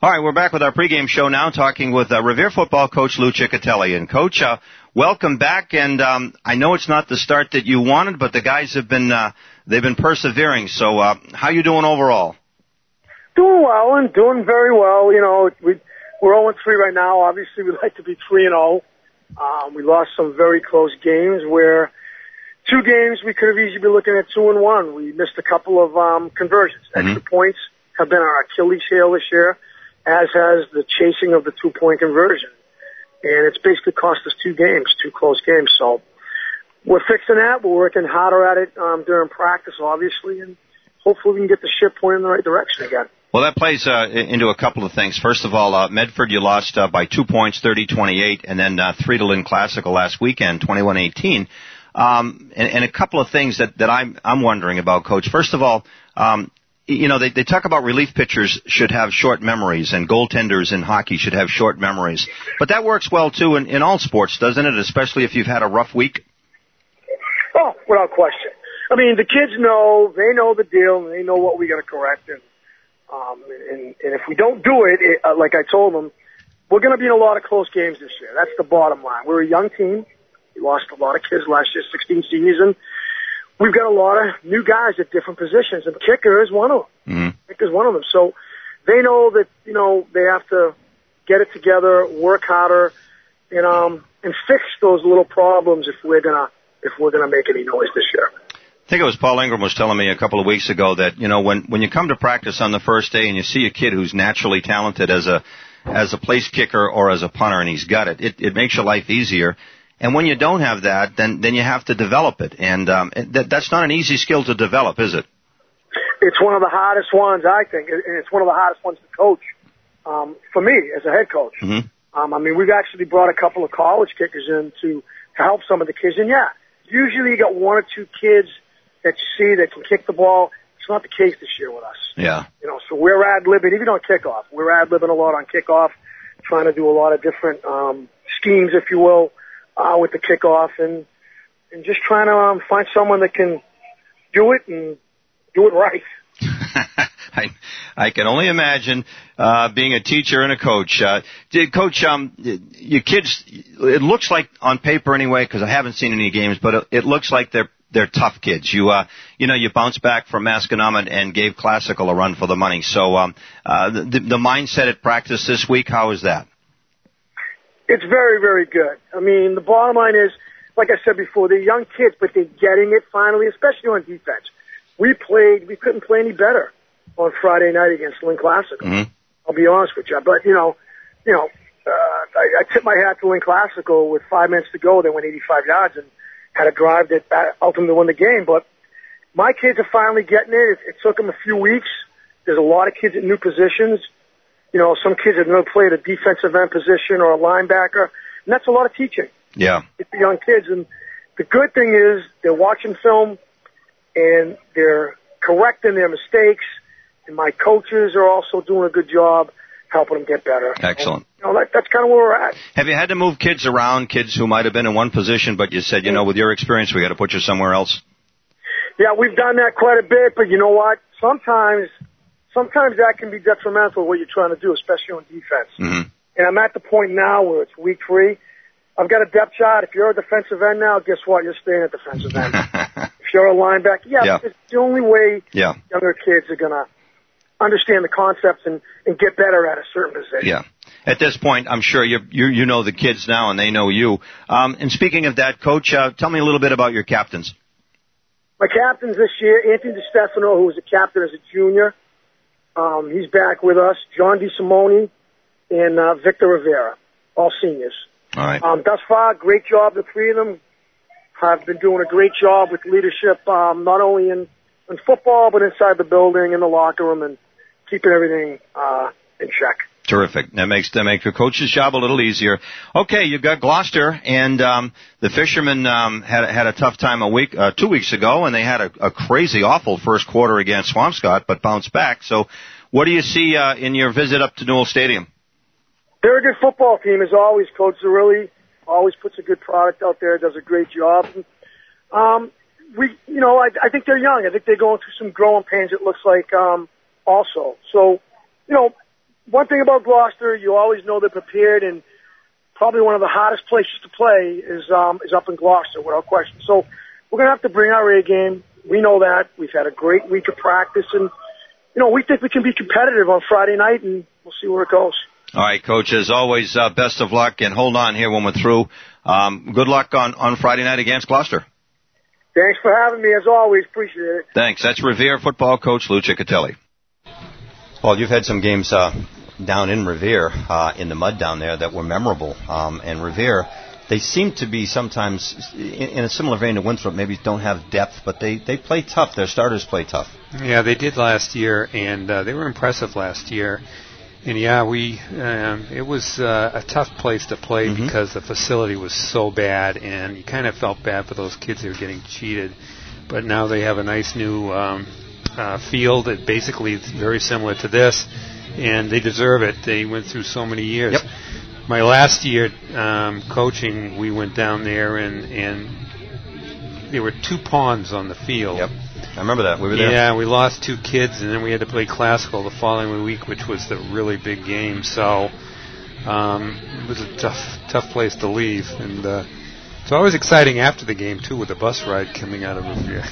All right, we're back with our pregame show now, talking with Revere football coach Lou Ciccatelli. And, Coach, welcome back. And I know it's not the start that you wanted, but the guys have been they've been persevering. So how you doing overall? Doing well and doing very well. You know, we're 0-3 right now. Obviously, we'd like to be 3-0. We lost some very close games where 2 games we could have easily been looking at 2-1. We missed a couple of conversions. Extra points have been our Achilles heel this year, as has the chasing of the 2-point conversion. And it's basically cost us 2 games, 2 close games. So we're fixing that. We're working harder at it during practice, obviously, and hopefully we can get the ship pointing in the right direction again. Well, that plays into a couple of things. First of all, Medford, you lost by 2 points, 30-28, and then 3 to Lynn Classical last weekend, 21-18. And a couple of things that I'm wondering about, Coach. First of all, you know, they talk about relief pitchers should have short memories, and goaltenders in hockey should have short memories. But that works well, too, in all sports, doesn't it, especially if you've had a rough week? Oh, without question. I mean, the kids know, they know the deal, and they know what we got to correct. And if we don't do it, like I told them, we're going to be in a lot of close games this year. That's the bottom line. We're a young team. We lost a lot of kids last year, 16 seniors, and we've got a lot of new guys at different positions, and kicker is one of them. Kicker's one of them. So they know that, you know, they have to get it together, work harder, and fix those little problems if we're gonna make any noise this year. I think it was Paul Ingram was telling me a couple of weeks ago that, you know, when you come to practice on the first day and you see a kid who's naturally talented as a place kicker or as a punter and he's got it makes your life easier. And when you don't have that, then you have to develop it. And that's not an easy skill to develop, is it? It's one of the hardest ones, I think, and it's one of the hardest ones to coach, for me as a head coach. I mean, we've actually brought a couple of college kickers in to help some of the kids. And, yeah, usually you got 1 or 2 kids that you see that can kick the ball. It's not the case this year with us. Yeah. You know, so we're ad-libbing, even on kickoff. We're ad-libbing a lot on kickoff, trying to do a lot of different schemes, if you will, with the kickoff, and just trying to find someone that can do it and do it right. I can only imagine being a teacher and a coach. Coach, your kids, it looks like on paper anyway, because I haven't seen any games, but it looks like they're tough kids. You bounced back from Masconomet and gave Classical a run for the money. So the mindset at practice this week, how is that? It's very, very good. I mean, the bottom line is, like I said before, they're young kids, but they're getting it finally, especially on defense. We couldn't play any better on Friday night against Lynn Classical. I'll be honest with you. But, I tipped my hat to Lynn Classical with 5 minutes to go. They went 85 yards and had a drive that ultimately won the game. But my kids are finally getting it. It took them a few weeks. There's a lot of kids at new positions. You know, some kids have never played a defensive end position or a linebacker, and that's a lot of teaching. Yeah. It's the young kids. And the good thing is they're watching film and they're correcting their mistakes, and my coaches are also doing a good job helping them get better. Excellent. And, that's kind of where we're at. Have you had to move kids around, kids who might have been in one position, but you said, with your experience, we got to put you somewhere else? Yeah, we've done that quite a bit, but you know what? Sometimes that can be detrimental, what you're trying to do, especially on defense. And I'm at the point now where it's week 3. I've got a depth chart. If you're a defensive end now, guess what? You're staying at defensive end. If you're a linebacker, it's the only way younger kids are going to understand the concepts and get better at a certain position. Yeah. At this point, I'm sure you know the kids now and they know you. And speaking of that, Coach, tell me a little bit about your captains. My captains this year, Anthony DiStefano, who was a captain as a junior. He's back with us. John DeSimone and Victor Rivera, all seniors. All right. Thus far, great job. The 3 of them have been doing a great job with leadership, not only in football, but inside the building, in the locker room, and keeping everything in check. Terrific. That makes your coach's job a little easier. Okay, you've got Gloucester, and the Fishermen had a tough time 2 weeks ago, and they had a crazy, awful first quarter against Swampscott, but bounced back. So what do you see in your visit up to Newell Stadium? They're a good football team, as always. Coach Zerilli always puts a good product out there, does a great job. I think they're young. I think they're going through some growing pains, it looks like, also. So, one thing about Gloucester, you always know they're prepared, and probably one of the hardest places to play is up in Gloucester, without question. So we're going to have to bring our A game. We know that. We've had a great week of practice, and, we think we can be competitive on Friday night, and we'll see where it goes. All right, Coach, as always, best of luck, and hold on here when we're through. Good luck on Friday night against Gloucester. Thanks for having me, as always. Appreciate it. Thanks. That's Revere football coach Lou Ciccatelli. Well, you've had some games down in Revere, in the mud down there, that were memorable. And Revere, they seem to be sometimes, in a similar vein to Winthrop, maybe don't have depth, but they play tough. Their starters play tough. Yeah, they did last year, and they were impressive last year. And yeah, it was a tough place to play because the facility was so bad, and you kind of felt bad for those kids who were getting cheated. But now they have a nice new field that basically is very similar to this, and they deserve it. They went through so many years. Yep. My last year coaching, we went down there, and there were 2 ponds on the field. Yep. I remember that. We were there. Yeah, we lost 2 kids, and then we had to play Classical the following week, which was the really big game. So it was a tough place to leave. And it's always exciting after the game, too, with the bus ride coming out of Revere.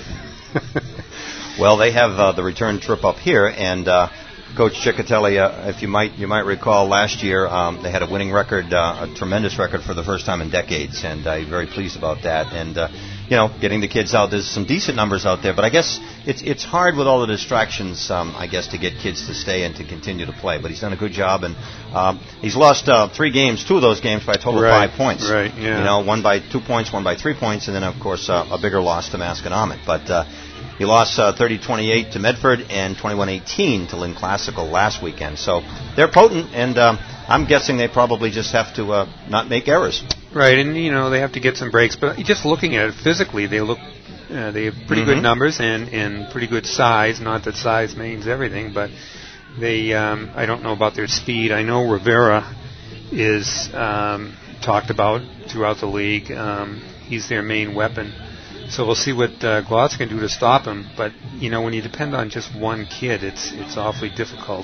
Well, they have the return trip up here, and Coach Ciccatelli, if you might recall, last year they had a winning record, a tremendous record for the first time in decades, and I'm very pleased about that. And getting the kids out, there's some decent numbers out there, but I guess it's hard with all the distractions, to get kids to stay and to continue to play. But he's done a good job, and he's lost 3 games, 2 of those games by a total of 5 points. Right. Yeah. One by 2 points, one by 3 points, and then of course a bigger loss to Masconomet. But he lost 30-28 to Medford and 21-18 to Lynn Classical last weekend. So they're potent, and I'm guessing they probably just have to not make errors. Right, and they have to get some breaks. But just looking at it physically, they look they have pretty good numbers and pretty good size. Not that size means everything, but they I don't know about their speed. I know Rivera is talked about throughout the league. He's their main weapon. So we'll see what Gloucester can do to stop him. But, when you depend on just one kid, it's awfully difficult.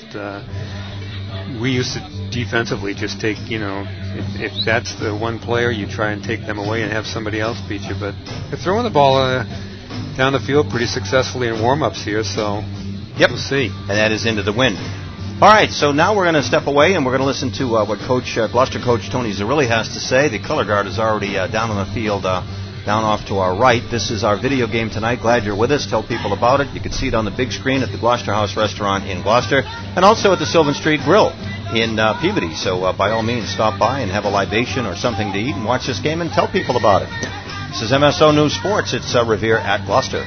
We used to defensively just take, if that's the one player, you try and take them away and have somebody else beat you. But they're throwing the ball down the field pretty successfully in warm-ups here, so we'll see. And that is into the wind. All right, so now we're going to step away, and we're going to listen to what Gloucester coach Tony Zerilli has to say. The color guard is already down on the field, down off to our right. This is our video game tonight. Glad you're with us. Tell people about it. You can see it on the big screen at the Gloucester House Restaurant in Gloucester, and also at the Sylvan Street Grill in Peabody. So by all means, stop by and have a libation or something to eat and watch this game and tell people about it. This is MSO News Sports. It's Revere at Gloucester.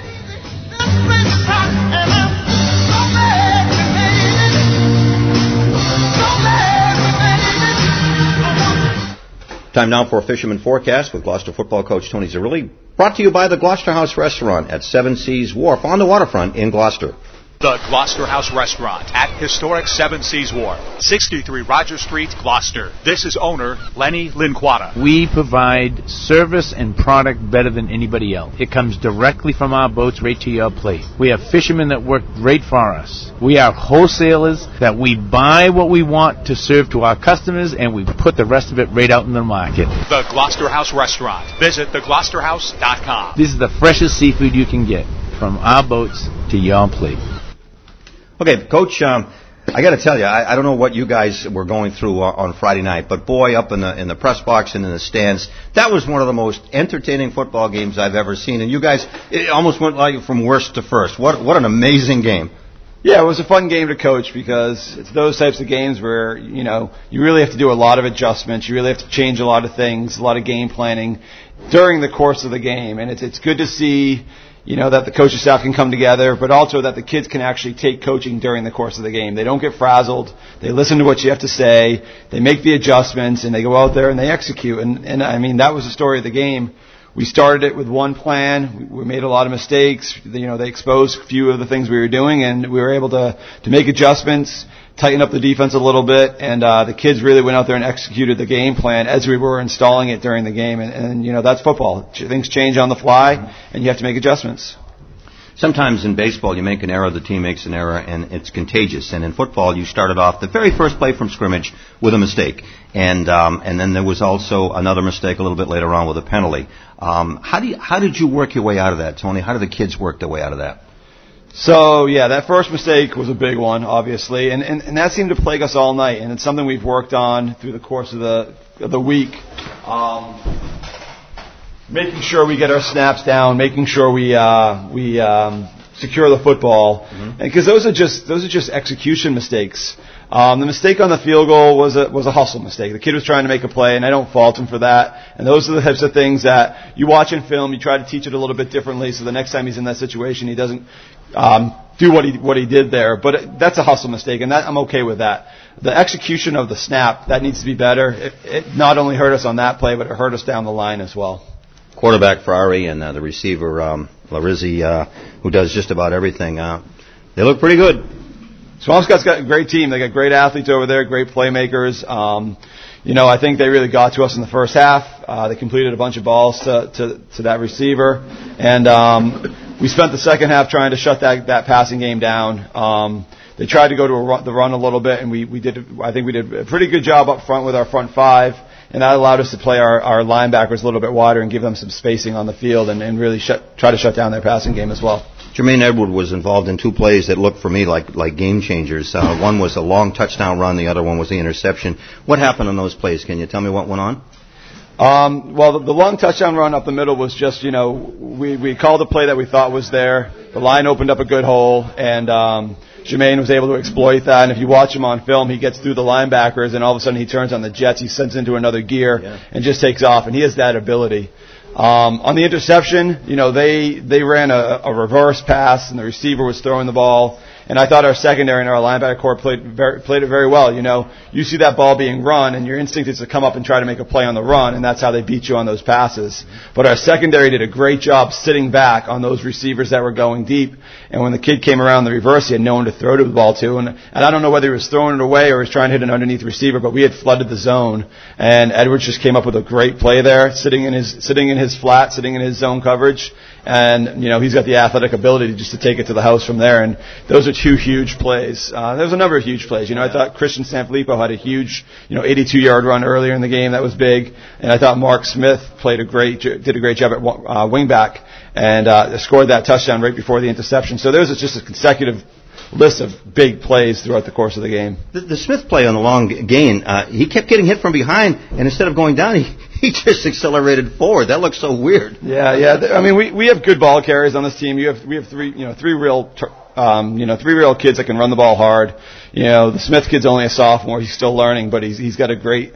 Time now for a Fisherman Forecast with Gloucester football coach Tony Zerilli. Brought to you by the Gloucester House Restaurant at 7 Seas Wharf on the waterfront in Gloucester. The Gloucester House Restaurant at historic 7 Seas Wharf, 63 Roger Street, Gloucester. This is owner Lenny Linquata. We provide service and product better than anybody else. It comes directly from our boats right to your plate. We have fishermen that work great for us. We are wholesalers that we buy what we want to serve to our customers, and we put the rest of it right out in the market. The Gloucester House Restaurant. Visit thegloucesterhouse.com. This is the freshest seafood you can get from our boats to your plate. Okay, Coach, I got to tell you, I don't know what you guys were going through on Friday night, but boy, up in the press box and in the stands, that was one of the most entertaining football games I've ever seen. And you guys, it almost went like from worst to first. What an amazing game. Yeah, it was a fun game to coach because it's those types of games where, you really have to do a lot of adjustments. You really have to change a lot of things, a lot of game planning during the course of the game. And it's good to see, that the coaching staff can come together, but also that the kids can actually take coaching during the course of the game. They don't get frazzled. They listen to what you have to say. They make the adjustments, and they go out there and they execute. And I mean, that was the story of the game. We started it with one plan. We made a lot of mistakes. They exposed a few of the things we were doing, and we were able to make adjustments, tighten up the defense a little bit, and the kids really went out there and executed the game plan as we were installing it during the game. And that's football. Things change on the fly, and you have to make adjustments. Sometimes in baseball you make an error, the team makes an error, and it's contagious. And in football you started off the very first play from scrimmage with a mistake. And then there was also another mistake a little bit later on with a penalty. How did you work your way out of that, Tony? How did the kids work their way out of that? So, yeah, that first mistake was a big one, obviously, and that seemed to plague us all night, and it's something we've worked on through the course of the week. Making sure we get our snaps down, making sure we secure the football, and because those are just execution mistakes. The mistake on the field goal was a hustle mistake. The kid was trying to make a play, and I don't fault him for that. And those are the types of things that you watch in film. You try to teach it a little bit differently, so the next time he's in that situation, he doesn't do what he did there. But that's a hustle mistake, and I'm okay with that. The execution of the snap, that needs to be better. It not only hurt us on that play, but it hurt us down the line as well. Quarterback Ferrari and the receiver Larizzi, who does just about everything. They look pretty good. Swampscott's got a great team. They got great athletes over there, great playmakers. I think they really got to us in the first half. They completed a bunch of balls to that receiver, and we spent the second half trying to shut that passing game down. They tried to go to the run a little bit, and I think we did a pretty good job up front with our front five. And that allowed us to play our linebackers a little bit wider and give them some spacing on the field and really try to shut down their passing game as well. Jermaine Edward was involved in two plays that looked for me like game changers. One was a long touchdown run. The other one was the interception. What happened on those plays? Can you tell me what went on? Well, the long touchdown run up the middle was just, we called a play that we thought was there. The line opened up a good hole, and Jermaine was able to exploit that. And if you watch him on film, he gets through the linebackers, and all of a sudden he turns on the jets. He sends into another gear and just takes off, and he has that ability. On the interception, they ran a reverse pass, and the receiver was throwing the ball. And I thought our secondary and our linebacker core played it very well. You see that ball being run, and your instinct is to come up and try to make a play on the run, and that's how they beat you on those passes. But our secondary did a great job sitting back on those receivers that were going deep. And when the kid came around the reverse, he had no one to throw the ball to. And I don't know whether he was throwing it away or was trying to hit an underneath receiver, but we had flooded the zone. And Edwards just came up with a great play there, sitting in his flat, sitting in his zone coverage. And, he's got the athletic ability just to take it to the house from there. And those are two huge plays. There was a number of huge plays. I thought Christian Sanfilippo had a huge, 82-yard run earlier in the game. That was big. And I thought Mark Smith did a great job at wingback and scored that touchdown right before the interception. So there was just a consecutive list of big plays throughout the course of the game. The Smith play on the long gain, he kept getting hit from behind, and instead of going down, he just accelerated forward. That looks so weird. Yeah. I mean, we have good ball carriers on this team. We have three real kids that can run the ball hard. The Smith kid's only a sophomore. He's still learning, but he's got a great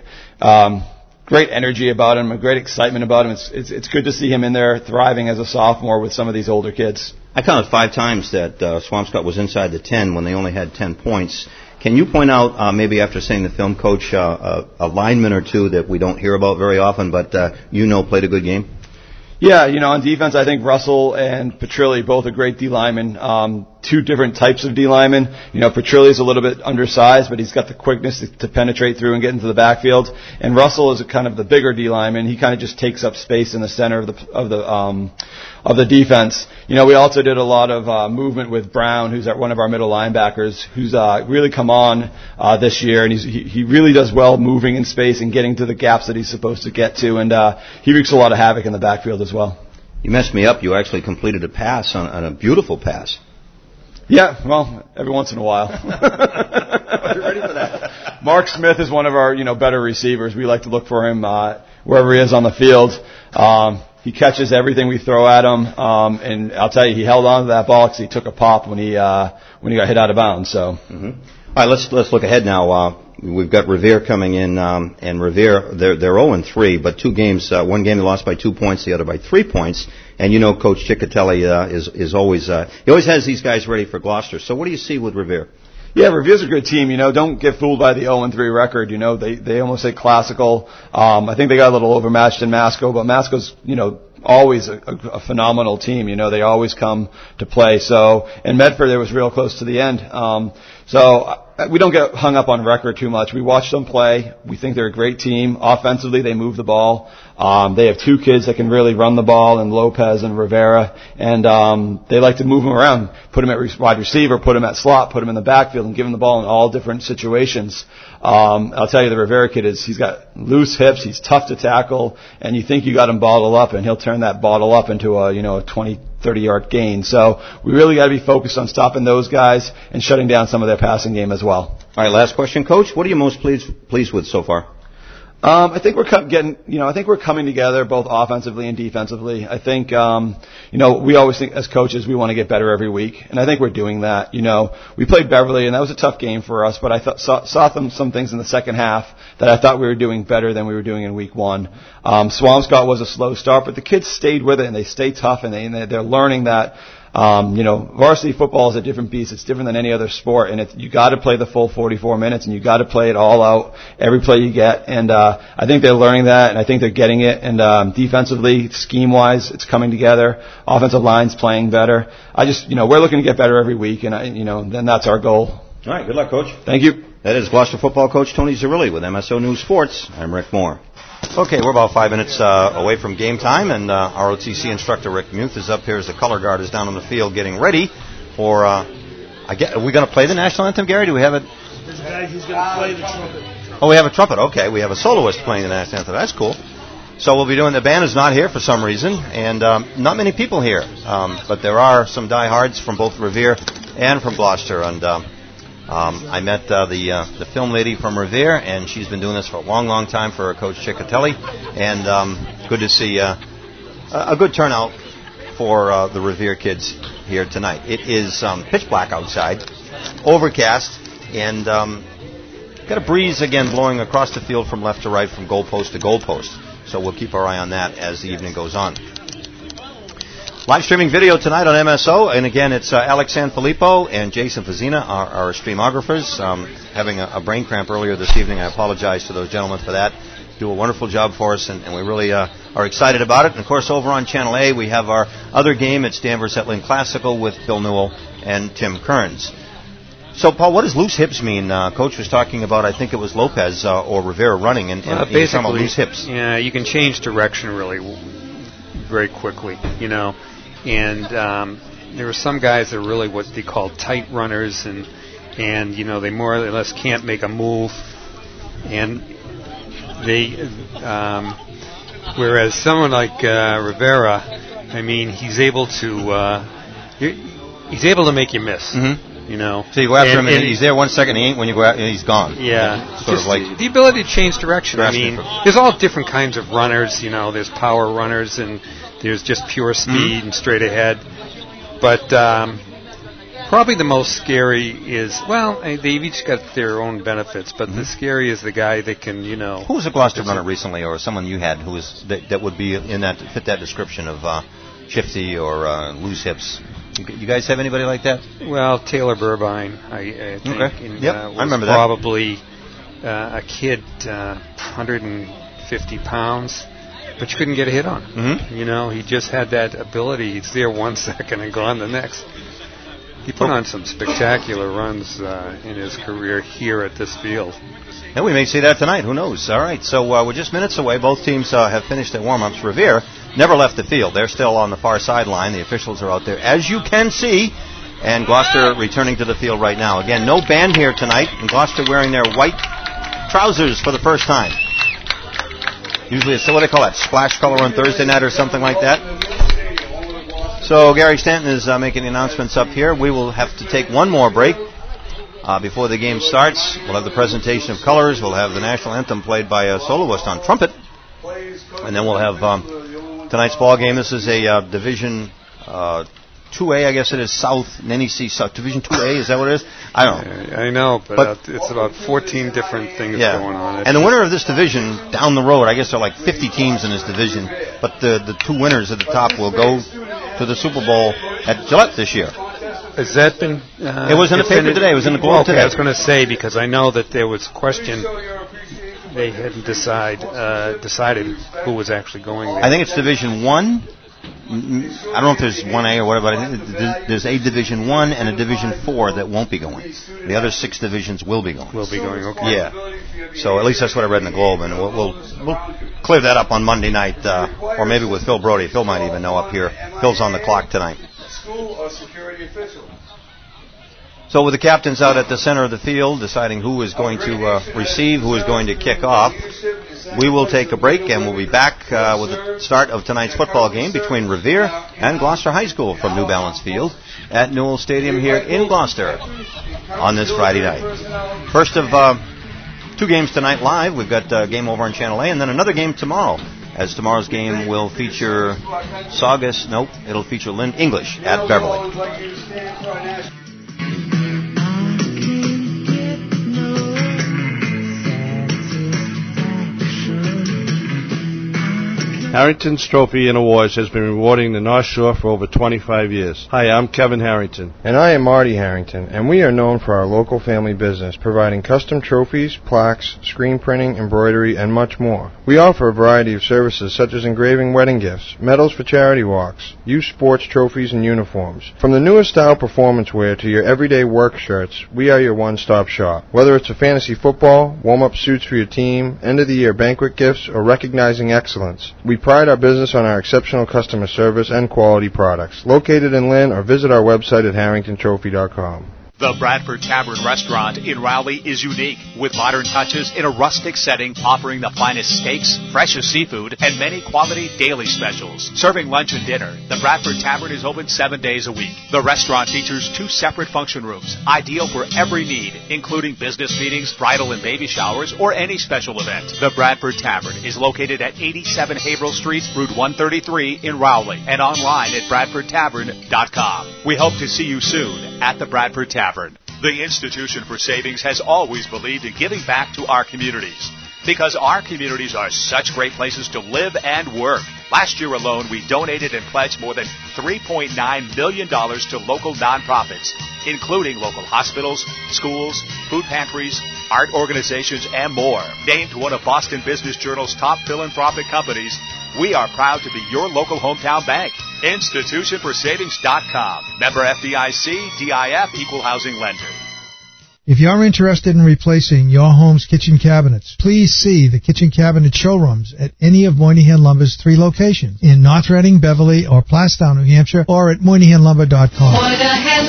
energy about him, a great excitement about him. It's good to see him in there thriving as a sophomore with some of these older kids. I counted 5 times that Swampscott was inside the 10 when they only had 10 points. Can you point out, maybe after seeing the film, Coach, a lineman or two that we don't hear about very often, but played a good game? Yeah, on defense, I think Russell and Petrilli, both are great D linemen. Two different types of D linemen. Petrilli's a little bit undersized, but he's got the quickness to penetrate through and get into the backfield. And Russell is kind of the bigger D lineman. He kind of just takes up space in the center of the defense. We also did a lot of movement with Brown, who's one of our middle linebackers, who's really come on this year, and he really does well moving in space and getting to the gaps that he's supposed to get to, and he wreaks a lot of havoc in the backfield as well. You messed me up. You actually completed a pass on a beautiful pass. Yeah, well, every once in a while. Are you ready for that? Mark Smith is one of our, better receivers. We like to look for him wherever he is on the field. He catches everything we throw at him, and I'll tell you, he held on to that ball because he took a pop when he got hit out of bounds. So, All right, let's look ahead now. We've got Revere coming in, and Revere they're 0-3, but 2 games. One game they lost by 2 points, the other by 3 points. And Coach Ciccatelli is always he always has these guys ready for Gloucester. So what do you see with Revere? Yeah, Revere's a good team. Don't get fooled by the 0-3 record. They almost say classical. I think they got a little overmatched in Masco, but Masco's always a phenomenal team. They always come to play. So in Medford, they was real close to the end. So we don't get hung up on record too much. We watch them play. We think they're a great team. Offensively, they move the ball. They have two kids that can really run the ball, in Lopez and Rivera, and they like to move them around, put them at wide receiver, put them at slot, put them in the backfield, and give them the ball in all different situations. I'll tell you, the Rivera kid he's got loose hips, he's tough to tackle, and you think you got him bottled up, and he'll turn that bottle up into a 20, 30-yard gain. So we really got to be focused on stopping those guys and shutting down some of their passing game as well. All right, last question, Coach. What are you most pleased with so far? I think we're coming together both offensively and defensively. I think, we always think as coaches we want to get better every week, and I think we're doing that. We played Beverly, and that was a tough game for us, but I saw some things in the second half that I thought we were doing better than we were doing in week one. Swampscott was a slow start, but the kids stayed with it, and they stay tough, and they're learning that. Varsity football is a different beast. It's different than any other sport, and you got to play the full 44 minutes, and you got to play it all out, every play you get. And I think they're learning that, and I think they're getting it. And defensively, scheme-wise, it's coming together. Offensive line's playing better. We're looking to get better every week, and then that's our goal. All right, good luck, Coach. Thank you. That is Gloucester football coach Tony Zerilli with MSO News Sports. I'm Rick Moore. Okay, we're about 5 minutes away from game time, and our OTC instructor Rick Muth is up here as the color guard is down on the field getting ready for. Are we going to play the national anthem, Gary? Do we have it? There's a guy who's going to play the trumpet. Oh, we have a trumpet. Okay, we have a soloist playing the national anthem. That's cool. So we'll be doing. The band is not here for some reason, and not many people here, but there are some diehards from both Revere and from Gloucester, and. I met the film lady from Revere, and she's been doing this for a long, long time for Coach Ciccatelli, and good to see a good turnout for the Revere kids here tonight. It is pitch black outside, overcast, and got a breeze again blowing across the field from left to right, from goalpost to goalpost. So we'll keep our eye on that as the evening goes on. Live streaming video tonight on MSO, and again, it's Alex Sanfilippo and Jason Fazina, our streamographers, having a brain cramp earlier this evening. I apologize to those gentlemen for that. Do a wonderful job for us, and we really are excited about it. And, of course, over on Channel A, we have our other game. It's Danvers Etling Classical with Phil Newell and Tim Kearns. So, Paul, what does loose hips mean? Coach was talking about, I think it was Lopez or Rivera running, and basically, you're talking about loose hips. Yeah, you can change direction really very quickly, And there are some guys that are really what they call tight runners, and they more or less can't make a move, and they whereas someone like Rivera, he's able to make you miss. Mm-hmm. So you go after him, and he's there 1 second. He ain't when you go out, and he's gone. Yeah, sort of like the ability to change direction. There's all different kinds of runners. There's power runners, and there's just pure speed and straight ahead. But probably the most scary is, they've each got their own benefits, but the scary is the guy that can, Who was a Gloucester runner recently, or someone you had who was that would be fit that description of shifty or loose hips? You guys have anybody like that? Well, Taylor Burbine, I think. Okay. I remember that. Probably a kid, 150 pounds, but you couldn't get a hit on him. Mm-hmm. He just had that ability. He's there 1 second and gone the next. He put on some spectacular runs in his career here at this field. And we may see that tonight. Who knows? All right. So we're just minutes away. Both teams have finished their warm-ups. Revere never left the field. They're still on the far sideline. The officials are out there, as you can see. And Gloucester returning to the field right now. Again, no band here tonight. And Gloucester wearing their white trousers for the first time. Usually it's, what do they call that, splash color on Thursday night or something like that. So Gary Stanton is making the announcements up here. We will have to take one more break before the game starts. We'll have the presentation of colors. We'll have the national anthem played by a soloist on trumpet. And then we'll have tonight's ball game. This is a Division 2A, I guess it is, South, NEC South. Division 2A, is that what it is? I don't know. I know, but it's about 14 different things going on. And the winner of this division down the road, I guess there are like 50 teams in this division, but the two winners at the top will go to the Super Bowl at Gillette this year. Has that been... it was in the paper today. It was in the Globe today. I was going to say, because I know that there was a question. They hadn't decided who was actually going there. I think it's Division 1 I don't know if there's 1A or whatever, but I think there's a Division 1 and a Division 4 that won't be going. The other 6 divisions will be going. Will be going, okay. Yeah. So at least that's what I read in the Globe, and we'll clear that up on Monday night, or maybe with Phil Brody. Phil might even know up here. Phil's on the clock tonight. School or security official. So with the captains out at the center of the field deciding who is going to receive, who is going to kick off, we will take a break and we'll be back with the start of tonight's football game between Revere and Gloucester High School from New Balance Field at Newell Stadium here in Gloucester on this Friday night. First of 2 games tonight live. We've got a game over on Channel A and then another game tomorrow, as tomorrow's game will feature it'll feature Lynn English at Beverly. Harrington's Trophy and Awards has been rewarding the North Shore for over 25 years. Hi, I'm Kevin Harrington. And I am Marty Harrington, and we are known for our local family business, providing custom trophies, plaques, screen printing, embroidery, and much more. We offer a variety of services such as engraving wedding gifts, medals for charity walks, youth sports trophies, and uniforms. From the newest style performance wear to your everyday work shirts, we are your one-stop shop. Whether it's a fantasy football, warm-up suits for your team, end-of-the-year banquet gifts, or recognizing excellence, we pride our business on our exceptional customer service and quality products. Located in Lynn, or visit our website at harringtontrophy.com. The Bradford Tavern Restaurant in Rowley is unique, with modern touches in a rustic setting, offering the finest steaks, freshest seafood, and many quality daily specials. Serving lunch and dinner, the Bradford Tavern is open 7 days a week. The restaurant features 2 separate function rooms, ideal for every need, including business meetings, bridal and baby showers, or any special event. The Bradford Tavern is located at 87 Haverhill Street, Route 133 in Rowley, and online at bradfordtavern.com. We hope to see you soon at the Bradford Tavern. The Institution for Savings has always believed in giving back to our communities, because our communities are such great places to live and work. Last year alone, we donated and pledged more than $3.9 million to local nonprofits, including local hospitals, schools, food pantries, art organizations, and more. Named one of Boston Business Journal's top philanthropic companies, we are proud to be your local hometown bank. InstitutionForSavings.com. Member FDIC, DIF, Equal Housing Lender. If you're interested in replacing your home's kitchen cabinets, please see the kitchen cabinet showrooms at any of Moynihan Lumber's 3 locations in North Reading, Beverly, or Plastown, New Hampshire, or at MoynihanLumber.com. Moynihan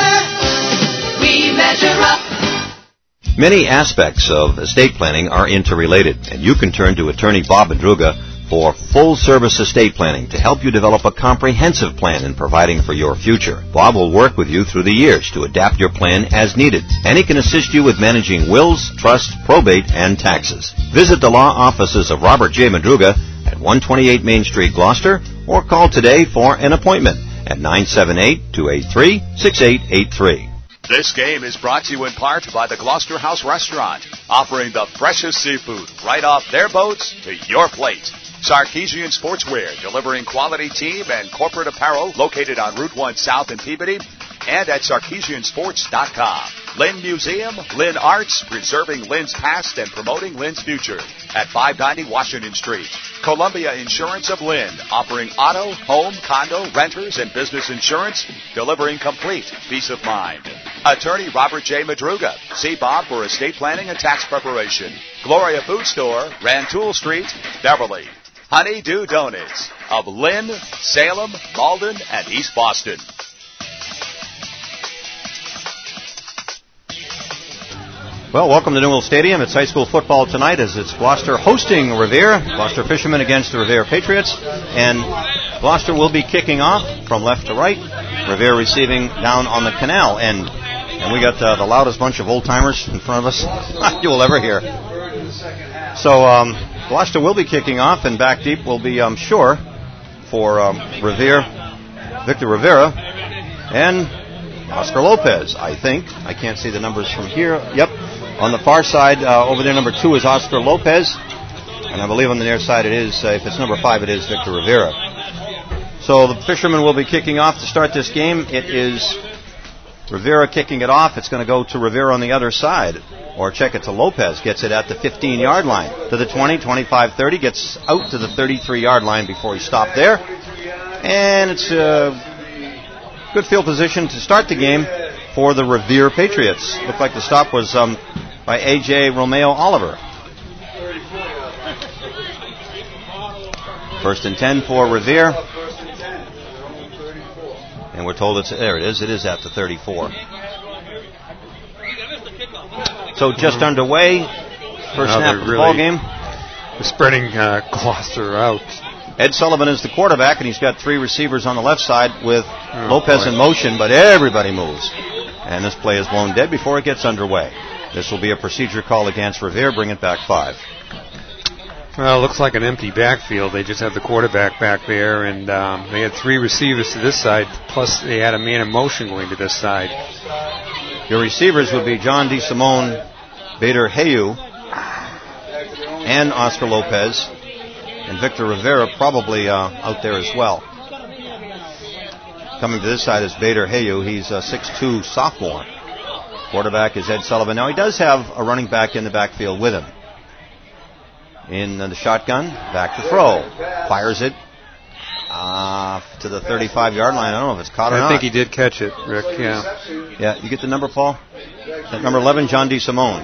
Lumber, we measure up. Many aspects of estate planning are interrelated, and you can turn to attorney Bob Madruga for full-service estate planning to help you develop a comprehensive plan in providing for your future. Bob will work with you through the years to adapt your plan as needed, and he can assist you with managing wills, trust, probate, and taxes. Visit the law offices of Robert J. Madruga at 128 Main Street, Gloucester, or call today for an appointment at 978-283-6883. This game is brought to you in part by the Gloucester House Restaurant, offering the freshest seafood right off their boats to your plate. Sarkeesian Sportswear, delivering quality team and corporate apparel, located on Route 1 South in Peabody and at SarkeesianSports.com. Lynn Museum, Lynn Arts, preserving Lynn's past and promoting Lynn's future at 590 Washington Street. Columbia Insurance of Lynn, offering auto, home, condo, renters, and business insurance, delivering complete peace of mind. Attorney Robert J. Madruga. See Bob for estate planning and tax preparation. Gloria Food Store, Rantoul Street, Beverly. Honey-Do Donuts of Lynn, Salem, Malden, and East Boston. Well, welcome to Newell Stadium. It's high school football tonight as it's Gloucester hosting Revere. Gloucester Fishermen against the Revere Patriots. And Gloucester will be kicking off from left to right. Revere receiving down on the canal end. And we got the loudest bunch of old-timers in front of us you will ever hear. So Gloucester will be kicking off, and back deep will be, I'm sure, for Revere, Victor Rivera, and Oscar Lopez, I think. I can't see the numbers from here. Yep. On the far side, over there, number 2 is Oscar Lopez. And I believe on the near side it is, if it's number 5, it is Victor Rivera. So the Fishermen will be kicking off to start this game. It is Rivera kicking it off. It's going to go to Rivera on the other side. Or check it to Lopez. Gets it at the 15-yard line. To the 20, 25, 30. Gets out to the 33-yard line before he stopped there. And it's good field position to start the game for the Revere Patriots. Looked like the stop was by A.J. Romeo Oliver. 1st and 10 for Revere. And we're told there it is at the 34. So just underway. First snap of the ball game. Spreading Gloucester out. Ed Sullivan is the quarterback, and he's got 3 receivers on the left side with Lopez in motion, but everybody moves. And this play is blown dead before it gets underway. This will be a procedure call against Revere. Bring it back 5. Well, it looks like an empty backfield. They just have the quarterback back there, and they had 3 receivers to this side, plus they had a man in motion going to this side. Your receivers would be John DeSimone, Bader Hayu, and Oscar Lopez, and Victor Rivera probably out there as well. Coming to this side is Bader Hayu. He's a 6'2 sophomore. Quarterback is Ed Sullivan. Now, he does have a running back in the backfield with him. In the shotgun, back to throw. Fires it to the 35-yard line. I don't know if it's caught or not. I think he did catch it, Rick, yeah. Yeah, you get the number, Paul? That number 11, John DeSimone.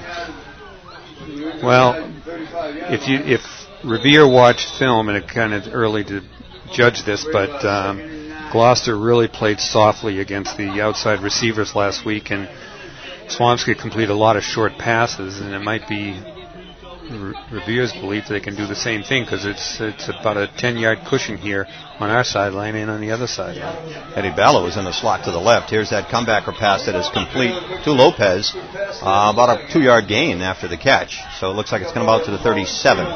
Well, if Revere watched film, and it's kind of early to judge this, but Gloucester really played softly against the outside receivers last week, and Swampscott completed a lot of short passes, and it might be Revere's belief they can do the same thing, because it's about a 10-yard cushion here on our sideline and on the other sideline. Eddie Ballo is in the slot to the left. Here's that comebacker pass that is complete to Lopez. About a 2-yard gain after the catch. So it looks like it's going to go out to the 37.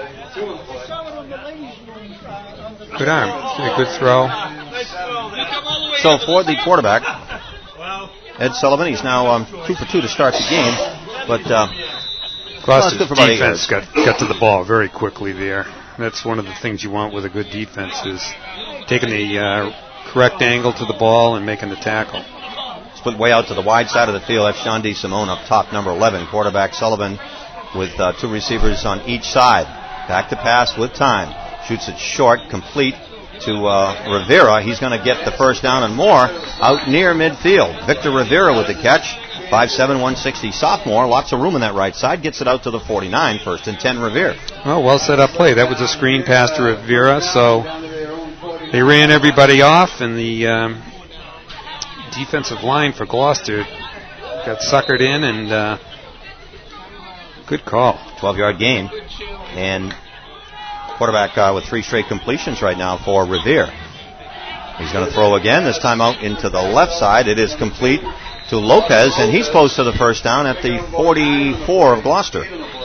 Good arm. A good throw. So for the quarterback, Ed Sullivan, he's now 2 for 2 to start the game. But Gloucester's defense got to the ball very quickly there. That's one of the things you want with a good defense, is taking the correct angle to the ball and making the tackle. Split way out to the wide side of the field. That's John DeSimone up top, number 11. Quarterback Sullivan with 2 receivers on each side. Back to pass with time. Shoots it short, complete to Rivera. He's going to get the first down and more out near midfield. Victor Rivera with the catch. 5'7", 160 sophomore. Lots of room in that right side. Gets it out to the 49. 1st and 10, Revere. Well set up play. That was a screen pass to Rivera. So they ran everybody off, and the defensive line for Gloucester got suckered in, and good call. 12-yard gain. And quarterback with 3 straight completions right now for Revere. He's going to throw again, this time out into the left side. It is complete to Lopez, and he's close to the first down at the 44 of Gloucester.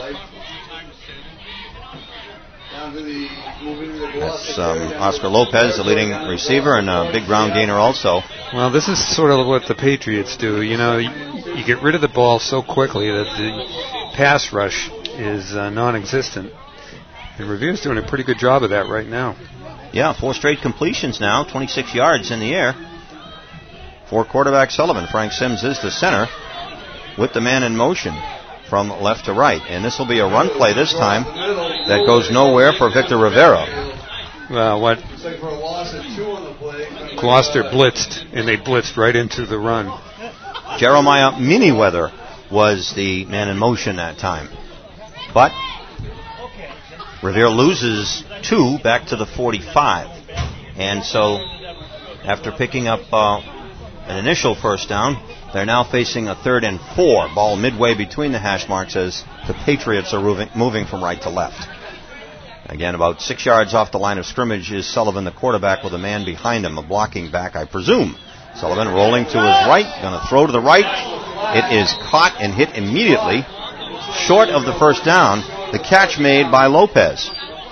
That's Oscar Lopez, the leading receiver, and a big ground gainer also. Well, this is sort of what the Patriots do. You know, you get rid of the ball so quickly that the pass rush is non-existent. And Revere's doing a pretty good job of that right now. Yeah, 4 straight completions now, 26 yards in the air. For quarterback Sullivan, Frank Sims is the center with the man in motion from left to right. And this will be a run play this time that goes nowhere for Victor Rivera. Well, what? Gloucester blitzed, and they blitzed right into the run. Jeremiah Miniweather was the man in motion that time. But Revere loses 2 back to the 45. And so after picking up an initial first down, they're now facing a 3rd and 4. Ball midway between the hash marks as the Patriots are moving from right to left. Again, about 6 yards off the line of scrimmage is Sullivan, the quarterback, with a man behind him, a blocking back, I presume. Sullivan rolling to his right, going to throw to the right. It is caught and hit immediately, short of the first down. The catch made by Lopez.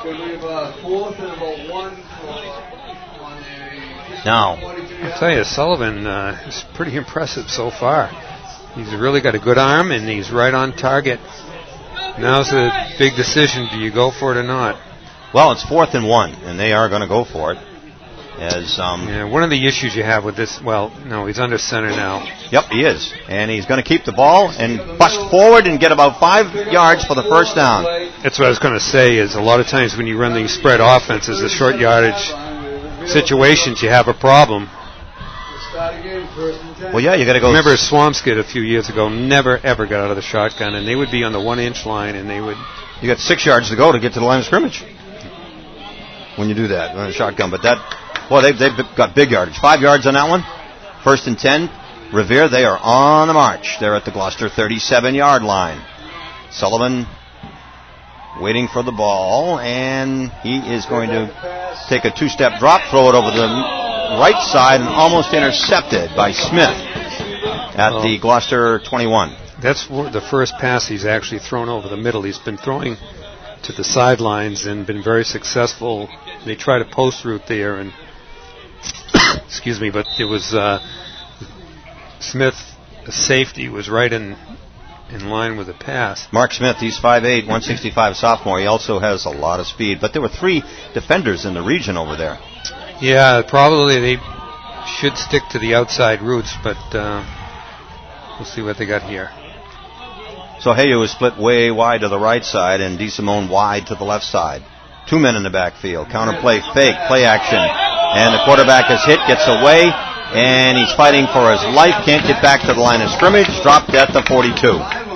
Now, I'll tell you, Sullivan is pretty impressive so far. He's really got a good arm, and he's right on target. Now's a big decision. Do you go for it or not? Well, it's 4th and 1, and they are going to go for it. As one of the issues you have with this, well, no, he's under center now. Yep, he is. And he's going to keep the ball and bust forward and get about 5 yards for the first down. That's what I was going to say, is a lot of times when you run these spread offenses, the short yardage situations you have a problem. Well, yeah, you got to go. Remember Swampscott a few years ago never ever got out of the shotgun, and they would be on the 1-inch line, and they would. You got 6 yards to go to get to the line of scrimmage when you do that on a shotgun. But they've got big yardage. 5 yards on that one. 1st and 10. Revere, they are on the march. They're at the Gloucester 37-yard line. Sullivan waiting for the ball, and he is going to take a 2-step drop, throw it over the right side, and almost intercepted by Smith at the Gloucester 21. That's the first pass he's actually thrown over the middle. He's been throwing to the sidelines and been very successful. They tried a post route there, and excuse me, but it was Smith, the safety, was right in line with the pass. Mark Smith, he's 5'8", 165 sophomore. He also has a lot of speed. But there were 3 defenders in the region over there. Yeah, probably they should stick to the outside routes, but we'll see what they got here. So Hayu is split way wide to the right side, and DeSimone wide to the left side. 2 men in the backfield. Counter play, fake, play action. And the quarterback is hit, gets away, and he's fighting for his life. Can't get back to the line of scrimmage. Dropped at the 42.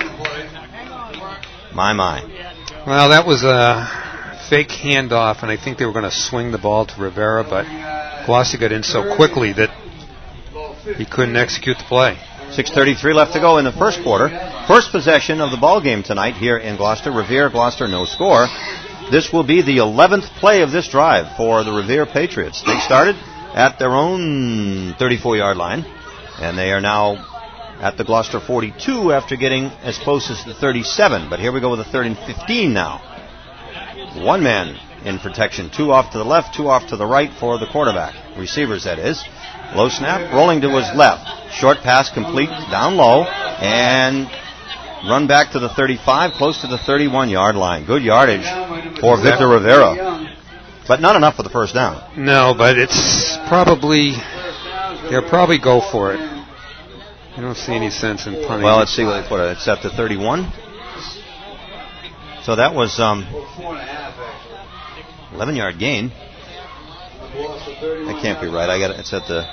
My. Well, that was a fake handoff, and I think they were going to swing the ball to Rivera, but Gloucester got in so quickly that he couldn't execute the play. 6:33 left to go in the first quarter. First possession of the ball game tonight here in Gloucester. Revere, Gloucester, no score. This will be the 11th play of this drive for the Revere Patriots. They started at their own 34-yard line, and they are now at the Gloucester 42 after getting as close as the 37. But here we go with a 3rd and 15 now. 1 man in protection, 2 off to the left, 2 off to the right for the quarterback. Receivers, that is. Low snap, rolling to his left. Short pass complete, down low, and run back to the 35, close to the 31-yard line. Good yardage for Victor Rivera. But not enough for the first down. No, but it's probably, they'll probably go for it. I don't see any sense in punting. Well, let's see what they put it. It's at the 31. So that was 11-yard gain. That can't be right. It's at the...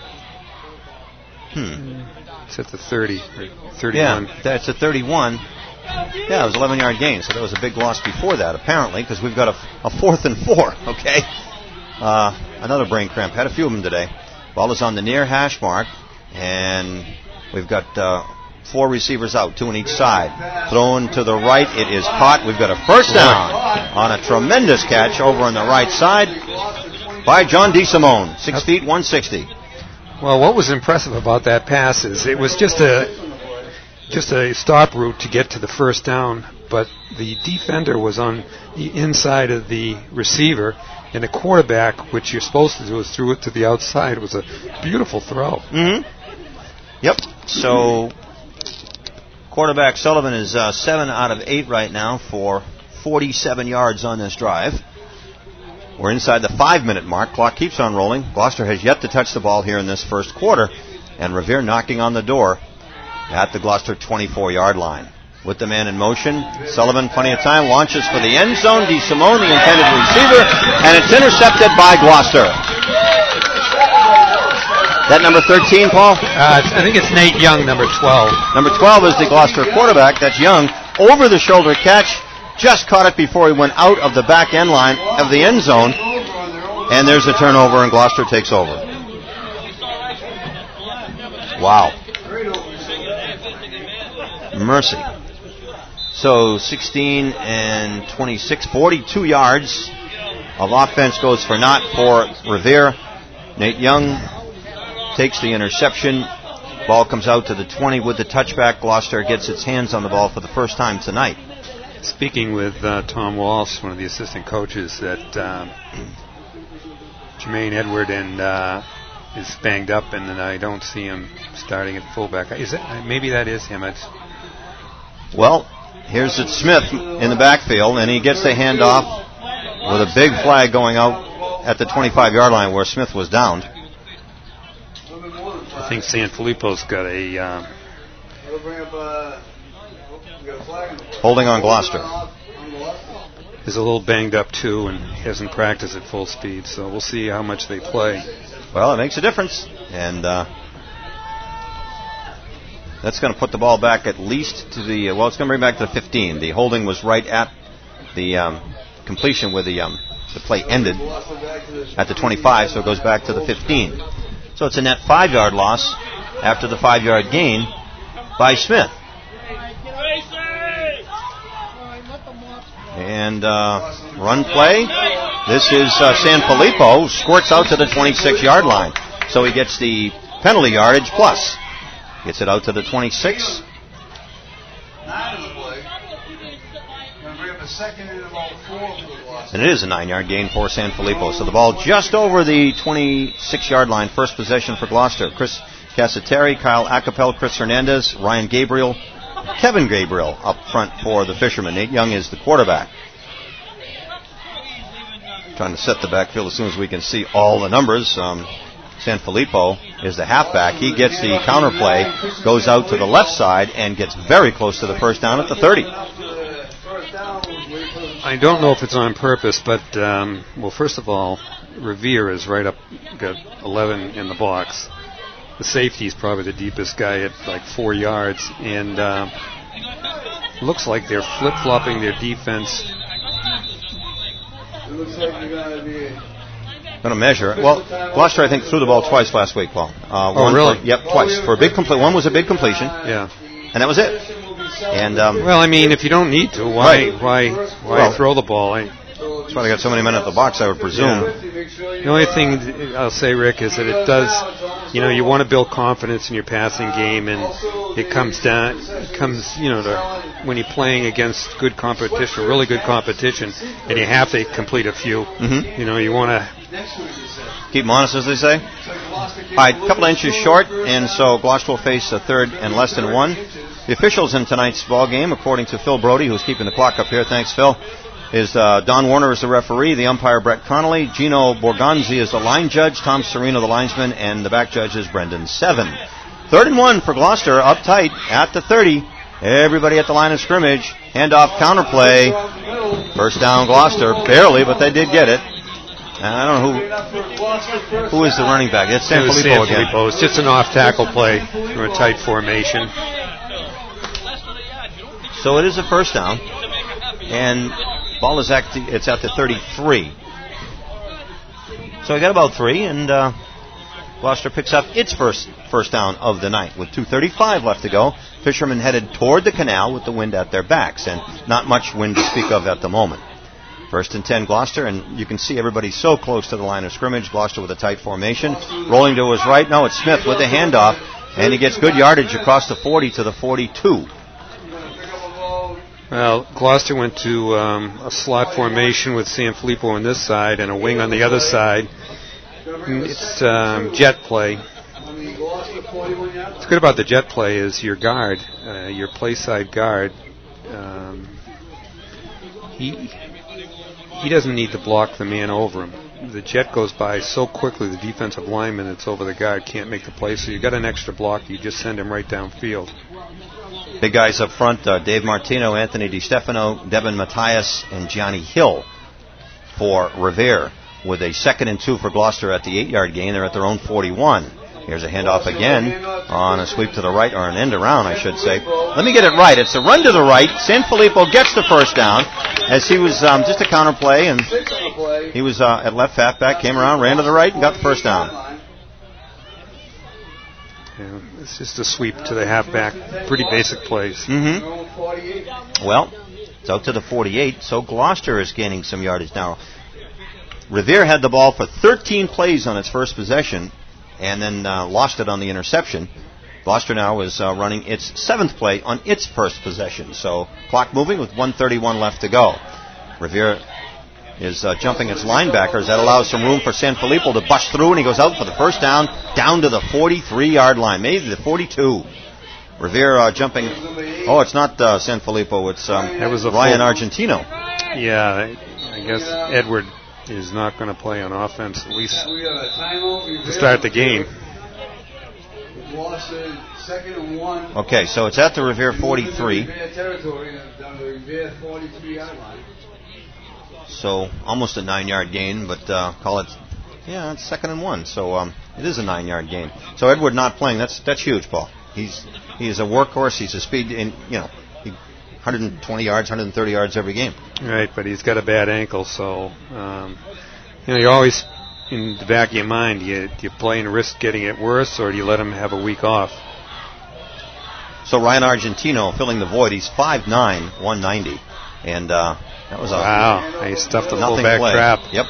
It's at the 30 or 31. Yeah, that's at 31. Yeah, it was 11-yard gain, so there was a big loss before that, apparently, because we've got a 4th and 4, okay? Another brain cramp. Had a few of them today. Ball is on the near hash mark, and we've got 4 receivers out, 2 on each side. Thrown to the right, it is caught. We've got a first down on a tremendous catch over on the right side by John DeSimone, 6 feet, 160. Well, what was impressive about that pass is it was just a stop route to get to the first down, but the defender was on the inside of the receiver, and the quarterback, which you're supposed to do, is threw it to the outside. It was a beautiful throw. Mm-hmm. Yep. So quarterback Sullivan is 7 out of 8 right now for 47 yards on this drive. We're inside the 5-minute mark. Clock keeps on rolling. Gloucester has yet to touch the ball here in this first quarter, and Revere knocking on the door at the Gloucester 24-yard line. With the man in motion, Sullivan, plenty of time, launches for the end zone. DeSimone, the intended receiver, and it's intercepted by Gloucester. That number 13, Paul? I think it's Nate Young, number 12. Number 12 is the Gloucester quarterback. That's Young. Over-the-shoulder catch. Just caught it before he went out of the back end line of the end zone. And there's a turnover, and Gloucester takes over. Wow. Mercy. So 16 and 26, 42 yards of offense goes for naught for Revere. Nate Young takes the interception. Ball comes out to the 20 with the touchback. Gloucester gets its hands on the ball for the first time tonight. Speaking with Tom Walsh, one of the assistant coaches, that Jermaine Edward is banged up, and I don't see him starting at fullback. Maybe that is him. Well, here's it Smith in the backfield, and he gets the handoff with a big flag going out at the 25-yard line where Smith was downed. I think Sanfilippo's got a Holding on Gloucester. He's a little banged up too, and hasn't practiced at full speed. So we'll see how much they play. Well, it makes a difference, and that's going to put the ball back at least to the. It's going to bring back to the 15. The holding was right at the completion where the play ended at the 25, so it goes back to the 15. So it's a net 5-yard loss after the 5-yard gain by Smith. And run play. This is Sanfilippo, squirts out to the 26-yard line. So he gets the penalty yardage plus. Gets it out to the 26. And it is a 9-yard gain for Sanfilippo. So the ball just over the 26-yard line. First possession for Gloucester. Chris Casateri, Kyle Acapel, Chris Hernandez, Ryan Gabriel, Kevin Gabriel up front for the Fishermen. Nate Young is the quarterback. Trying to set the backfield as soon as we can see all the numbers. Sanfilippo is the halfback. He gets the counter play, goes out to the left side, and gets very close to the first down at the 30. I don't know if it's on purpose, but, first of all, Revere is right up, got 11 in the box. The safety is probably the deepest guy at like 4 yards, and looks like they're flip-flopping their defense. It looks like they're going to be... Going to measure. Well, Gloucester, I think, threw the ball twice last week, Paul. Really? Twice. For a big one was a big completion. Yeah. And that was it. And if you don't need to, why throw the ball? That's why they got so many men at the box, I would presume. Yeah. The only thing I'll say, Rick, is that it does, you want to build confidence in your passing game, and it comes to when you're playing against good competition, really good competition, and you have to complete a few. Mm-hmm. You want to keep them honest, as they say. All right, a couple of inches short, and so Gloucester will face a third and less than 1. The officials in tonight's ball game, according to Phil Brody, who's keeping the clock up here, thanks, Phil, is Don Warner is the referee, the umpire Brett Connolly, Gino Borgonzi is the line judge, Tom Serino the linesman, and the back judge is Brendan Seven. 3rd and 1 for Gloucester, up tight at the 30. Everybody at the line of scrimmage. Handoff counter play. First down Gloucester, barely, but they did get it. And I don't know who is the running back. It's Sanfilippo again. It's just an off-tackle play for a tight formation. So it is a first down. And ball is at the 33. So we got about 3, and Gloucester picks up its first down of the night with 2:35 left to go. Fishermen headed toward the canal with the wind at their backs, and not much wind to speak of at the moment. 1st and 10 Gloucester, and you can see everybody so close to the line of scrimmage. Gloucester with a tight formation. Rolling to his right. No, it's Smith with the handoff, and he gets good yardage across the 40 to the 42. Well, Gloucester went to a slot formation with Sanfilippo on this side and a wing on the other side. It's jet play. What's good about the jet play is your guard, your play side guard, he doesn't need to block the man over him. The jet goes by so quickly, the defensive lineman that's over the guard can't make the play, so you got an extra block, you just send him right downfield. Big guys up front, Dave Martino, Anthony DiStefano, Devin Matthias, and Johnny Hill for Revere. With a 2nd and 2 for Gloucester at the 8-yard gain. They're at their own 41. Here's a handoff again on a sweep to the right, or an end around, I should say. Let me get it right. It's a run to the right. Sanfilippo gets the first down as he was just a counter play, and he was at left halfback, came around, ran to the right, and got the first down. Yeah, it's just a sweep to the halfback. Pretty basic plays. Mm-hmm. Well, it's out to the 48, so Gloucester is gaining some yardage now. Revere had the ball for 13 plays on its first possession and then lost it on the interception. Gloucester now is running its 7th play on its first possession. So clock moving with 1:31 left to go. Revere is jumping its linebackers. That allows some room for Sanfilippo to bust through, and he goes out for the first down to the 43-yard line, maybe the 42. Revere jumping. Oh, it's not Sanfilippo. It's Ryan Argentino. Yeah, I guess Edward is not going to play on offense, at least to start the game. Second and 1. Okay, so it's at the Revere 43. Territory down the Revere 43-yard line. So almost a 9-yard gain, but call it, it's 2nd and 1. So it is a 9-yard gain. So Edward not playing, that's huge, Paul. He is a workhorse. He's a speed, 120 yards, 130 yards every game. Right, but he's got a bad ankle, so you always in the back of your mind, do you play and risk getting it worse, or do you let him have a week off? So Ryan Argentino filling the void. He's 5'9", 190, and that was wow. He stuffed the fullback play. trap. Yep.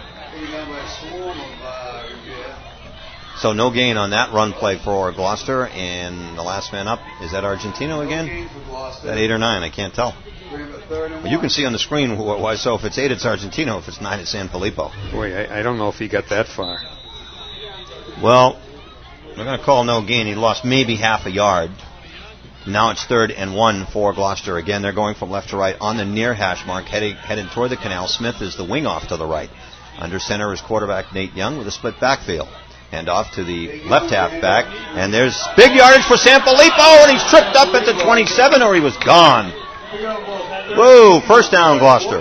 So no gain on that run play for Gloucester, and the last man up is that Argentino again. That 8 or 9, I can't tell. But you can see on the screen why. So if it's 8, it's Argentino. If it's 9, it's San Filippo. Boy, I don't know if he got that far. Well, we're going to call no gain. He lost maybe half a yard. Now it's 3rd and 1 for Gloucester. Again, they're going from left to right on the near hash mark, heading toward the canal. Smith is the wing off to the right. Under center is quarterback Nate Young with a split backfield. And off to the left halfback. And there's big yardage for San Filippo, and he's tripped up at the 27, or he was gone. Whoa, first down, Gloucester.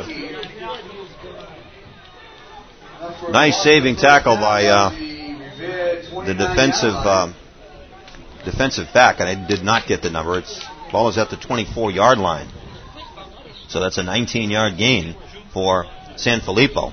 Nice saving tackle by the defensive back, and I did not get the number. Ball is at the 24-yard line. So that's a 19-yard gain for San Filippo.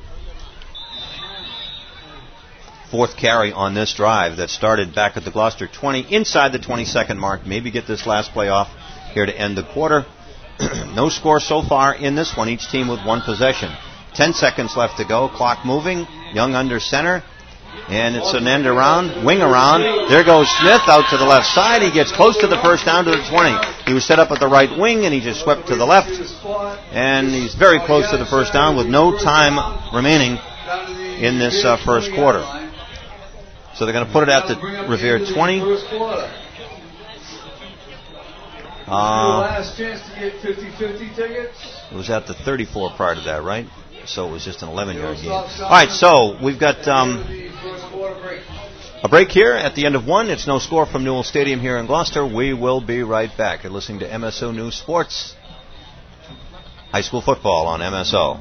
4th carry on this drive that started back at the Gloucester 20, inside the 22nd mark. Maybe get this last play off here to end the quarter. No score so far in this one, each team with one possession. 10 seconds left to go, clock moving, Young under center, and it's an end around, wing around. There goes Smith out to the left side. He gets close to the first down to the 20. He was set up at the right wing, and he just swept to the left, and he's very close to the first down with no time remaining in this first quarter. So they're going to put it at the Revere 20. Last chance to get 50-50 tickets. It was at the 34 prior to that, right? So it was just an 11-yard game. All right, so we've got a break here at the end of one. It's no score from Newell Stadium here in Gloucester. We will be right back. You're listening to MSO News Sports. High school football on MSO.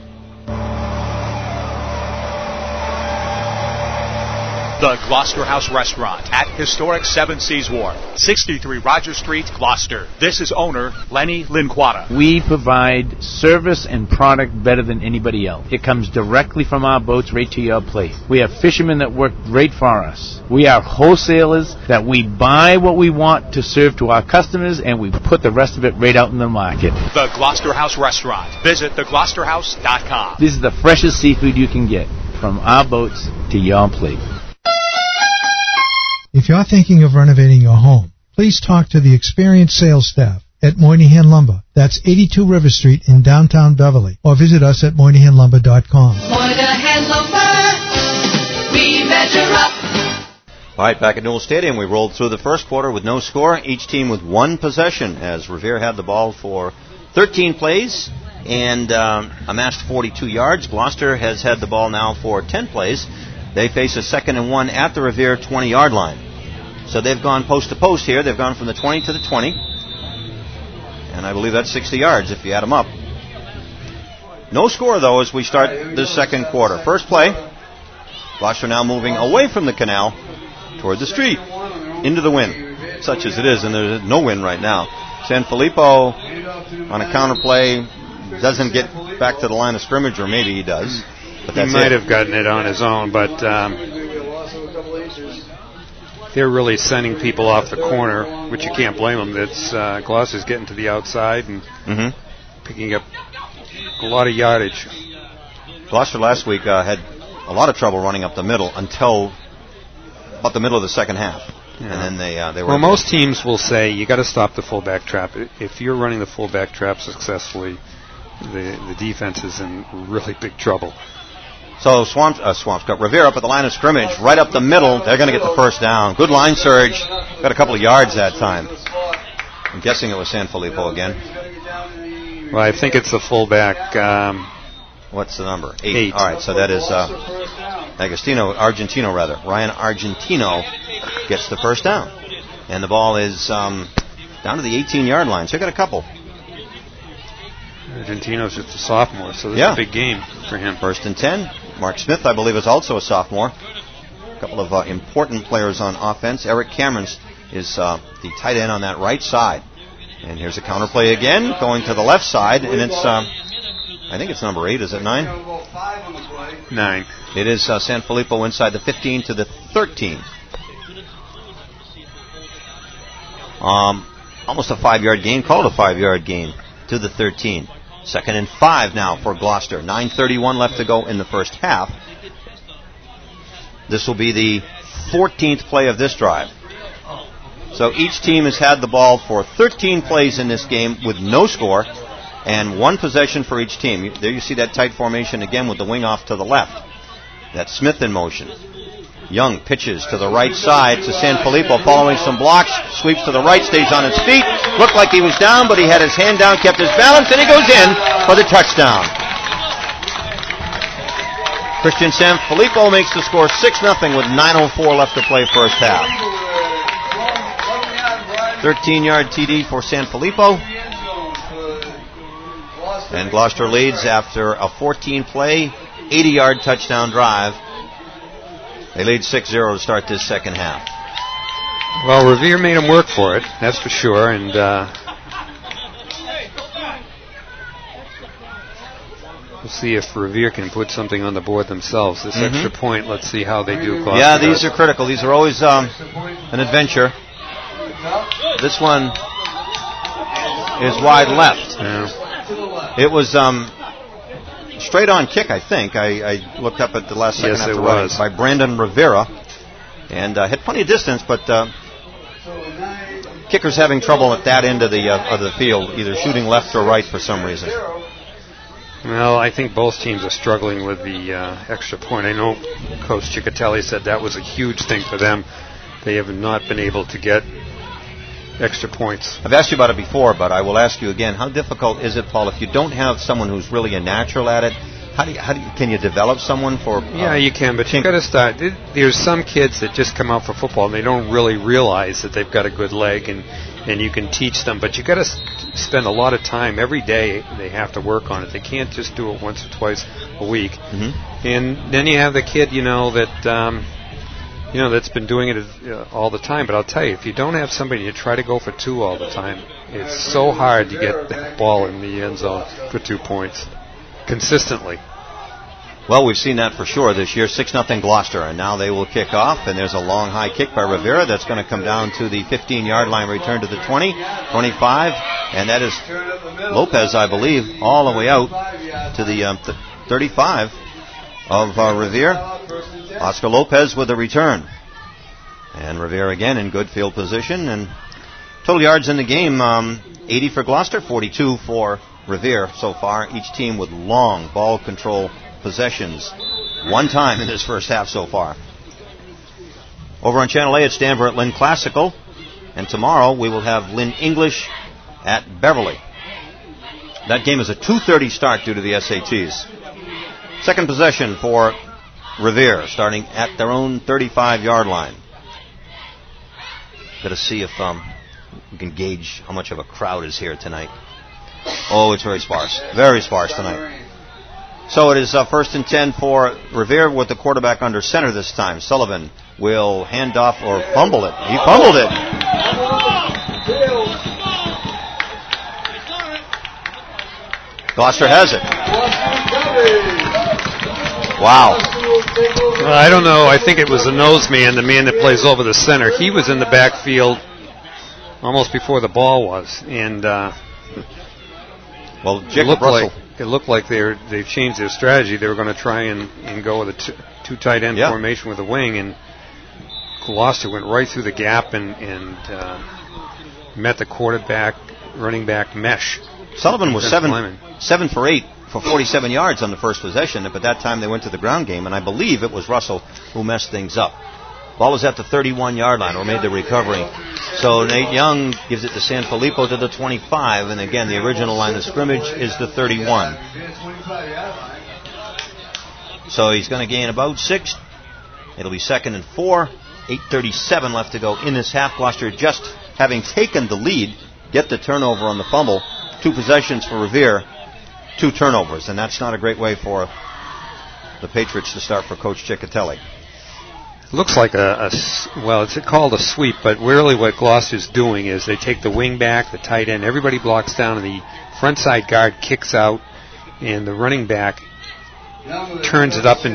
The Gloucester House Restaurant at historic Seven Seas Wharf, 63 Rogers Street, Gloucester. This is owner Lenny Linquata. We provide service and product better than anybody else. It comes directly from our boats right to your plate. We have fishermen that work great for us. We are wholesalers that we buy what we want to serve to our customers, and we put the rest of it right out in the market. The Gloucester House Restaurant. Visit thegloucesterhouse.com. This is the freshest seafood you can get from our boats to your plate. If you're thinking of renovating your home, please talk to the experienced sales staff at Moynihan Lumber. That's 82 River Street in downtown Beverly. Or visit us at MoynihanLumber.com. Moynihan Lumber, we measure up. All right, back at Newell Stadium, we rolled through the first quarter with no score. Each team with one possession as Revere had the ball for 13 plays and amassed 42 yards. Gloucester has had the ball now for 10 plays. They face a 2nd and 1 at the Revere 20-yard line. So they've gone post to post here. They've gone from the 20 to the 20. And I believe that's 60 yards if you add them up. No score, though, as we start the second quarter. First play, Gloucester now moving away from the canal toward the street, into the wind, such as it is, and there's no wind right now. San Filippo on a counter play doesn't get back to the line of scrimmage, or maybe he does. But he might have gotten it on his own, but they're really sending people off the corner, which you can't blame them. It's Gloucester's getting to the outside and picking up a lot of yardage. Gloucester last week had a lot of trouble running up the middle until about the middle of the second half. Yeah. And then they were... Well, most teams will say you got to stop the fullback trap. If you're running the fullback trap successfully, the defense is in really big trouble. So Swampscott, Revere up at the line of scrimmage, right up the middle. They're going to get the first down. Good line surge. Got a couple of yards that time. I'm guessing it was San Filippo again. Well, I think it's the fullback. What's the number? 8. All right, so that is Argentino. Ryan Argentino gets the first down. And the ball is down to the 18-yard line. So he got a couple. Argentino's just a sophomore, so this is a big game for him. 1st and 10. Mark Smith, I believe, is also a sophomore. A couple of important players on offense. Eric Cameron is the tight end on that right side. And here's a counter play again, going to the left side, and it's, I think it's number 8, is it 9? 9. It is Sanfilippo inside the 15 to the 13. Almost a 5-yard gain, called a 5-yard gain to the 13. 2nd and 5 now for Gloucester. 9:31 left to go in the first half. This will be the 14th play of this drive. So each team has had the ball for 13 plays in this game with no score and 1 possession for each team. There you see that tight formation again with the wing off to the left. That's Smith in motion. Young pitches to the right side to Sanfilippo, following some blocks, sweeps to the right, stays on his feet. Looked like he was down, but he had his hand down, kept his balance, and he goes in for the touchdown. Christian Sanfilippo makes the score 6-0 with 9:04 left to play first half. 13-yard TD for Sanfilippo. And Gloucester leads after a 14-play, 80-yard touchdown drive. They lead 6-0 to start this second half. Well, Revere made them work for it, that's for sure. And we'll see if Revere can put something on the board themselves. This extra point, let's see how they do. Gloucester yeah, these are critical. These are always an adventure. This one is wide left. Yeah. It was straight on kick, I think. I looked up at the last second after running by Brandon Rivera, and had plenty of distance, but kicker's having trouble at that end of the field, either shooting left or right for some reason. Well, I think both teams are struggling with the extra point. I know Coach Ciccatelli said that was a huge thing for them. They have not been able to get extra points. I've asked you about it before, but I will ask you again. How difficult is it, Paul, if you don't have someone who's really a natural at it? Can you develop someone for? Yeah, you can, but you got to start. There's some kids that just come out for football and they don't really realize that they've got a good leg, and you can teach them. But you got to spend a lot of time every day. They have to work on it. They can't just do it once or twice a week. Mm-hmm. And then you have the kid, that's been doing it all the time. But I'll tell you, if you don't have somebody to try to go for 2 all the time, it's so hard to get that ball in the end zone for 2 points consistently. Well, we've seen that for sure this year. 6-0 Gloucester, and now they will kick off, and there's a long high kick by Rivera that's going to come down to the 15-yard line, return to the 20, 25, and that is Lopez, I believe, all the way out to the 35 of Revere. Oscar Lopez with the return. And Revere again in good field position, and total yards in the game, 80 for Gloucester, 42 for Revere so far. Each team with long ball control possessions. 1 time in this first half so far. Over on Channel A, it's Danver at Lynn Classical. And tomorrow we will have Lynn English at Beverly. That game is a 2:30 start due to the SATs. Second possession for Revere, starting at their own 35-yard line. Got to see if we can gauge how much of a crowd is here tonight. Oh, it's very sparse. Very sparse tonight. So it is 1st and 10 for Revere with the quarterback under center this time. Sullivan will hand off or fumble it. He fumbled it. Gloucester has it. Wow. Well, I don't know. I think it was the nose man, the man that plays over the center. He was in the backfield almost before the ball was. And well, Jacob Russell. It looked like they've changed their strategy. They were going to try and go with a 2 tight end formation with a wing, and Gloucester went right through the gap and met the quarterback, running back mesh. Sullivan was 7 for 8 for 47 yards on the first possession, but that time they went to the ground game, and I believe it was Russell who messed things up. Ball was at the 31-yard line, or made the recovery. So Nate Young gives it to Sanfilippo to the 25, and again, the original line of scrimmage is the 31. So he's going to gain about 6, It'll be 2nd and 4. 8:37 left to go in this half. Gloucester just having taken the lead, get the turnover on the fumble. 2 possessions for Revere, 2 turnovers, and that's not a great way for the Patriots to start for Coach Ciccatelli. Looks like it's called a sweep, but really what Gloucester's doing is they take the wing back, the tight end, everybody blocks down, and the front side guard kicks out, and the running back turns it up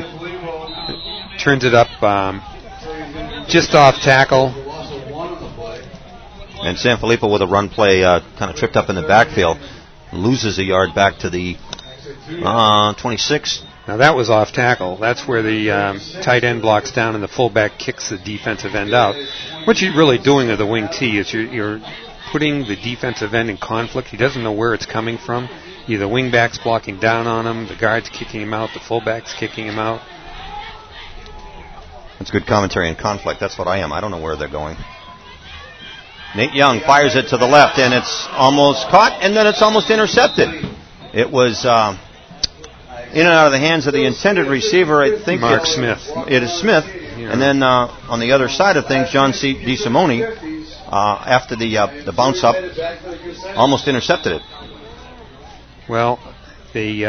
just off tackle. And Sanfilippo with a run play kind of tripped up in the backfield, loses a yard back to the 26. Now that was off tackle. That's where the tight end blocks down and the fullback kicks the defensive end out. What you're really doing with the wing T is you're putting the defensive end in conflict. He doesn't know where it's coming from. Either wing back's blocking down on him, the guard's kicking him out, the fullback's kicking him out. That's good commentary in conflict. That's what I am. I don't know where they're going. Nate Young fires it to the left, and it's almost caught, and then it's almost intercepted. It was in and out of the hands of the intended receiver. I think Mark Smith. It is Smith. Yeah. And then on the other side of things, John C. DeSimone, after the bounce up, almost intercepted it. Well, they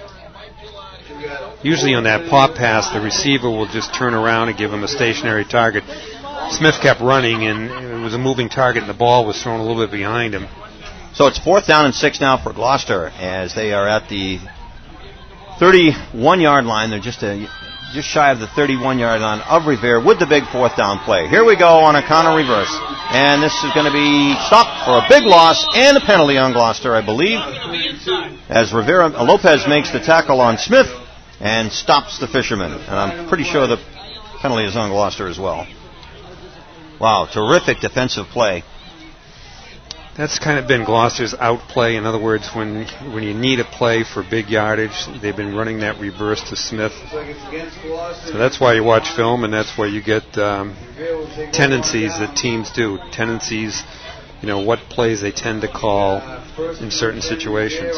usually on that pop pass, the receiver will just turn around and give him a stationary target. Smith kept running, and it was a moving target, and the ball was thrown a little bit behind him. So it's 4th down and 6 now for Gloucester as they are at the 31-yard line. They're just shy of the 31-yard line of Revere with the big 4th down play. Here we go on a counter reverse. And this is going to be stopped for a big loss and a penalty on Gloucester, I believe, as Lopez makes the tackle on Smith and stops the Fisherman. And I'm pretty sure the penalty is on Gloucester as well. Wow, terrific defensive play. That's kind of been Gloucester's outplay. In other words, when you need a play for big yardage, they've been running that reverse to Smith. So that's why you watch film, and that's why you get tendencies that teams do. Tendencies, what plays they tend to call in certain situations.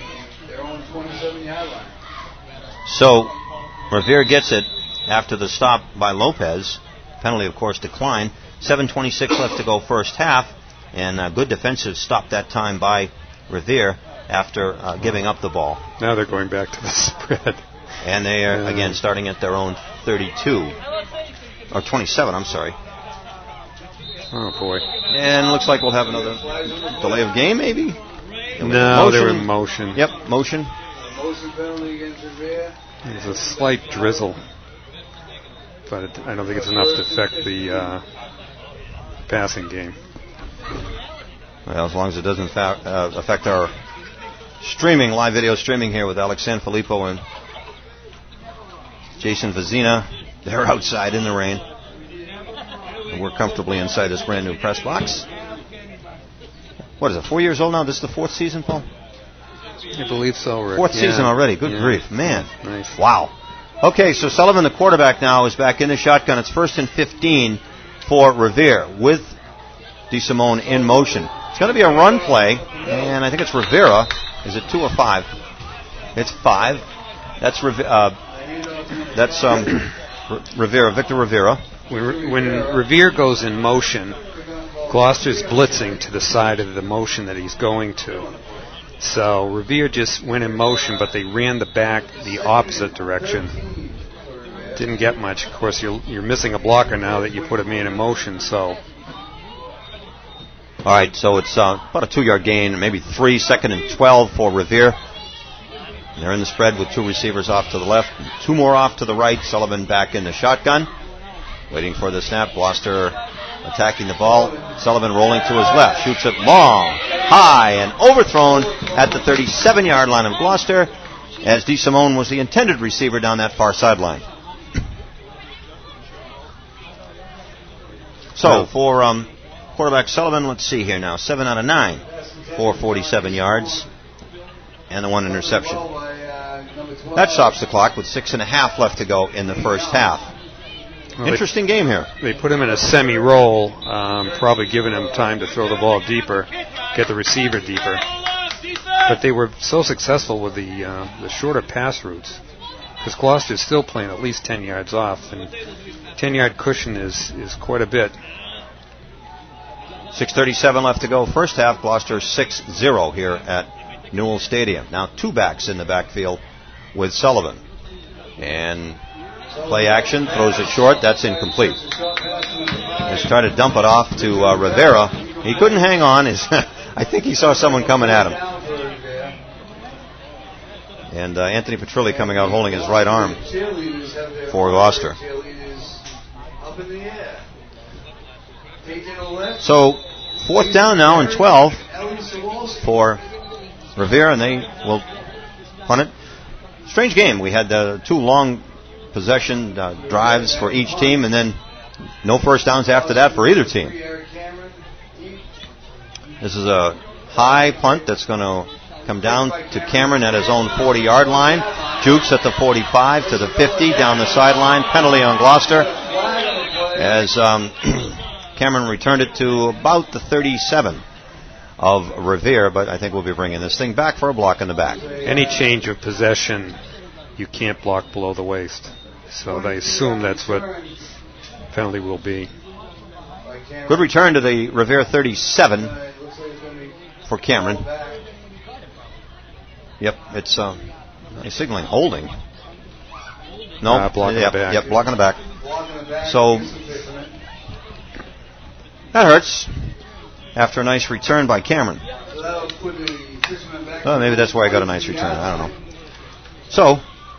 So Revere gets it after the stop by Lopez. Penalty, of course, declined. 7:26 left to go first half. And a good defensive stop that time by Revere after giving up the ball. Now they're going back to the spread. And they are, again, starting at their own 32. Or 27, I'm sorry. Oh, boy. And it looks like we'll have another delay of game, maybe? No, they were in motion. Yep, motion. Motion penalty against Revere. There's a slight drizzle. But I don't think it's enough to affect the passing game. Well, as long as it doesn't affect our live video streaming here with Alex Sanfilippo and Jason Vazina. They're outside in the rain. And we're comfortably inside this brand new press box. What is it, 4 years old now? This is the 4th season, Paul? I believe so, Rick. 4th season already. Good grief. Man. Nice. Wow. Okay, so Sullivan, the quarterback now, is back in the shotgun. It's 1st and 15 for Revere with DeSimone in motion. It's going to be a run play, and I think it's Rivera. Is it 2 or 5? It's 5. That's Rivera, Victor Rivera. When Revere goes in motion, Gloucester's blitzing to the side of the motion that he's going to. So Revere just went in motion, but they ran the back the opposite direction. Didn't get much. Of course, you're missing a blocker now that you put a man in motion, so... All right, so it's about a 2-yard gain, maybe 3, 2nd and 12 for Revere. They're in the spread with 2 receivers off to the left, 2 more off to the right. Sullivan back in the shotgun, waiting for the snap. Gloucester attacking the ball. Sullivan rolling to his left, shoots it long, high, and overthrown at the 37-yard line of Gloucester, as DeSimone was the intended receiver down that far sideline. So for quarterback Sullivan, let's see here now. 7 out of 9 for 47 yards and the 1 interception. That stops the clock with 6.5 left to go in the first half. Well, interesting game here. They put him in a semi-roll, probably giving him time to throw the ball deeper, get the receiver deeper. But they were so successful with the shorter pass routes. because Gloucester's still playing at least 10 yards off, and 10-yard cushion is quite a bit. 6:37 left to go. First half, Gloucester 6-0 here at Newell Stadium. Now 2 backs in the backfield with Sullivan. And play action, throws it short. That's incomplete. He's trying to dump it off to Rivera. He couldn't hang on. I think he saw someone coming at him. And Anthony Petrilli coming out holding his right arm for Gloucester. So, 4th down now and 12 for Rivera, and they will punt it. Strange game. We had 2 long possession drives for each team, and then no first downs after that for either team. This is a high punt that's going to come down to Cameron at his own 40-yard line. Jukes at the 45 to the 50 down the sideline. Penalty on Gloucester as Cameron returned it to about the 37 of Revere, but I think we'll be bringing this thing back for a block in the back. Any change of possession, you can't block below the waist. So they assume that's what penalty will be. Good return to the Revere 37 for Cameron. Yep, it's signaling holding. No, blocking the back. Yep, blocking the back. So that hurts after a nice return by Cameron. Oh, maybe that's why I got a nice return. I don't know. So,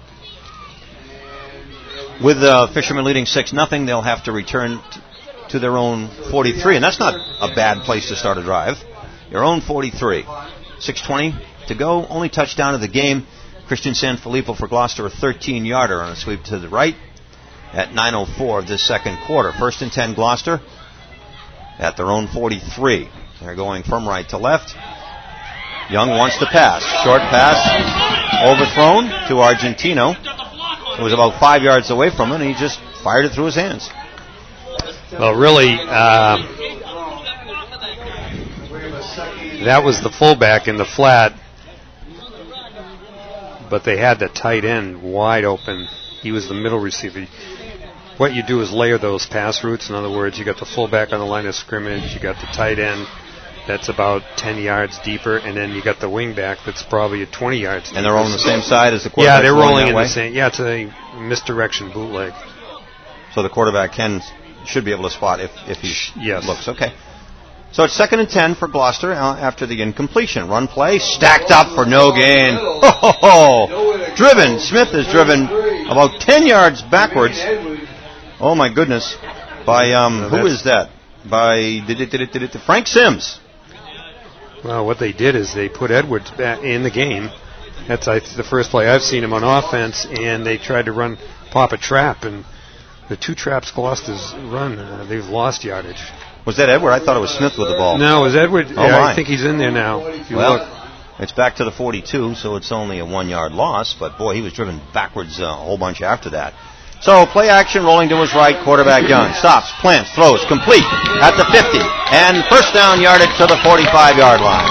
with Fisherman leading 6-0, they'll have to return to their own 43, and that's not a bad place to start a drive. Your own 43. 6:20 to go. Only touchdown of the game. Christian Sanfilippo for Gloucester, a 13-yarder on a sweep to the right at 9:04 of this second quarter. 1st and 10 Gloucester at their own 43. They're going from right to left. Young wants to pass. Short pass overthrown to Argentino. It was about 5 yards away from him, and he just fired it through his hands. Well, really, that was the fullback in the flat, but they had the tight end wide open. He was the middle receiver. What you do is layer those pass routes. In other words, you got the fullback on the line of scrimmage, you got the tight end that's about 10 yards deeper, and then you got the wingback that's probably 20 yards deeper. And they're rolling the same side as the quarterback? Yeah, they're rolling in the same. Yeah, it's a misdirection bootleg. So the quarterback should be able to spot if he yes. looks. Okay. So it's 2nd and 10 for Gloucester after the incompletion. Run play, stacked up for no gain. Driven. Smith is driven about 10 yards backwards. Oh, my goodness. By, who is that? By Frank Sims. Well, what they did is they put Edwards back in the game. That's the first play I've seen him on offense, and they tried to pop a trap, and the 2 traps Gloucester's run, they've lost yardage. Was that Edward? I thought it was Smith with the ball. No, it was Edward. Oh, yeah, I think he's in there now. Well, it's back to the 42, so it's only a 1-yard loss, but boy, he was driven backwards a whole bunch after that. So, play action, rolling to his right, quarterback Young. Stops, plants, throws, complete at the 50. And first down yardage to the 45-yard line.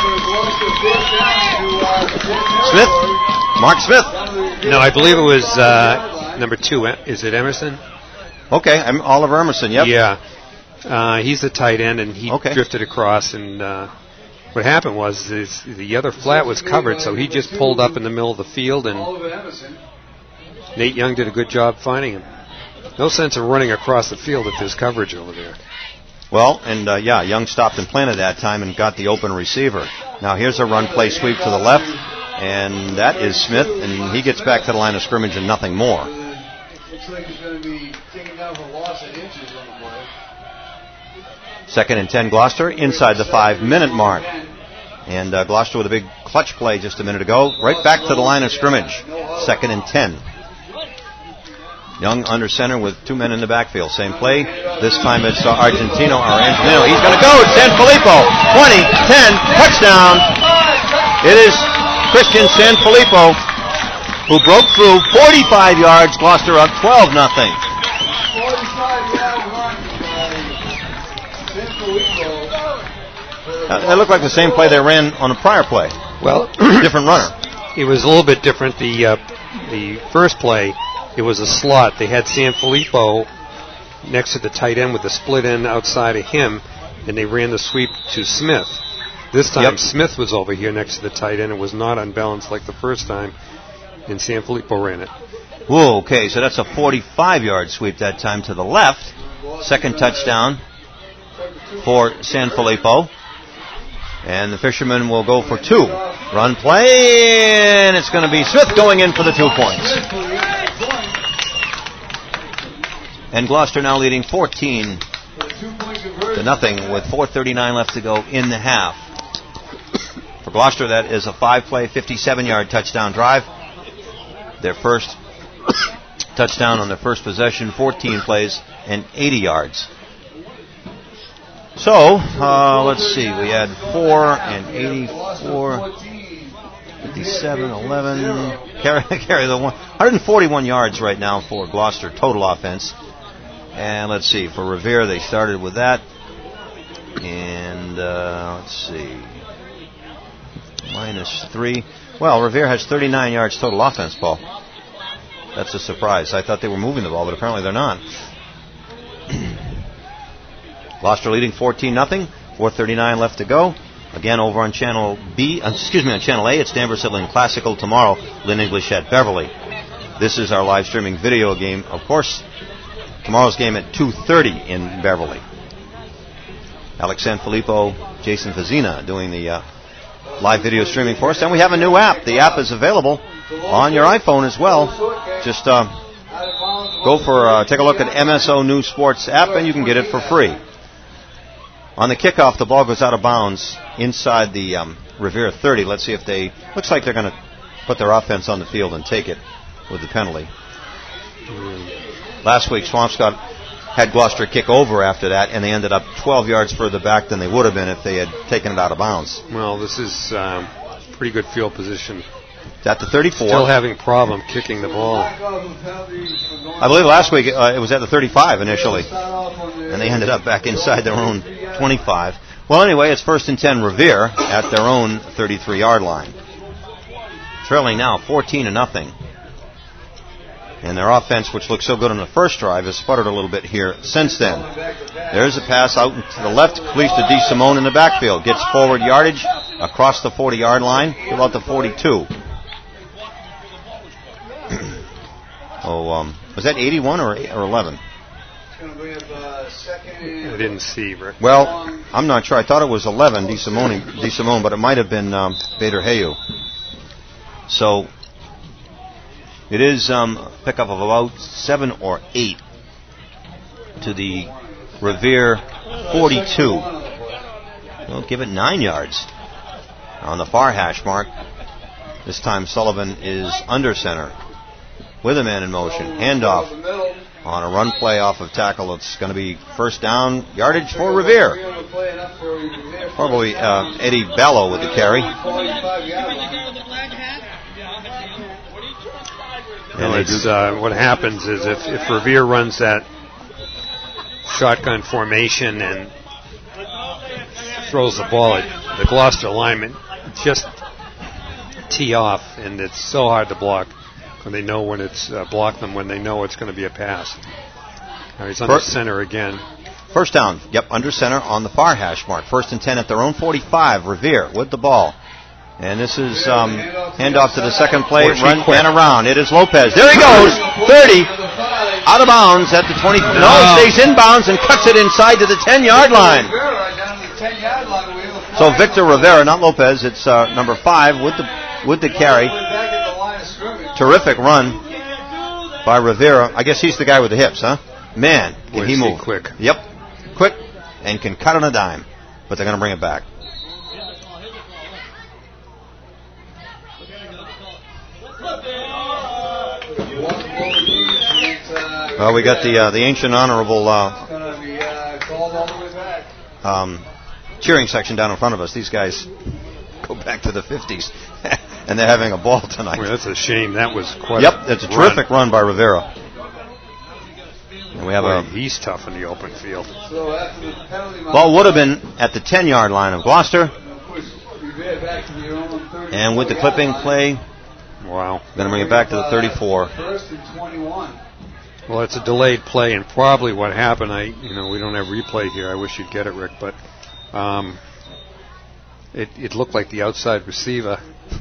Smith? Mark Smith? No, I believe it was number 2. Is it Emerson? Okay, Oliver Emerson, yep. Yeah. He's the tight end, and he drifted across, and what happened was the other flat was covered, so he just pulled up in the middle of the field, and Nate Young did a good job finding him. No sense of running across the field if there's coverage over there. Well, and Young stopped and planted that time and got the open receiver. Now here's a run play sweep to the left, and that is Smith, and he gets back to the line of scrimmage and nothing more. Looks like he's going to be taking down for loss of inches on the play. 2nd and 10 Gloucester inside the 5-minute mark. And Gloucester with a big clutch play just a minute ago. Right back to the line of scrimmage. 2nd and 10. Young under center with 2 men in the backfield. Same play. This time it's Argentino. He's going to go. It's Sanfilippo. 20, 10, touchdown. It is Christian Sanfilippo who broke through 45 yards. Gloucester up 12-0. 45-yard run. It looked like the same play they ran on a prior play. Well, different runner. It was a little bit different. The the first play, it was a slot. They had Sanfilippo next to the tight end with the split end outside of him, and they ran the sweep to Smith. This time, Smith was over here next to the tight end. It was not unbalanced like the first time, and Sanfilippo ran it. Whoa, okay, so that's a 45-yard sweep that time to the left. Second touchdown for Sanfilippo. And the Fishermen will go for 2. Run play, and it's going to be Smith going in for the 2 points. And Gloucester now leading 14-0 with 4:39 left to go in the half. For Gloucester, that is a 5-play, 57-yard touchdown drive. Their first touchdown on their first possession, 14 plays and 80 yards. So, let's see. We had 4 and 84, 57, 11. Carry the 141 yards right now for Gloucester total offense. And let's see. For Revere, they started with that. And let's see. -3. Well, Revere has 39 yards total offense, Paul. That's a surprise. I thought they were moving the ball, but apparently they're not. Gloucester leading 14-0. 4:39 left to go. Again, over on Channel on Channel A, it's Danvers at Lynn Classical tomorrow. Lynn English at Beverly. This is our live streaming video game. Of course, tomorrow's game at 2:30 in Beverly. Alex Sanfilippo, Jason Fazina doing the live video streaming for us. And we have a new app. The app is available on your iPhone as well. Just take a look at MSO News Sports app, and you can get it for free. On the kickoff, the ball goes out of bounds inside the Revere 30. Let's see if looks like they're going to put their offense on the field and take it with the penalty. Last week, Swampscott had Gloucester kick over after that, and they ended up 12 yards further back than they would have been if they had taken it out of bounds. Well, this is pretty good field position. It's at the 34. Still having a problem kicking the ball. I believe last week it was at the 35 initially, and they ended up back inside their own 25. Well, anyway, it's 1st and 10 Revere at their own 33-yard line. Trailing now 14-0. And their offense, which looked so good on the first drive, has sputtered a little bit here since then. There's a pass out to the left, completes to DeSimone in the backfield. Gets forward yardage across the 40-yard line to about the 42. Was that 81 or 11? I didn't see, Rick. Well, I'm not sure. I thought it was 11, DeSimone, but it might have been Bader Hayu. So it is pickup of about 7 or 8 to the Revere 42. We'll give it 9 yards on the far hash mark. This time Sullivan is under center with a man in motion. Handoff on a run play off of tackle. It's going to be first down yardage for Revere. Probably Eddie Bello with the carry. And what happens is if Revere runs that shotgun formation and throws the ball at the Gloucester lineman, just tee off, and it's so hard to block when they know when it's block them when they know it's going to be a pass. He's under center again. First down, under center on the far hash mark. 1st and 10 at their own 45. Revere with the ball. And this is handoff to the second play, run and around. It is Lopez. There he goes, 30, out of bounds at the 20. No, he stays in bounds and cuts it inside to the 10-yard line. So Victor Rivera, not Lopez, it's number 5 with the carry. Terrific run by Rivera. I guess he's the guy with the hips, huh? Man, can he move quick? Yep, quick, and can cut on a dime. But they're going to bring it back. Well, we got the ancient honorable cheering section down in front of us. These guys go back to the 50s, and they're having a ball tonight. Well, that's a shame. That was quite it's a terrific run by Rivera. And we have he's tough in the open field. Ball would have been at the 10-yard line of Gloucester. And with the clipping play, Wow. Going to bring it back to the 34. First and 21. Well, it's a delayed play, and probably what happened, we don't have replay here. I wish you'd get it, Rick, but it looked like the outside receiver.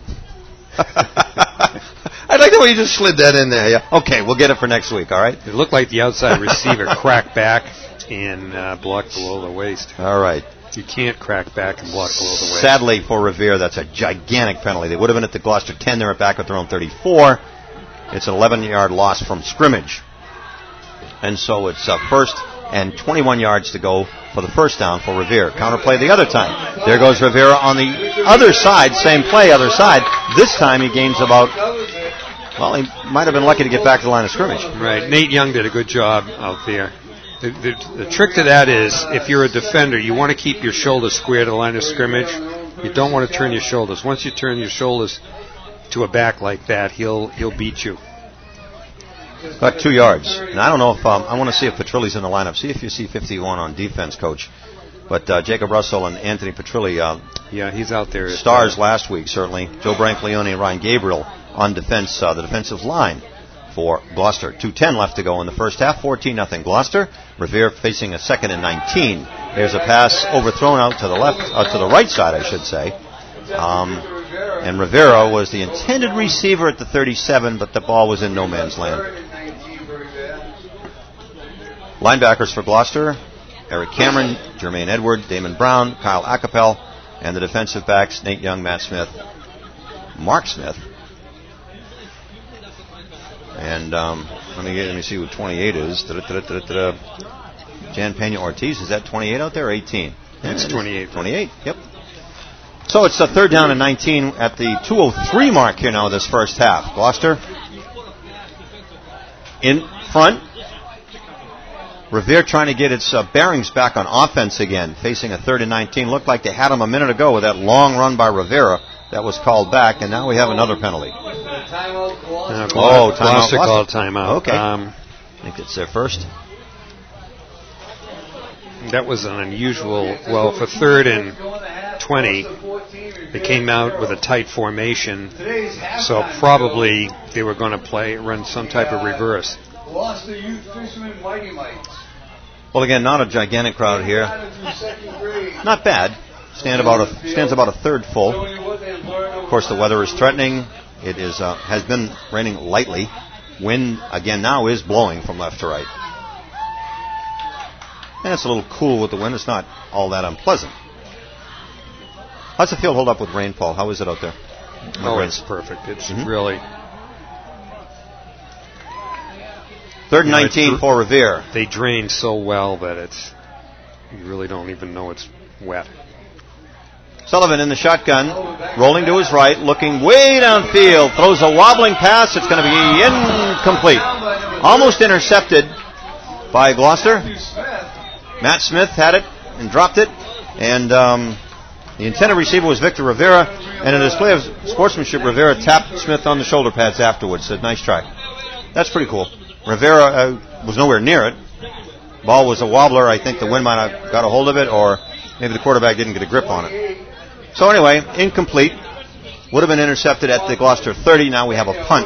I like the way you just slid that in there. Yeah. Okay, we'll get it for next week, all right? It looked like the outside receiver cracked back and blocked below the waist. All right. You can't crack back and block below the waist. Sadly for Revere, that's a gigantic penalty. They would have been at the Gloucester 10. They're back at their own 34. It's an 11-yard loss from scrimmage. And so it's first and 21 yards to go for the first down for Revere. Counterplay the other time. There goes Revere on the other side. Same play, other side. This time he gains about, well, he might have been lucky to get back to the line of scrimmage. Right. Nate Young did a good job out there. The trick to that is, if you're a defender, you want to keep your shoulders square to the line of scrimmage. You don't want to turn your shoulders. Once you turn your shoulders to a back like that, he'll beat you. About 2 yards. And I don't know if I want to see if Petrilli's in the lineup. See if you see 51 on defense, Coach. But Jacob Russell and Anthony Petrilli, yeah, he's out there. Stars last week, certainly. Joe Branfleone and Ryan Gabriel on defense, the defensive line for Gloucester. 2:10 left to go in the first half. 14-0 Gloucester. Revere facing a 2nd and 19. There's a pass overthrown out to the left, to the right side, I should say. And Rivera was the intended receiver at the 37, but the ball was in no man's land. Linebackers for Gloucester: Eric Cameron, Jermaine Edward, Damon Brown, Kyle Acapel, and the defensive backs: Nate Young, Matt Smith, Mark Smith. And let me see who 28 is. Jan Pena Ortiz, is that 28 out there or 18? It's 28. 28, yep. So it's a 3rd down and 19 at the 2:03 mark here now this first half. Gloucester in front. Revere trying to get its bearings back on offense again, facing a 3rd and 19. Looked like they had him a minute ago with that long run by Rivera. That was called back, and now we have another penalty. Gloucester called timeout. Okay. I think it's their first. That was an unusual, well, for 3rd and 20, they came out with a tight formation, so probably they were going to run some type of reverse. Gloucester Youth Fishermen Mighty Mites. Well, again, not a gigantic crowd here. Not bad. Stands about a third full. Of course, the weather is threatening. It is has been raining lightly. Wind again now is blowing from left to right. And it's a little cool with the wind. It's not all that unpleasant. How's the field hold up with rainfall? How is it out there? It's perfect. It's really... 3rd and 19 for Revere. They drain so well that you really don't even know it's wet. Sullivan in the shotgun, rolling to his right, looking way downfield, throws a wobbling pass. It's going to be incomplete. Almost intercepted by Gloucester. Matt Smith had it and dropped it, and the intended receiver was Victor Rivera, and in a display of sportsmanship, Rivera tapped Smith on the shoulder pads afterwards. Said, "Nice try." That's pretty cool. Rivera was nowhere near it. Ball was a wobbler. I think the wind might have got a hold of it, or maybe the quarterback didn't get a grip on it. So anyway, incomplete. Would have been intercepted at the Gloucester 30. Now we have a punt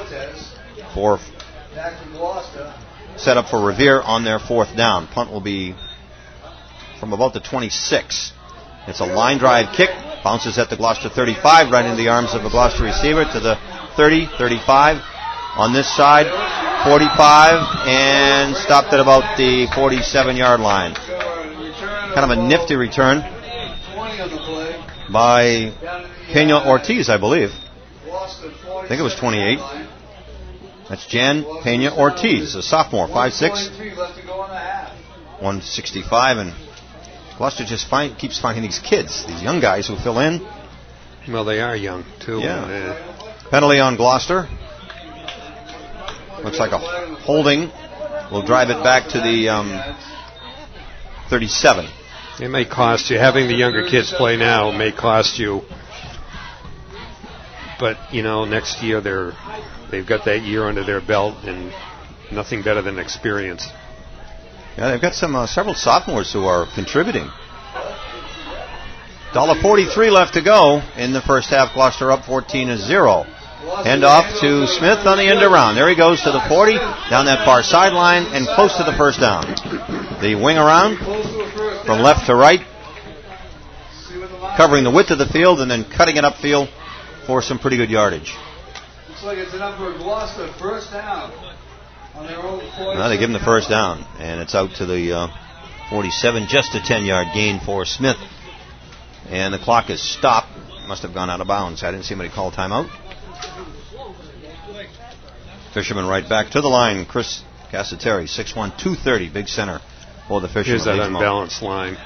set up for Revere on their 4th down. Punt will be from about the 26. It's a line drive kick. Bounces at the Gloucester 35, right into the arms of a Gloucester receiver to the 30, 35. On this side, 45, and stopped at about the 47-yard line. Kind of a nifty return by Pena Ortiz, I believe. I think it was 28. That's Jan Pena Ortiz, a sophomore, 5'6", 165, and Gloucester just keeps finding these kids, these young guys who fill in. Well, they are young, too. Yeah. Penalty on Gloucester. Looks like a holding. We'll drive it back to the 37. It may cost you. Having the younger kids play now may cost you. But, next year they've got that year under their belt and nothing better than experience. Yeah, they've got several sophomores who are contributing. $1.43 left to go in the first half. Gloucester up 14-0. Hand off to Smith on the end around. There he goes to the 40, down that far sideline, and close to the first down. The wing around from left to right, covering the width of the field and then cutting it upfield for some pretty good yardage. Looks like it's enough for Gloucester. First down on their own 40. Well, they give him the first down, and it's out to the 47, just a 10-yard gain for Smith. And the clock is stopped. Must have gone out of bounds. I didn't see anybody call timeout. Fisherman right back to the line. Chris Cassateri, 6'1", 230, big center for the Fisherman. Here's that unbalanced line.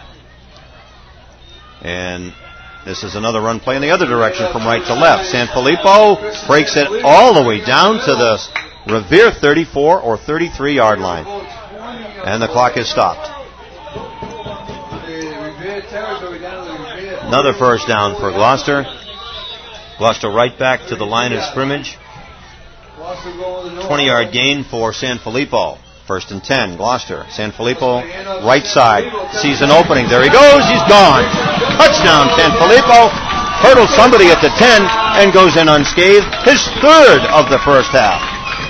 And this is another run play in the other direction from right to left. Sanfilippo breaks it all the way down to the Revere 34 or 33-yard line. And the clock is stopped. Another first down for Gloucester. Gloucester right back to the line of scrimmage. 20-yard gain for Sanfilippo. First and 10, Gloucester. Sanfilippo, right side, sees an opening. There he goes, he's gone. Touchdown, Sanfilippo. Hurdles somebody at the 10 and goes in unscathed. His third of the first half.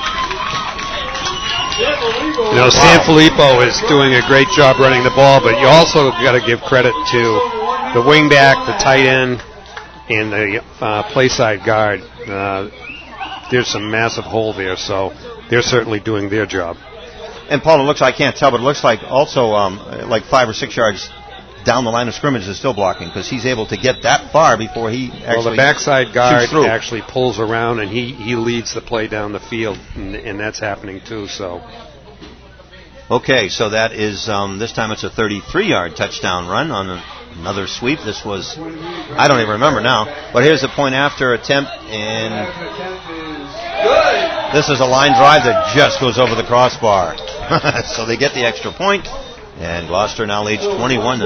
You know, Sanfilippo is doing a great job running the ball, but you also got to give credit to the wingback, the tight end, and the play side guard. There's some massive hole there, so they're certainly doing their job. And Paul, it looks, I can't tell, but it looks like also like 5 or 6 yards down the line of scrimmage is still blocking, because he's able to get that far before he actually Well, the backside guard actually pulls around, and he leads the play down the field, and that's happening too. So. Okay, so that is, this time it's a 33-yard touchdown run on another sweep. This was, I don't even remember now, but here's the point after attempt, and this is a line drive that just goes over the crossbar. So they get the extra point, and Gloucester now leads 21-0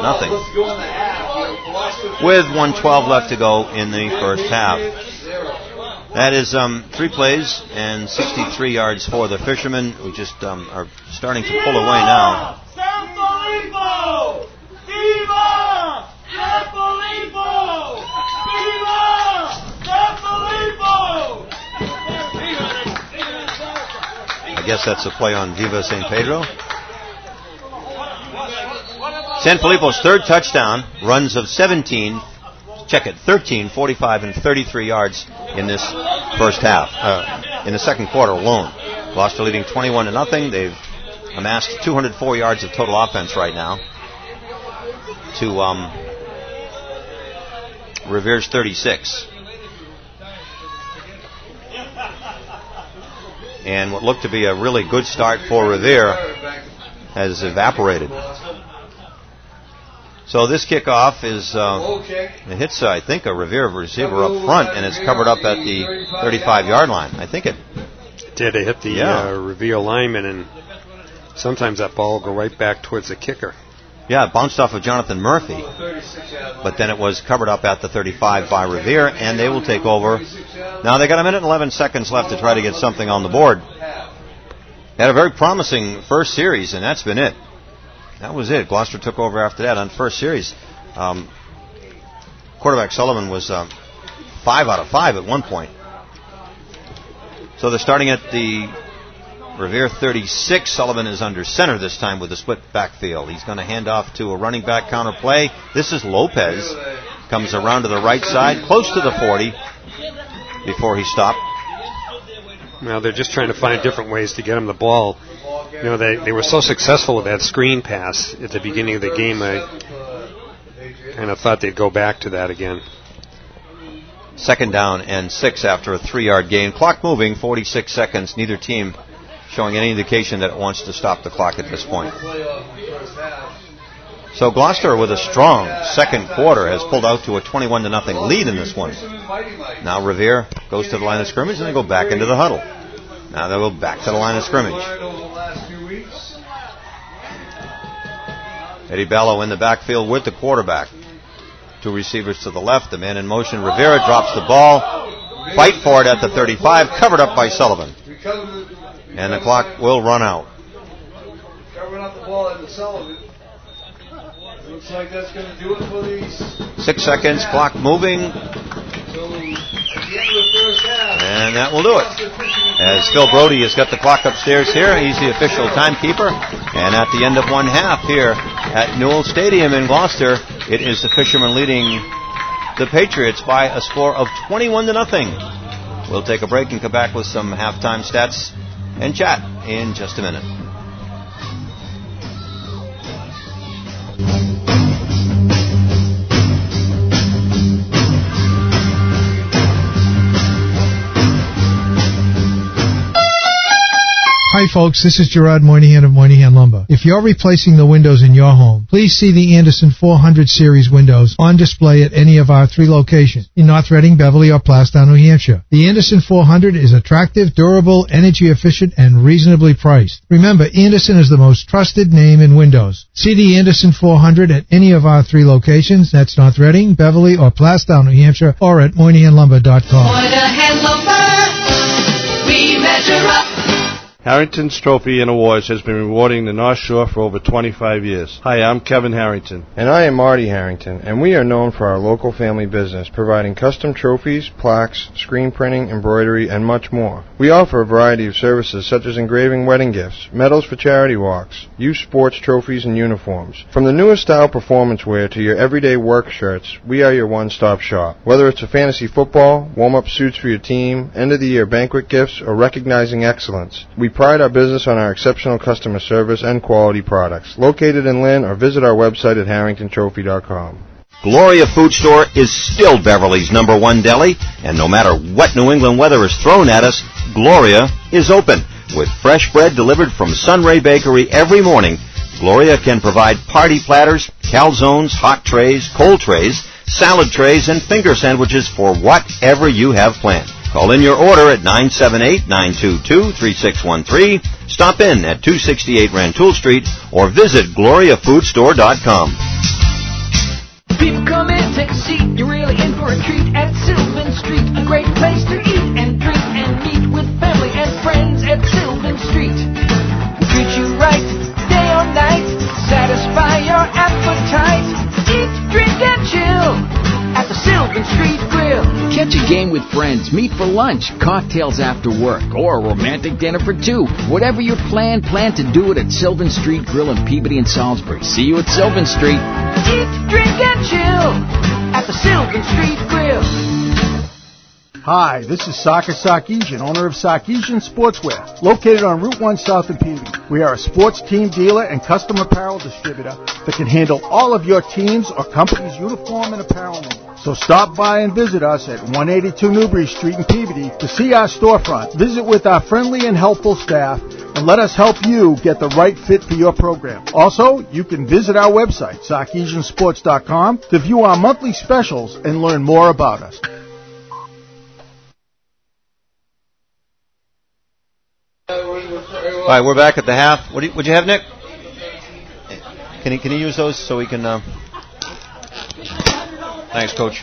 with 1:12 left to go in the first half. That is 3 plays and 63 yards for the Fishermen, who just are starting to pull away now. Sanfilippo! Viva! Sanfilippo! Viva! Sanfilippo! I guess that's a play on Viva San Pedro. Sanfilippo's third touchdown, runs of 17, check it, 13, 45, and 33 yards in this first half, in the second quarter alone. Gloucester leading 21-0. They've amassed 204 yards of total offense right now to Revere's 36. And what looked to be a really good start for Revere has evaporated. So this kickoff is, it hits, I think, a Revere receiver up front, and it's covered up at the 35-yard line. I think it did. It hit the Revere lineman, and sometimes that ball will go right back towards the kicker. Yeah, it bounced off of Jonathan Murphy, but then it was covered up at the 35 by Revere, and they will take over. Now they got 1 minute and 11 seconds left to try to get something on the board. They had a very promising first series, and that's been it. That was it. Gloucester took over after that on first series. Quarterback Sullivan was 5 out of 5 at one point. So they're starting at the Revere 36. Sullivan is under center this time with the split backfield. He's going to hand off to a running back counter play. This is Lopez. Comes around to the right side, close to the 40, before he stopped. Well, they're just trying to find different ways to get him the ball. You know, they were so successful with that screen pass at the beginning of the game, I kind of thought they'd go back to that again. 2nd down and 6 after a 3-yard gain. Clock moving, 46 seconds. Neither team showing any indication that it wants to stop the clock at this point. So Gloucester, with a strong second quarter, has pulled out to a 21-0 lead in this one. Now Revere goes to the line of scrimmage, and they go back into the huddle. Now they go back to the line of scrimmage. Eddie Ballo in the backfield with the quarterback. 2 receivers to the left, the man in motion. Rivera drops the ball. Fight for it at the 35, covered up by Sullivan. And the clock will run out. Covering up the ball at the Sullivan. Looks like that's going to do it for these. 6 seconds, clock moving. So at the end of the first half. And that will do it. As Phil Brody has got the clock upstairs here, he's the official timekeeper. And at the end of one half here at Newell Stadium in Gloucester, it is the Fishermen leading the Patriots by a score of 21-0. We'll take a break and come back with some halftime stats and chat in just a minute. Hi folks, this is Gerard Moynihan of Moynihan Lumber. If you're replacing the windows in your home, please see the Anderson 400 series windows on display at any of our 3 locations in North Reading, Beverly, or Plastown, New Hampshire. The Anderson 400 is attractive, durable, energy efficient, and reasonably priced. Remember, Anderson is the most trusted name in windows. See the Anderson 400 at any of our 3 locations. That's North Reading, Beverly, or Plastown, New Hampshire, or at MoynihanLumber.com. Moynihan Lumber, we measure up. Harrington's Trophy and Awards has been rewarding the North Shore for over 25 years. Hi, I'm Kevin Harrington. And I am Marty Harrington, and we are known for our local family business, providing custom trophies, plaques, screen printing, embroidery, and much more. We offer a variety of services such as engraving wedding gifts, medals for charity walks, youth sports trophies, and uniforms. From the newest style performance wear to your everyday work shirts, we are your one-stop shop. Whether it's a fantasy football, warm-up suits for your team, end-of-the-year banquet gifts, or recognizing excellence, we pride our business on our exceptional customer service and quality products. Located in Lynn, or visit our website at harringtontrophy.com. Gloria Food Store is still Beverly's #1 deli, and no matter what New England weather is thrown at us, Gloria is open. With fresh bread delivered from Sunray Bakery every morning, Gloria can provide party platters, calzones, hot trays, cold trays, salad trays, and finger sandwiches for whatever you have planned. Call in your order at 978-922-3613, stop in at 268 Rantoul Street, or visit GloriaFoodStore.com. People come in, take a seat, you're really in for a treat at Sylvan Street. A great place to eat and drink and meet with family and friends at Sylvan Street. We'll treat you right, day or night, satisfy your appetite. Eat, drink, and chill at the Sylvan Street Grill. Catch a game with friends, meet for lunch, cocktails after work, or a romantic dinner for 2. Whatever your plan to do it at Sylvan Street Grill in Peabody and Salisbury. See you at Sylvan Street. Eat, drink, and chill at the Sylvan Street Grill. Hi, this is Saka Sarkeesian, owner of Sarkeesian Sportswear, located on Route 1 South in Peabody. We are a sports team dealer and custom apparel distributor that can handle all of your team's or company's uniform and apparel needs. So stop by and visit us at 182 Newbury Street in Peabody to see our storefront. Visit with our friendly and helpful staff and let us help you get the right fit for your program. Also, you can visit our website, sarkeesiansports.com, to view our monthly specials and learn more about us. All right, we're back at the half. What'd you have, Nick? Can you use those so we can... Thanks, Coach.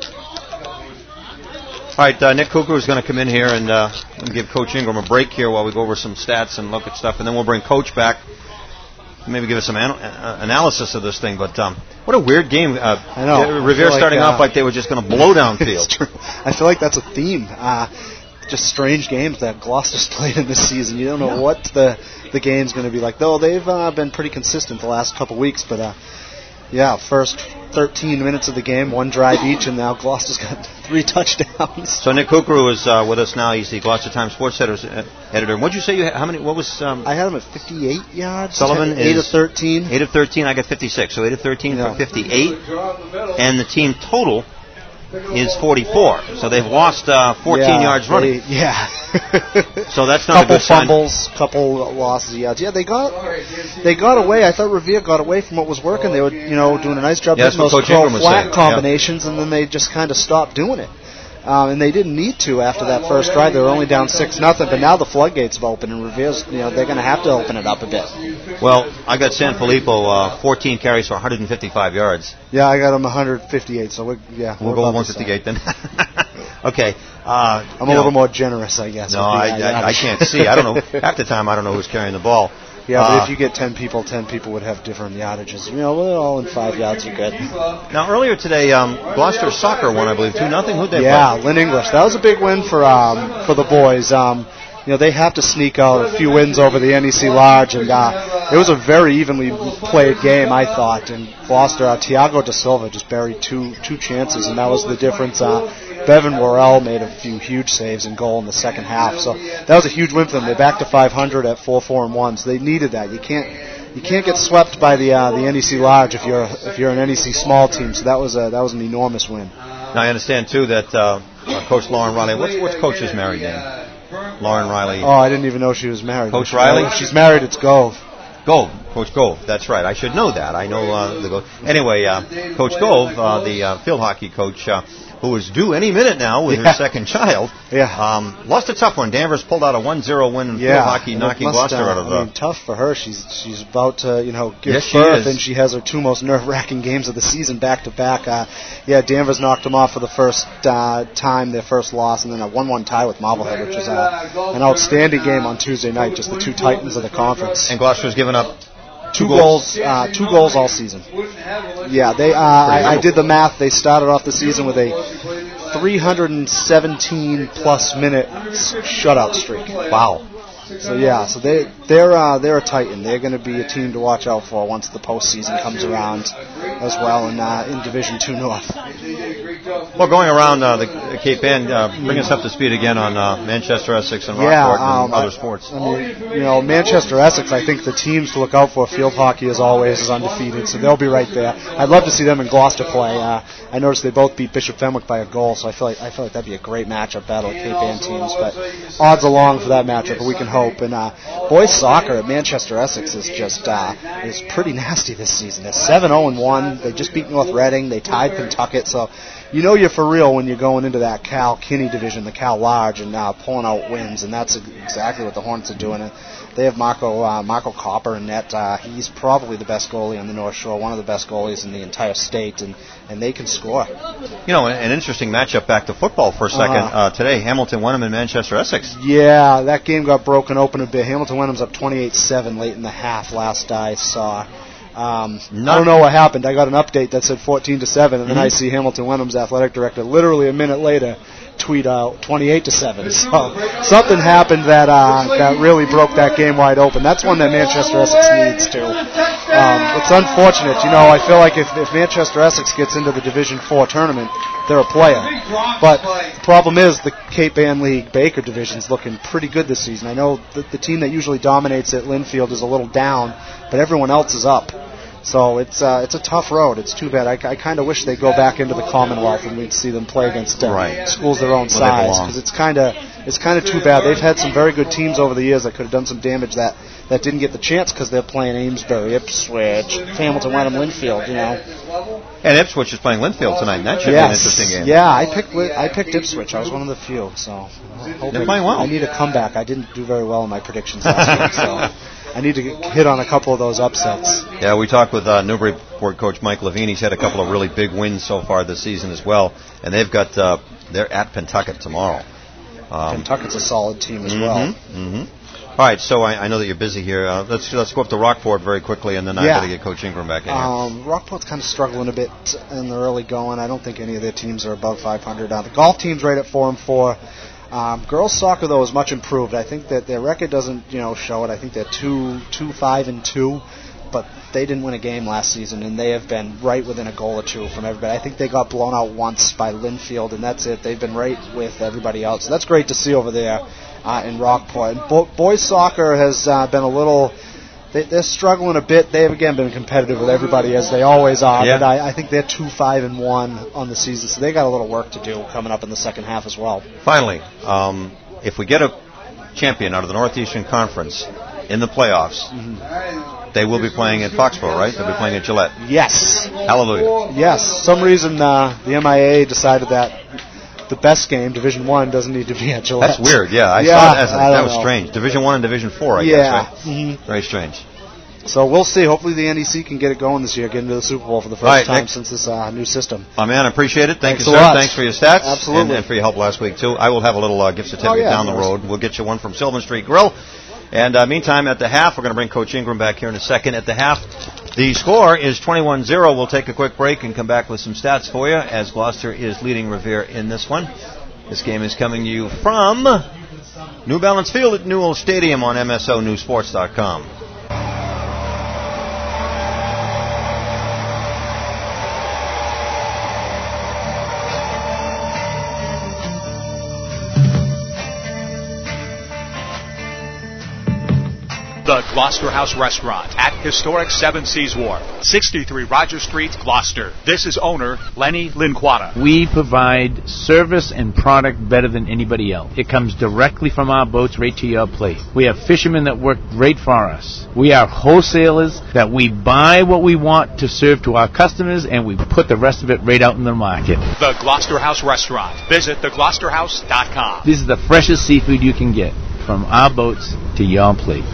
All right, Nick Kuchar is going to come in here and give Coach Ingram a break here while we go over some stats and look at stuff, and then we'll bring Coach back, maybe give us some analysis of this thing. But what a weird game. I know. Revere starting off like they were just going to blow downfield. It's true. I feel like that's a theme. Just strange games that Gloucester's played in this season. You don't know what the game's going to be like. Though they've been pretty consistent the last couple weeks. But, first 13 minutes of the game, 1 drive each, and now Gloucester's got 3 touchdowns. So Nick Kuchar is with us now. He's the Gloucester Times Sports editor. What did you say? How many? What was? I had him at 58 yards. Sullivan 8 of 13. 8 of 13. I got 56. So 8 of 13 for 58. And the team total is 44. So they've lost 14 yards running. So that's not a good sign. Couple fumbles, couple losses of yards. Yeah, they got away. I thought Revere got away from what was working. They were, doing a nice job hitting those flat combinations, and then they just kind of stopped doing it. And they didn't need to after that first drive. They were only down 6-0, but now the floodgates have opened, and Revere's, they're going to have to open it up a bit. Well, I got Sanfilippo 14 carries for 155 yards. Yeah, I got him 158, so we'll go 158 then. Okay. I'm a little more generous, I guess. No, I can't see. I don't know. Half the time, I don't know who's carrying the ball. Yeah, but if you get 10 people would have different yardages. You know, we're all in 5 yards, you're good. Now, earlier today, Gloucester Soccer won, I believe, 2-0. Who'd they play? Yeah, Lynn English. That was a big win for the boys. You know, they have to sneak out a few wins over the NEC Large, and it was a very evenly played game, I thought. And Gloucester, Tiago da Silva just buried two chances, and that was the difference. Bevan Worrell made a few huge saves in goal in the second half, so that was a huge win for them. They're back to 500 at 4-4-1, so they needed that. You can't get swept by the NEC Large if you're an NEC small team. So that was an enormous win. Now I understand too that Coach Lauren Riley. What's Coach's married name? Lauren Riley. Oh, I didn't even know she was married. Coach Riley? She's married. It's Gove. Gove. Coach Gove. That's right. I should know that. I know the Gove. Anyway, Coach Gove, the field hockey coach, who is due any minute now with her second child, lost a tough one. Danvers pulled out a 1-0 win in field hockey, knocking Gloucester out of the... tough for her. She's about to, give birth, and she has her 2 most nerve-wracking games of the season back-to-back. Danvers knocked them off for the first time, their first loss, and then a 1-1 tie with Marblehead, which was an outstanding game on Tuesday night, just the two titans of the conference. And Gloucester's given up Two goals all season. Yeah, I did the math. They started off the season with a 317-plus minute shutout streak. Wow. So they're a titan. They're going to be a team to watch out for once the postseason comes around, as well in Division II North. Well, going around the Cape Ann, bring us up to speed again on Manchester Essex and Rockport and other sports. Manchester Essex, I think the teams to look out for field hockey as always is undefeated, so they'll be right there. I'd love to see them in Gloucester play. I noticed they both beat Bishop Fenwick by a goal, so I feel like that'd be a great matchup, battle of Cape Ann teams. But odds are long for that matchup, but we can hope. And boys soccer at Manchester Essex is just is pretty nasty this season. They're 7-0-1. They just beat North Reading. They tied Pentucket. So you're for real when you're going into that Cal Kinney division, the Cal Large, and pulling out wins. And that's exactly what the Hornets are doing. They have Marco Copper in net. He's probably the best goalie on the North Shore, one of the best goalies in the entire state, and they can score. An interesting matchup back to football for a second. Today, Hamilton Wenham and Manchester Essex. Yeah, that game got broken open a bit. Hamilton Wenham's up 28-7 late in the half last I saw. I don't know what happened. I got an update that said 14-7, and then I see Hamilton Wenham's athletic director literally a minute later tweet out 28-7. So something happened that really broke that game wide open. That's one that Manchester Essex needs to. It's unfortunate. I feel like if Manchester Essex gets into the Division 4 tournament, they're a player. But the problem is the Cape Ann League Baker division's looking pretty good this season. I know the team that usually dominates at Linfield is a little down, but everyone else is up. So it's a tough road. It's too bad. I kind of wish they'd go back into the Commonwealth and we'd see them play against schools their own size, because it's kind of too bad. They've had some very good teams over the years that could have done some damage that didn't get the chance because they're playing Amesbury, Ipswich, Hamilton, Wenham, Linfield. And Ipswich is playing Linfield tonight. And that should be an interesting game. Yeah, I picked Ipswich. I was one of the few. So they're playing well. I need a comeback. I didn't do very well in my predictions last week, so I need to hit on a couple of those upsets. Yeah, we talked with Newburyport coach Mike Levine. He's had a couple of really big wins so far this season as well, and they've got they're at Pentucket tomorrow. Pentucket's a solid team as well. Mm-hmm. All right, so I know that you're busy here. Let's go up to Rockport very quickly, and then I got to get Coach Ingram back in here. Rockport's kind of struggling a bit in the early going. I don't think any of their teams are above 500 now. The golf team's right at 4-4. Girls soccer though is much improved. I think that their record doesn't show it. I think they're 2-5-2, but they didn't win a game last season, and they have been right within a goal or two from everybody. I think they got blown out once by Linfield, and that's it. They've been right with everybody else. So that's great to see over there in Rockport. And boys soccer has been a little. They're struggling a bit. They have, again, been competitive with everybody, as they always are. Yeah. But I think they're 2-5-1 on the season, so they got a little work to do coming up in the second half as well. Finally, if we get a champion out of the Northeastern Conference in the playoffs, they will be playing at Foxborough, right? They'll be playing at Gillette. Yes. Hallelujah. Yes. Some reason the MIA decided that the best game, Division 1, doesn't need to be at Gillette. That's weird, yeah. I saw that was strange. Division 1 and Division 4, I guess, right? Mm-hmm. Very strange. So we'll see. Hopefully the NEC can get it going this year, get into the Super Bowl for the first time since this new system. My man, I appreciate it. Thank you, sir. Thanks for your stats. Absolutely. And for your help last week, too. I will have a little gift certificate down the road. We'll get you one from Sylvan Street Grill. And meantime, at the half, we're going to bring Coach Ingram back here in a second. At the half, the score is 21-0. We'll take a quick break and come back with some stats for you as Gloucester is leading Revere in this one. This game is coming to you from New Balance Field at Newell Stadium on MSONewsports.com. The Gloucester House Restaurant at historic Seven Seas Wharf, 63 Roger Street, Gloucester. This is owner Lenny Linquata. We provide service and product better than anybody else. It comes directly from our boats right to your plate. We have fishermen that work great for us. We are wholesalers that we buy what we want to serve to our customers, and we put the rest of it right out in the market. The Gloucester House Restaurant. Visit thegloucesterhouse.com. This is the freshest seafood you can get from our boats to your plate.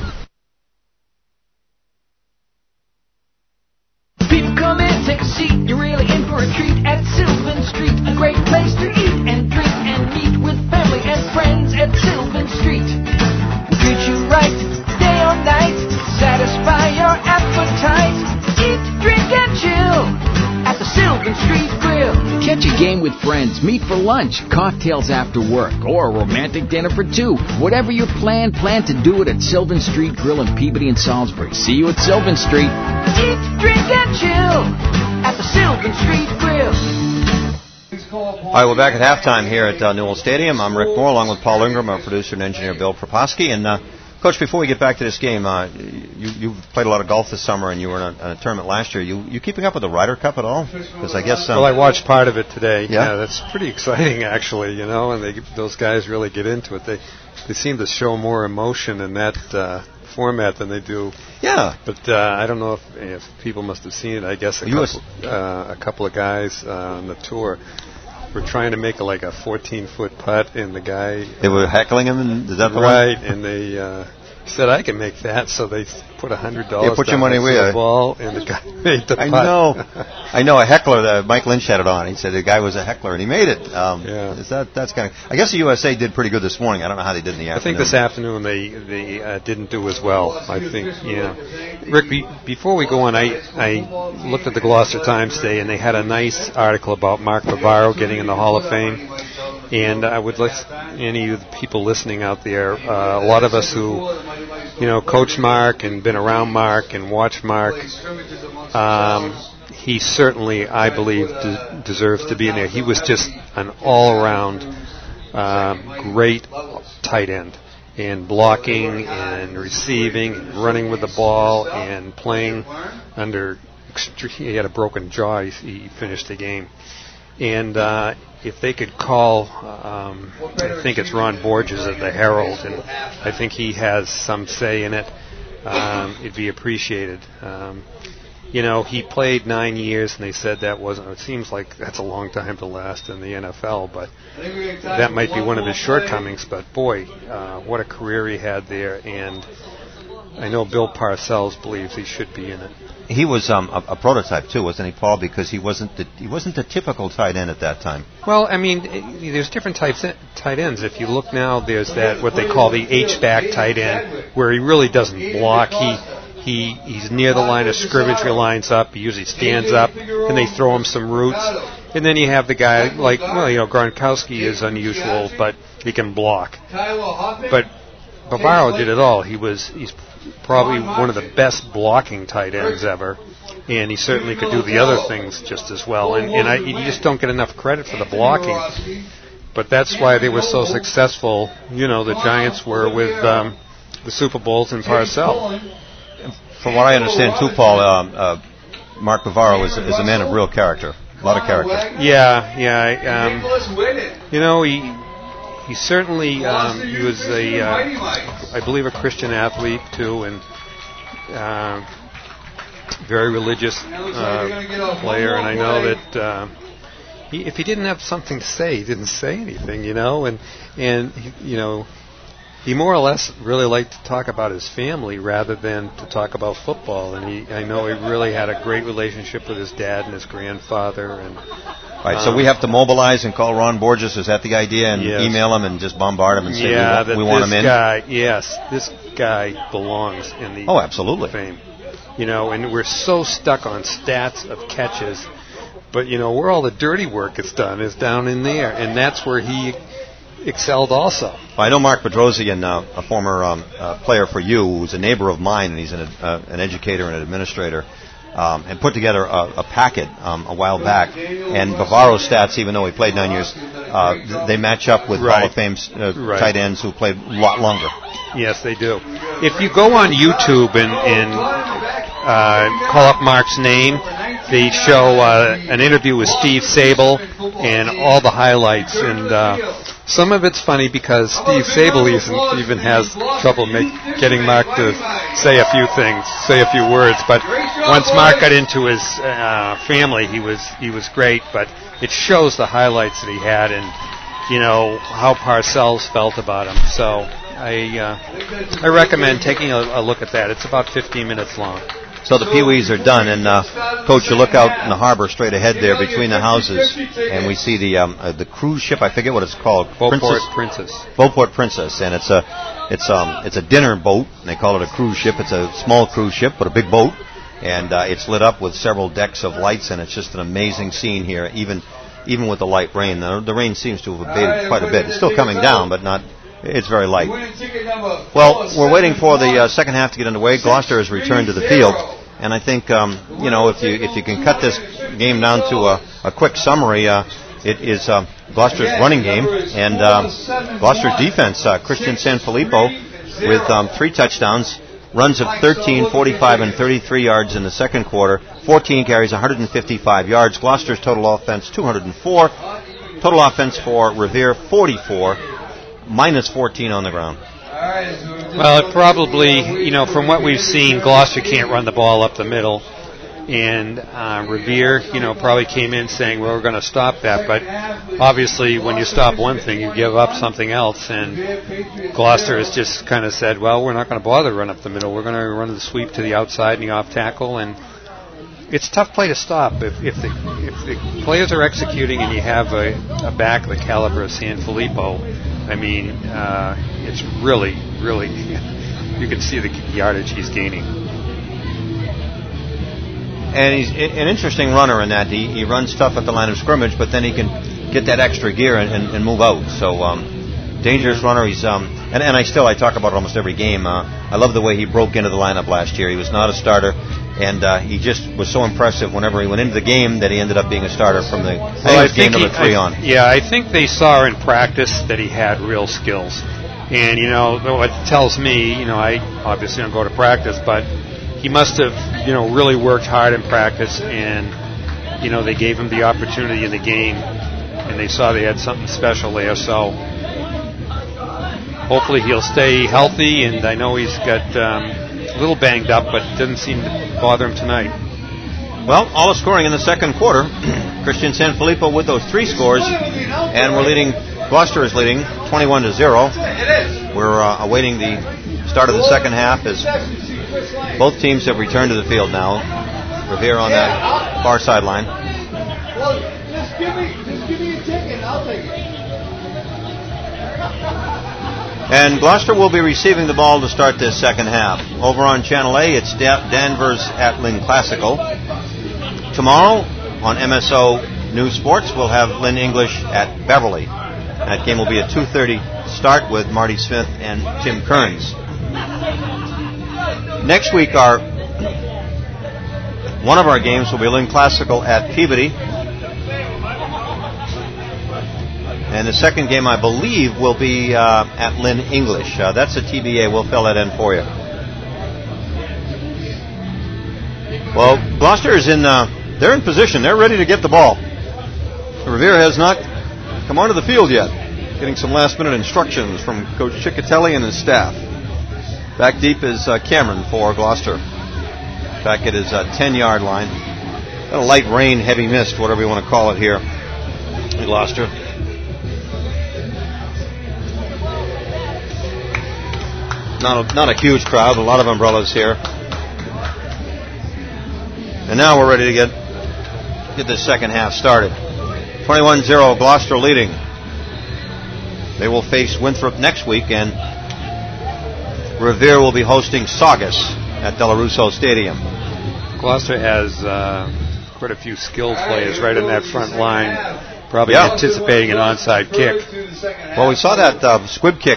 People come in, take a seat, you're really in for a treat at Sylvan Street. A great place to eat and drink and meet with family and friends at Sylvan Street. We'll treat you right, day or night, satisfy your appetite. Eat, drink, and chill at the Sylvan Street Grill. Catch a game with friends, meet for lunch, cocktails after work, or a romantic dinner for two. Whatever your plan to do it at Sylvan Street Grill in Peabody and Salisbury. See you at Sylvan Street. Eat, drink, and chill at the Sylvan Street Grill. All right, we're back at halftime here at Newell Stadium. I'm Rick Moore, along with Paul Ingram, our producer and engineer Bill Proposky. And, Coach, before we get back to this game, you've played a lot of golf this summer, and you were in a tournament last year. You keeping up with the Ryder Cup at all? Because I guess well, I watched part of it today. Yeah, that's pretty exciting, actually. You know, and those guys really get into it. They seem to show more emotion in that format than they do. Yeah. But I don't know if people must have seen it. I guess a couple of guys on the tour were trying to make like a 14-foot putt, and the guy... They were heckling him, and is that the right, one? and they said, I can make that, so they put $100 put your money away. the ball, and the guy made the putt. I know a heckler, Mike Lynch had it on. He said the guy was a heckler, and he made it. That's kind of... I guess the USA did pretty good this morning. I don't know how they did in the afternoon. I think this afternoon they didn't do as well. I think, Rick, before we go on, I looked at the Gloucester Times today, and they had a nice article about Mark Bavaro getting in the Hall of Fame. And I would let any of the people listening out there, a lot of us who, coached Mark and been around Mark and watched Mark, he certainly, I believe, deserves to be in there. He was just an all-around great tight end, and blocking and receiving and running with the ball and playing under. He had a broken jaw. He finished the game. And if they could call, I think it's Ron Borges of the Herald, and I think he has some say in it, it'd be appreciated. He played 9 years, and they said that wasn't, it seems like that's a long time to last in the NFL, but that might be one of his shortcomings. But boy, what a career he had there, and I know Bill Parcells believes he should be in it. He was a prototype too, wasn't he, Paul? Because he wasn't the typical tight end at that time. Well, I mean, there's different types of tight ends. If you look now, there's that what they call the H-back tight end, where he really doesn't block. He's near the line of scrimmage. He lines up. He usually stands up, and they throw him some routes. And then you have the guy like, Gronkowski is unusual, but he can block. But Bavaro did it all. He's probably one of the best blocking tight ends ever, and he certainly could do the other things just as well. And you just don't get enough credit for the blocking. But that's why they were so successful. The Giants were with the Super Bowls and Parcells. From what I understand, too, Paul, Mark Bavaro is a man of real character, a lot of character. He certainly he was I believe a Christian athlete too, and very religious player. And I know that if he didn't have something to say, he didn't say anything. And He more or less really liked to talk about his family rather than to talk about football. And I know he really had a great relationship with his dad and his grandfather. And right, so we have to mobilize and call Ron Borges. Is that the idea? And email him and just bombard him and say we want him in? This guy belongs in the absolutely. Fame. And we're so stuck on stats of catches. But, where all the dirty work is done is down in there. And that's where he excelled also. Well, I know Mark Bedrosian, a former player for you, who's a neighbor of mine, and he's an educator and an administrator, and put together a packet a while back. And Bavaro's stats, even though he played 9 years, they match up with Hall of Fame tight ends who played a lot longer. Yes, they do. If you go on YouTube and call up Mark's name, they show an interview with Steve Sable and all the highlights. And some of it's funny because Steve Sable even has trouble getting Mark to say a few words. But once Mark got into his family, he was great. But it shows the highlights that he had and how Parcells felt about him. So I recommend taking a look at that. It's about 15 minutes long. So the Pee-wees are done, and Coach, you look out in the harbor straight ahead there between the houses, and we see the cruise ship. I forget what it's called. Beauport Princess. Beauport Princess, and it's a dinner boat. And they call it a cruise ship. It's a small cruise ship, but a big boat, and it's lit up with several decks of lights, and it's just an amazing scene here. Even with the light rain, the rain seems to have abated quite a bit. It's still coming down, but not. It's very light. Well, we're waiting for the second half to get underway. Gloucester has returned to the field, and I think if you can cut this game down to a quick summary, it is Gloucester's running game and Gloucester's defense. Christian Sanfilippo with 3 touchdowns, runs of 13, 45, and 33 yards in the second quarter. 14 carries, 155 yards. Gloucester's total offense 204. Total offense for Revere 44. Minus 14 on the ground. Well, it probably, from what we've seen, Gloucester can't run the ball up the middle. And Revere, probably came in saying, well, we're going to stop that. But obviously, when you stop one thing, you give up something else. And Gloucester has just kind of said, well, we're not going to bother to run up the middle. We're going to run the sweep to the outside and the off tackle. And it's a tough play to stop. If the players are executing and you have a back of the caliber of Sanfilippo, I mean, it's really, really, you can see the yardage he's gaining. And he's an interesting runner in that. He runs tough at the line of scrimmage, but then he can get that extra gear and move out. So, dangerous runner. He's and I talk about it almost every game. I love the way he broke into the lineup last year. He was not a starter, and he just was so impressive whenever he went into the game that he ended up being a starter from the game number 3 on. Yeah, I think they saw in practice that he had real skills. And, what tells me, I obviously don't go to practice, but he must have, really worked hard in practice, and, they gave him the opportunity in the game, and they saw they had something special there. So hopefully he'll stay healthy, and I know he's got a little banged up, but it doesn't seem to bother him tonight. Well, all the scoring in the second quarter. Christian Sanfilippo with those 3 scores, and Gloucester is leading 21-0. We're awaiting the start of the second half as both teams have returned to the field now. Revere on that far sideline. Well, just give me a ticket, I'll take it. And Gloucester will be receiving the ball to start this second half. Over on Channel A, it's Danvers at Lynn Classical. Tomorrow on MSO News Sports, we'll have Lynn English at Beverly. That game will be a 2:30 start with Marty Smith and Tim Kearns. Next week, one of our games will be Lynn Classical at Peabody. And the second game, I believe, will be at Lynn English. That's a TBA. We'll fill that in for you. Well, Gloucester is they're in position. They're ready to get the ball. Revere has not come onto the field yet. Getting some last-minute instructions from Coach Ciccatelli and his staff. Back deep is Cameron for Gloucester. Back at his 10-yard line. Got a light rain, heavy mist, whatever you want to call it here in Gloucester. Not a huge crowd, a lot of umbrellas here. And now we're ready to get the second half started. 21-0, Gloucester leading. They will face Winthrop next week, and Revere will be hosting Saugus at De La Russo Stadium. Gloucester has quite a few skilled players right in that front line, probably anticipating an onside kick. Well, we saw that squib kick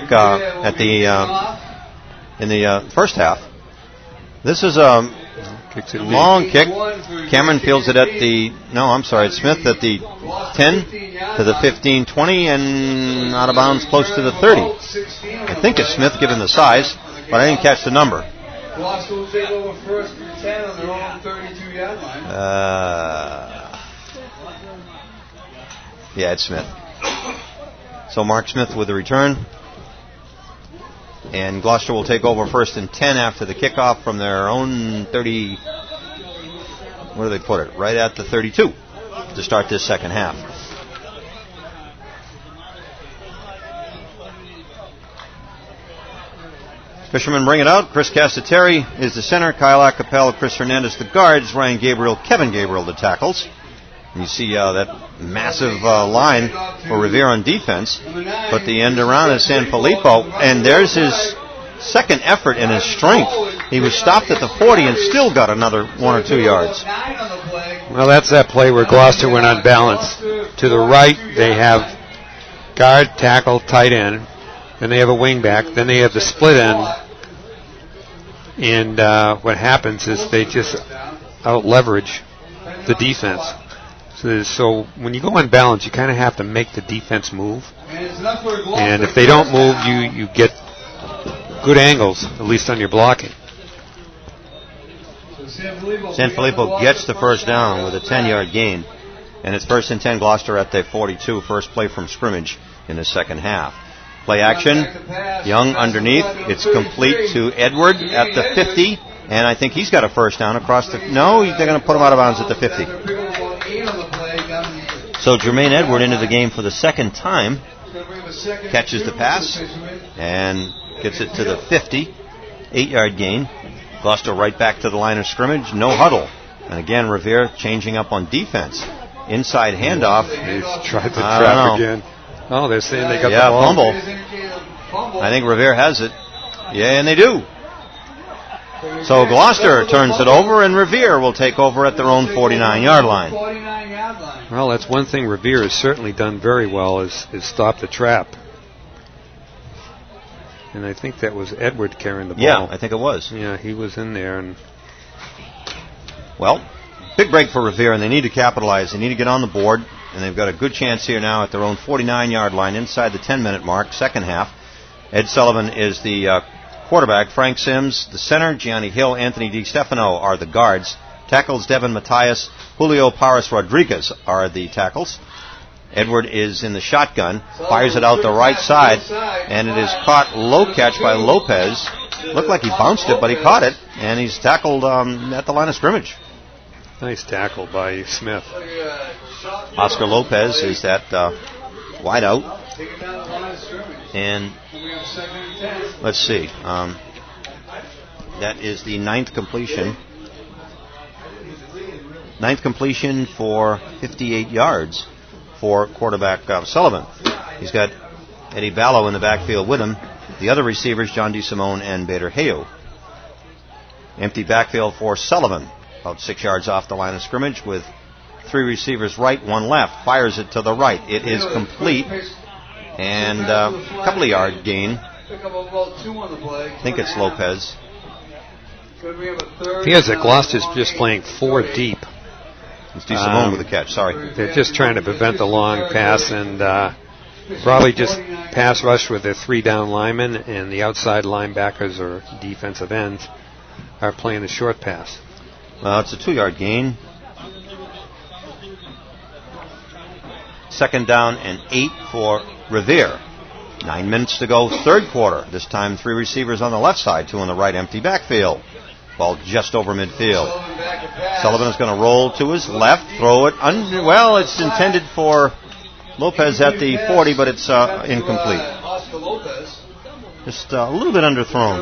in the first half. This is a long kick. Cameron fields it at it's Smith at the 10 to the 15, 20, and out of bounds close to the 30. I think it's Smith given the size, but I didn't catch the number. Gloucester will take over first and 10 on their own 32-yard line. It's Smith. So Mark Smith with the return. And Gloucester will take over first and 10 after the kickoff from their own 30. Where do they put it? Right at the 32 to start this second half. Fishermen bring it out. Chris Castateri is the center. Kyle Acapella, Chris Hernandez the guards. Ryan Gabriel, Kevin Gabriel the tackles. And you see that massive line for Revere on defense. But the end around is Sanfilippo. And there's his second effort and his strength. He was stopped at the 40 and still got another 1 or 2 yards. Well, that's that play where Gloucester went unbalanced. To the right, they have guard, tackle, tight end. Then they have a wing back. Then they have the split end. And what happens is they just out-leverage the defense. So when you go unbalanced, you kind of have to make the defense move. And if they don't move, you get good angles, at least on your blocking. Sanfilippo gets the first down with a 10-yard gain. And it's first and 10, Gloucester at the 42, first play from scrimmage in the second half. Play action, Young underneath. It's complete to Edward at the 50, and I think he's got a first down across the... No, they're going to put him out of bounds at the 50. So Jermaine Edward into the game for the second time, catches the pass, and gets it to the 50, 8-yard gain. Gloucester right back to the line of scrimmage, no huddle. And again, Revere changing up on defense. Inside handoff. He's tried to trap again. Oh, they're saying they got the ball. Fumble. I think Revere has it. Yeah, and they do. So Gloucester turns it over, and Revere will take over at their own 49-yard line. Well, that's one thing Revere has certainly done very well is stop the trap. And I think that was Edward carrying the ball. Yeah, I think it was. Yeah, he was in there. And well, big break for Revere, and they need to capitalize. They need to get on the board. And they've got a good chance here now at their own 49-yard line inside the 10-minute mark, second half. Ed Sullivan is the quarterback. Frank Sims, the center. Gianni Hill, Anthony DiStefano are the guards. Tackles Devin Matthias, Julio Paris Rodriguez are the tackles. Edward is in the shotgun, fires it out the right side, and it is caught low catch by Lopez. Looked like he bounced it, but he caught it, and he's tackled at the line of scrimmage. Nice tackle by Smith. Oscar Lopez is that wide out. And let's see. That is the ninth completion. Ninth completion for 58 yards for quarterback Sullivan. He's got Eddie Ballo in the backfield with him. The other receivers, John DeSimone and Bader Hayo. Empty backfield for Sullivan. About 6 yards off the line of scrimmage with 3 receivers right, 1 left. Fires it to the right. It is complete. And a couple of yard gain. I think it's Lopez. Here's it. Gloucester's just playing 4 deep. It's DeSimone with the catch, sorry. They're just trying to prevent the long pass and probably just pass rush with their 3 down linemen, and the outside linebackers or defensive ends are playing the short pass. Well, it's a 2-yard gain. Second down and 8 for Revere. 9 minutes to go, third quarter. This time 3 receivers on the left side, 2 on the right, empty backfield. Ball just over midfield. Sullivan is going to roll to his left, throw it under. Well, it's intended for Lopez at the 40, but it's incomplete. Just a little bit underthrown.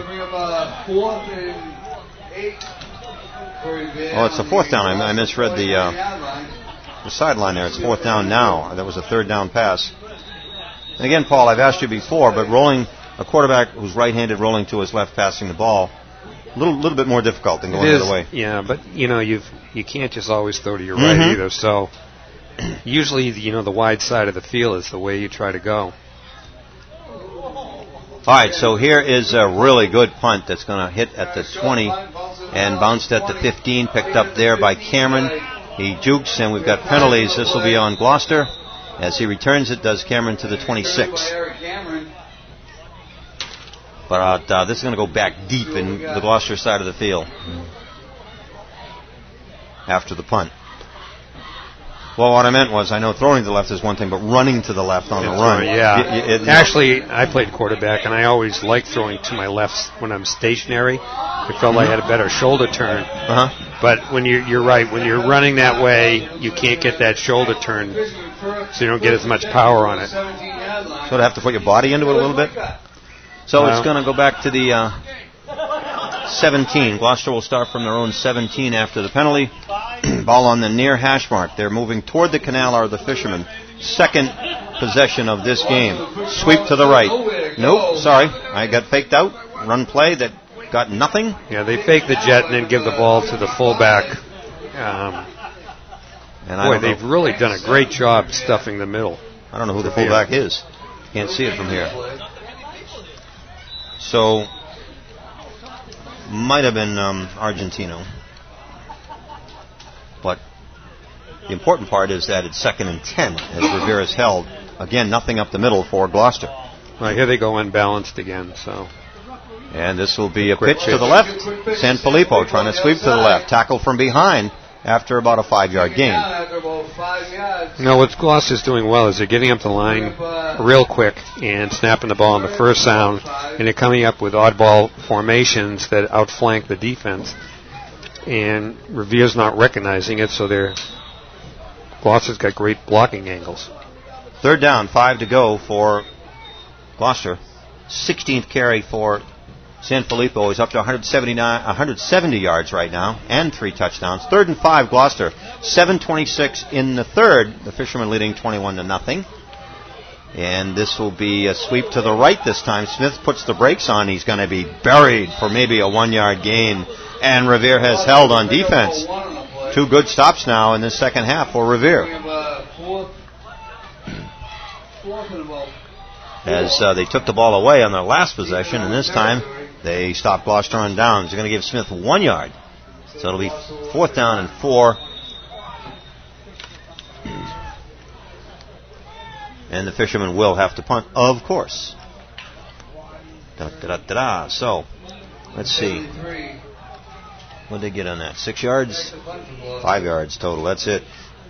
Oh, it's a fourth down. I misread the sideline there. It's fourth down now. That was a third down pass. And again, Paul, I've asked you before, but rolling a quarterback who's right-handed rolling to his left, passing the ball, a little bit more difficult than going the other way. Yeah, but you can't just always throw to your right either. So usually, the wide side of the field is the way you try to go. All right, so here is a really good punt that's going to hit at the 20 and bounced at the 15, picked up there by Cameron. He jukes, and we've got penalties. This will be on Gloucester. As he returns it, does Cameron to the 26. But this is going to go back deep in the Gloucester side of the field after the punt. Well, what I meant was, I know throwing to the left is one thing, but running to the left on the run. Yeah. Actually, I played quarterback, and I always liked throwing to my left when I'm stationary. I felt I had a better shoulder turn. But when you're right, when you're running that way, you can't get that shoulder turn, so you don't get as much power on it. So to have to put your body into it a little bit? So it's going to go back to the 17. Gloucester will start from their own 17 after the penalty. Ball on the near hash mark. They're moving toward the canal, are the Fishermen. Second possession of this game. Sweep to the right. Nope, sorry. I got faked out. Run play that got nothing. Yeah, they fake the jet and then give the ball to the fullback. They've really done a great job stuffing the middle. I don't know who the fullback is. Can't see it from here. So, might have been Argentino. But the important part is that it's 2nd and 10 as Rivera's held. Again, nothing up the middle for Gloucester. Right, here they go unbalanced again. And this will be a pitch to the left. Sanfilippo trying to sweep to the left. Tackle from behind after about a 5-yard gain. No, what Gloucester's doing well is they're getting up the line real quick and snapping the ball on the first sound, and they're coming up with oddball formations that outflank the defense. And Revere's not recognizing it, so Gloucester's got great blocking angles. Third down, 5 to go for Gloucester. 16th carry for Sanfilippo. He's up to 170 yards right now, and 3 touchdowns. 3rd and 5, Gloucester. 7:26 in the third. The Fishermen leading 21-0. And this will be a sweep to the right this time. Smith puts the brakes on. He's going to be buried for maybe a 1-yard gain. And Revere has held on defense. 2 good stops now in the second half for Revere. As they took the ball away on their last possession, and this time they stopped Gloucester on downs. They're going to give Smith 1 yard. So it'll be 4th down and 4. And the Fishermen will have to punt, of course. So, let's see. What did they get on that? 6 yards? 5 yards total. That's it.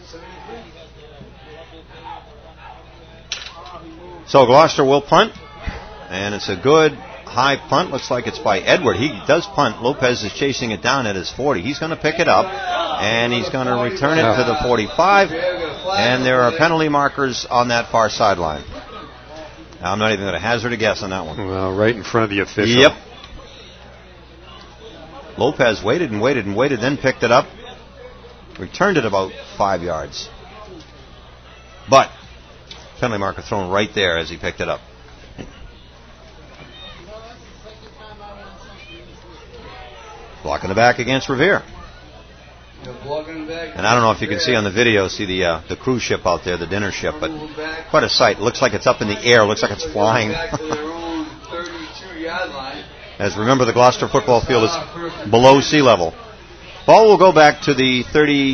So Gloucester will punt, and it's a good high punt. Looks like it's by Edward. He does punt. Lopez is chasing it down at his 40. He's going to pick it up, and he's going to return it to the 45, and there are penalty markers on that far sideline. Now, I'm not even going to hazard a guess on that one. Well, right in front of the official. Yep. Lopez waited and waited and waited, then picked it up, returned it about 5 yards. But penalty marker thrown right there as he picked it up. Blocking the back against Revere. And I don't know if you can see on the video, the cruise ship out there, the dinner ship, but quite a sight. It looks like it's up in the air. It looks like it's flying. As remember, the Gloucester football field is below sea level. Ball will go back to the 31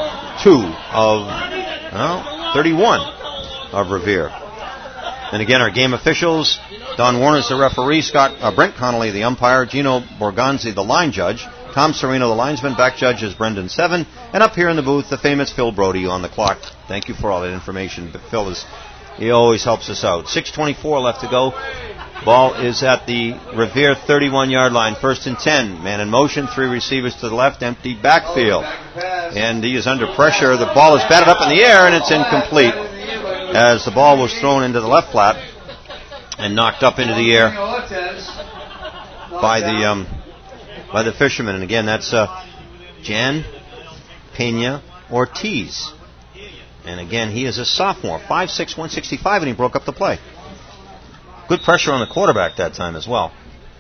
of Revere. And again, our game officials: Don Warner's the referee, Brent Connolly the umpire, Gino Borgonzi the line judge, Tom Serino the linesman, back judge is Brendan Seven, and up here in the booth, the famous Phil Brody on the clock. Thank you for all that information. But Phil he always helps us out. 6:24 left to go. Ball is at the Revere 31-yard line. 1st and 10. Man in motion. 3 receivers to the left. Empty backfield. And he is under pressure. The ball is batted up in the air, and it's incomplete as the ball was thrown into the left flat and knocked up into the air by the Fishermen. And again, that's Jan Pena Ortiz. And again, he is a sophomore, 5'6", 165, and he broke up the play. Good pressure on the quarterback that time as well.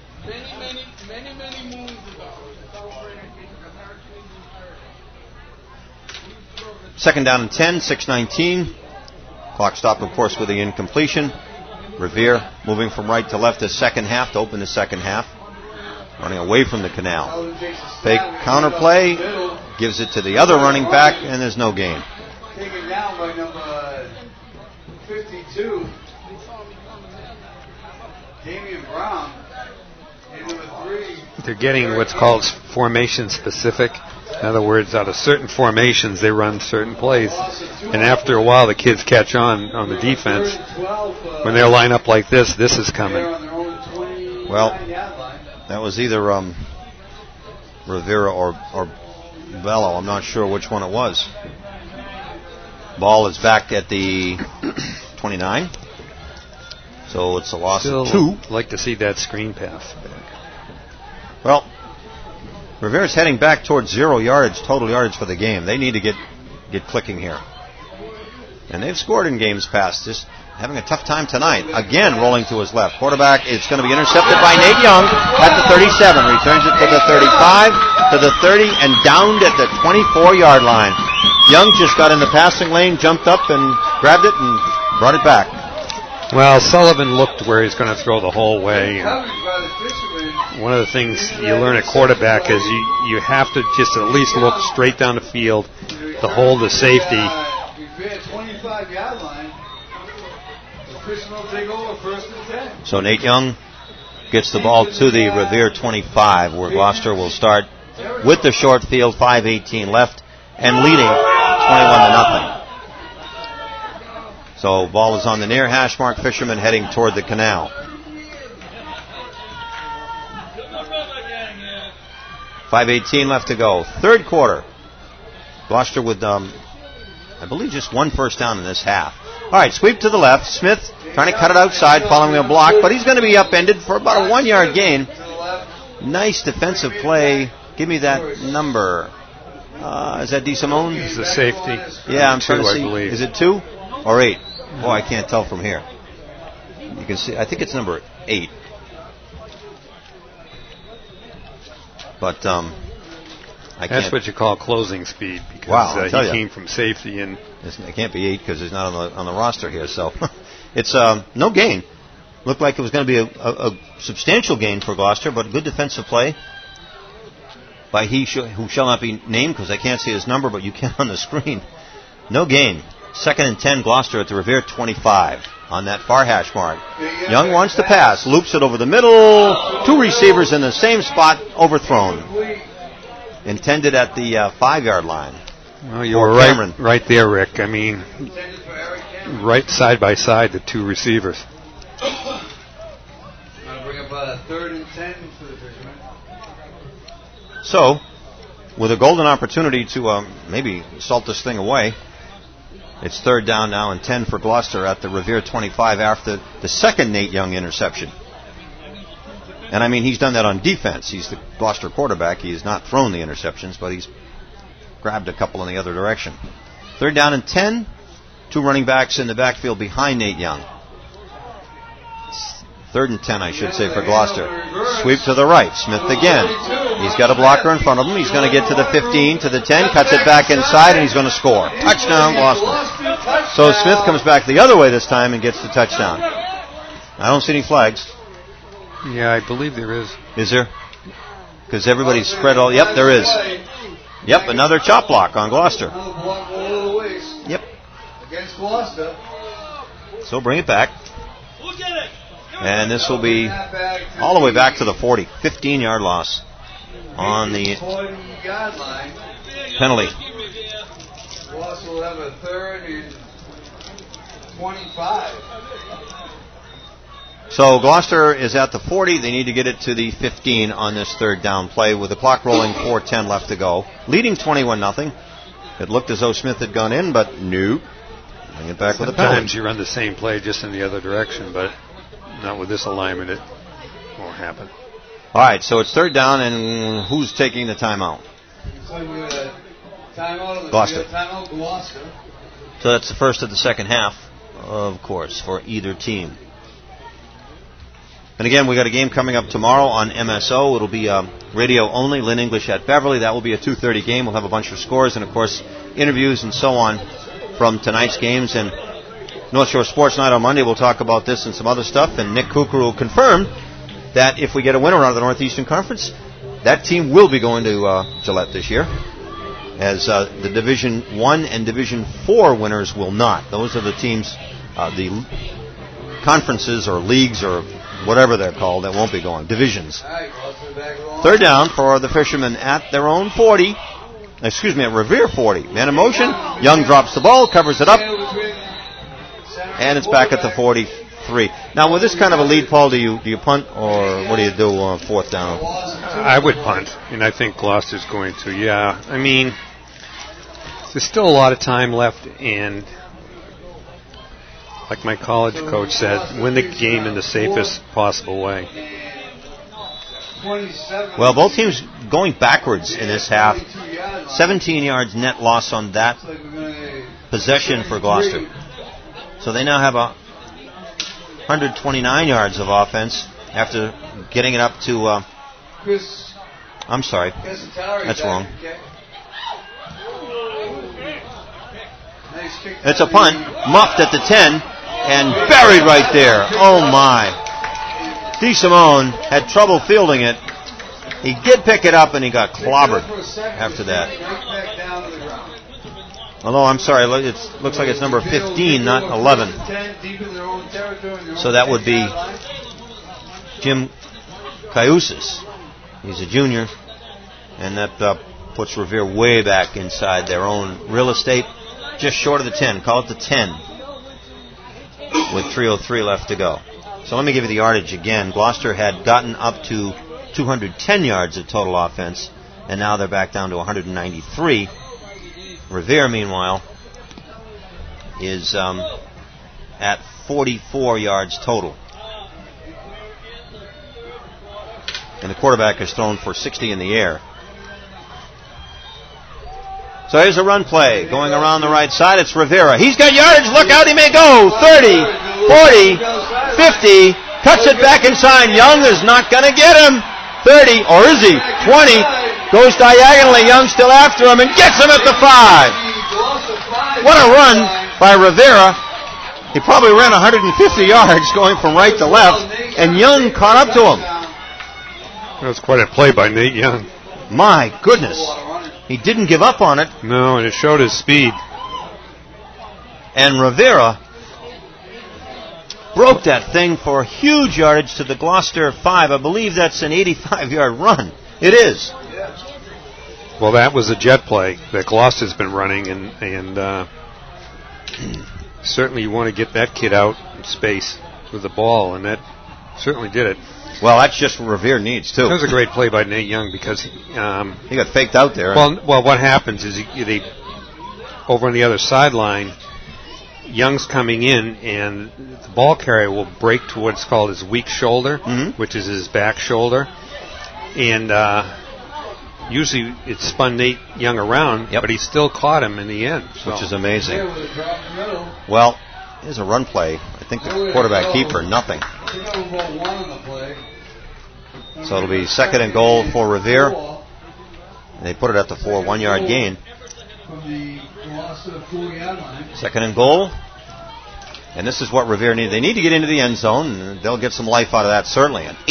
Many moons ago. Second down and 10, 6:19. Clock stopped, of course, with the incompletion. Revere moving from right to left this second half to open the second half. Running away from the canal. Fake counter play, gives it to the other running back, and there's no gain. Taken down by number 52, Damian Brown, and number 3. They're getting what's called formation specific. In other words, out of certain formations, they run certain plays. And after a while, the kids catch on the defense. When they line up like this is coming. Well, that was either Rivera or Bello. I'm not sure which one it was. Ball is back at the 29. So it's a loss of 2. Like to see that screen pass back. Well, Rivera's heading back towards 0 yardage, total yardage for the game. They need to get clicking here. And they've scored in games past, just having a tough time tonight. Again, rolling to his left. Quarterback, it's going to be intercepted by Nate Young at the 37. Returns it to the 35, to the 30, and downed at the 24-yard line. Young just got in the passing lane, jumped up and grabbed it and brought it back. Well, Sullivan looked where he's going to throw the whole way. And one of the things you learn at quarterback is you have to just at least look straight down the field to hold the safety. 25-yard line. The Fishermen will take over first and 10. So Nate Young gets the ball to the Revere 25, where Gloucester will start with the short field, 5:18 left, and leading 21-0. So ball is on the near hash mark. Fishermen heading toward the canal. 5:18 left to go. Third quarter. Gloucester with, I believe, just one first down in this half. All right, sweep to the left. Smith trying to cut it outside, following a block, but he's going to be upended for about a 1-yard gain. Nice defensive play. Give me that number. Is that DeSimone? It's the safety. Yeah, I'm trying to see. I believe. Is it 2 or 8? Oh, I can't tell from here. You can see. I think it's number 8. But I can't. That's what you call closing speed, because wow, he came from safety, and it can't be 8 because he's not on the roster here. So it's no gain. Looked like it was going to be a substantial gain for Gloucester, but good defensive play by who shall not be named, because I can't see his number, but you can on the screen. No gain. 2nd and 10, Gloucester at the Revere 25 on that far hash mark. Young wants to pass, loops it over the middle. 2 receivers in the same spot, overthrown. Intended at the 5-yard line. Well, you were right there, Rick. I mean, right side by side, the 2 receivers. Bring up a 3rd and 10 for the Fishermen. So, with a golden opportunity to maybe salt this thing away, it's 3rd down now and 10 for Gloucester at the Revere 25 after the second Nate Young interception. And I mean, he's done that on defense. He's the Gloucester quarterback. He has not thrown the interceptions, but he's grabbed a couple in the other direction. 3rd down and 10. 2 running backs in the backfield behind Nate Young. 3rd and 10, I should say, for Gloucester. Sweep to the right. Smith again. He's got a blocker in front of him. He's going to get to the 15, to the 10, cuts it back inside, and he's going to score. Touchdown, Gloucester. So Smith comes back the other way this time and gets the touchdown. I don't see any flags. Yeah, I believe there is. Is there? Because everybody's spread all... Yep, there is. Yep, another chop block on Gloucester. Yep. Against Gloucester. So bring it back. And this will be all the way back to the 40. 15-yard loss on the penalty. Gloucester will have a 3rd and 25. So Gloucester is at the 40. They need to get it to the 15 on this 3rd down play with the clock rolling, 4:10 left to go. Leading 21-0. It looked as though Smith had gone in, but nope. Bring it back with a penalty. Sometimes you run the same play just in the other direction, but not with this alignment. won't happen. All right, so it's third down, and who's taking the timeout? Gloucester. So that's the first of the second half, of course, for either team. And again, we got a game coming up tomorrow on MSO. It'll be radio only, Lynn English at Beverly. That will be a 2:30 game. We'll have a bunch of scores and, of course, interviews and so on from tonight's games. And North Shore Sports Night on Monday, we'll talk about this and some other stuff. And Nick Kukuru confirmed that if we get a winner out of the Northeastern Conference, that team will be going to Gillette this year, as the Division 1 and Division 4 winners will not. Those are the teams, the conferences or leagues or whatever they're called, that won't be going. Divisions. Third down for the Fishermen at their own 40. Excuse me, at Revere 40. Man in motion. Young drops the ball, covers it up, and it's back at the 43. Now, with this kind of a lead, Paul, do you punt, or what do you do on fourth down? I would punt, and I think Gloucester's going to. Yeah, I mean, there's still a lot of time left, and like my college coach said, win the game in the safest possible way. Well, both teams going backwards in this half. 17 yards net loss on that possession for Gloucester. So they now have 129 yards of offense after getting it up to... I'm sorry. That's wrong. It's a punt, muffed at the 10, and buried right there. Oh, my. DeSimone had trouble fielding it. He did pick it up, and he got clobbered after that. Although, I'm sorry, it looks like it's number 15, not 11. So that would be Jim Cayusis. He's a junior, and that puts Revere way back inside their own real estate, just short of the 10. Call it the 10, with 3:03 left to go. So let me give you the yardage again. Gloucester had gotten up to 210 yards of total offense, and now they're back down to 193. Revere, meanwhile, is at 44 yards total. And the quarterback has thrown for 60 in the air. So here's a run play going around the right side. It's Rivera. He's got yardage. Look out, he may go. 30, 40, 50. Cuts it back inside. Young is not going to get him. 30, or is he? 20. Goes diagonally. Young still after him and gets him at the 5. What a run by Rivera. He probably ran 150 yards going from right to left, and Young caught up to him. That was quite a play by Nate Young. My goodness. He didn't give up on it. No, and it showed his speed. And Rivera broke that thing for huge yardage to the Gloucester 5. I believe that's an 85-yard run. It is. Well, that was a jet play that Gloucester's been running, and certainly you want to get that kid out in space with the ball, and that certainly did it. Well, that's just what Revere needs, too. That was a great play by Nate Young because... he got faked out there. Well, what happens is they over on the other sideline, Young's coming in, and the ball carrier will break to what's called his weak shoulder, which is his back shoulder. And usually it spun Nate Young around, but he still caught him in the end. So. Which is amazing. Well, here's a run play. I think the quarterback keeper, nothing. So it'll be second and goal for Revere. And they put it at the 4, 1-yard gain. Second and goal. And this is what Revere need. They need to get into the end zone, and they'll get some life out of that, certainly. An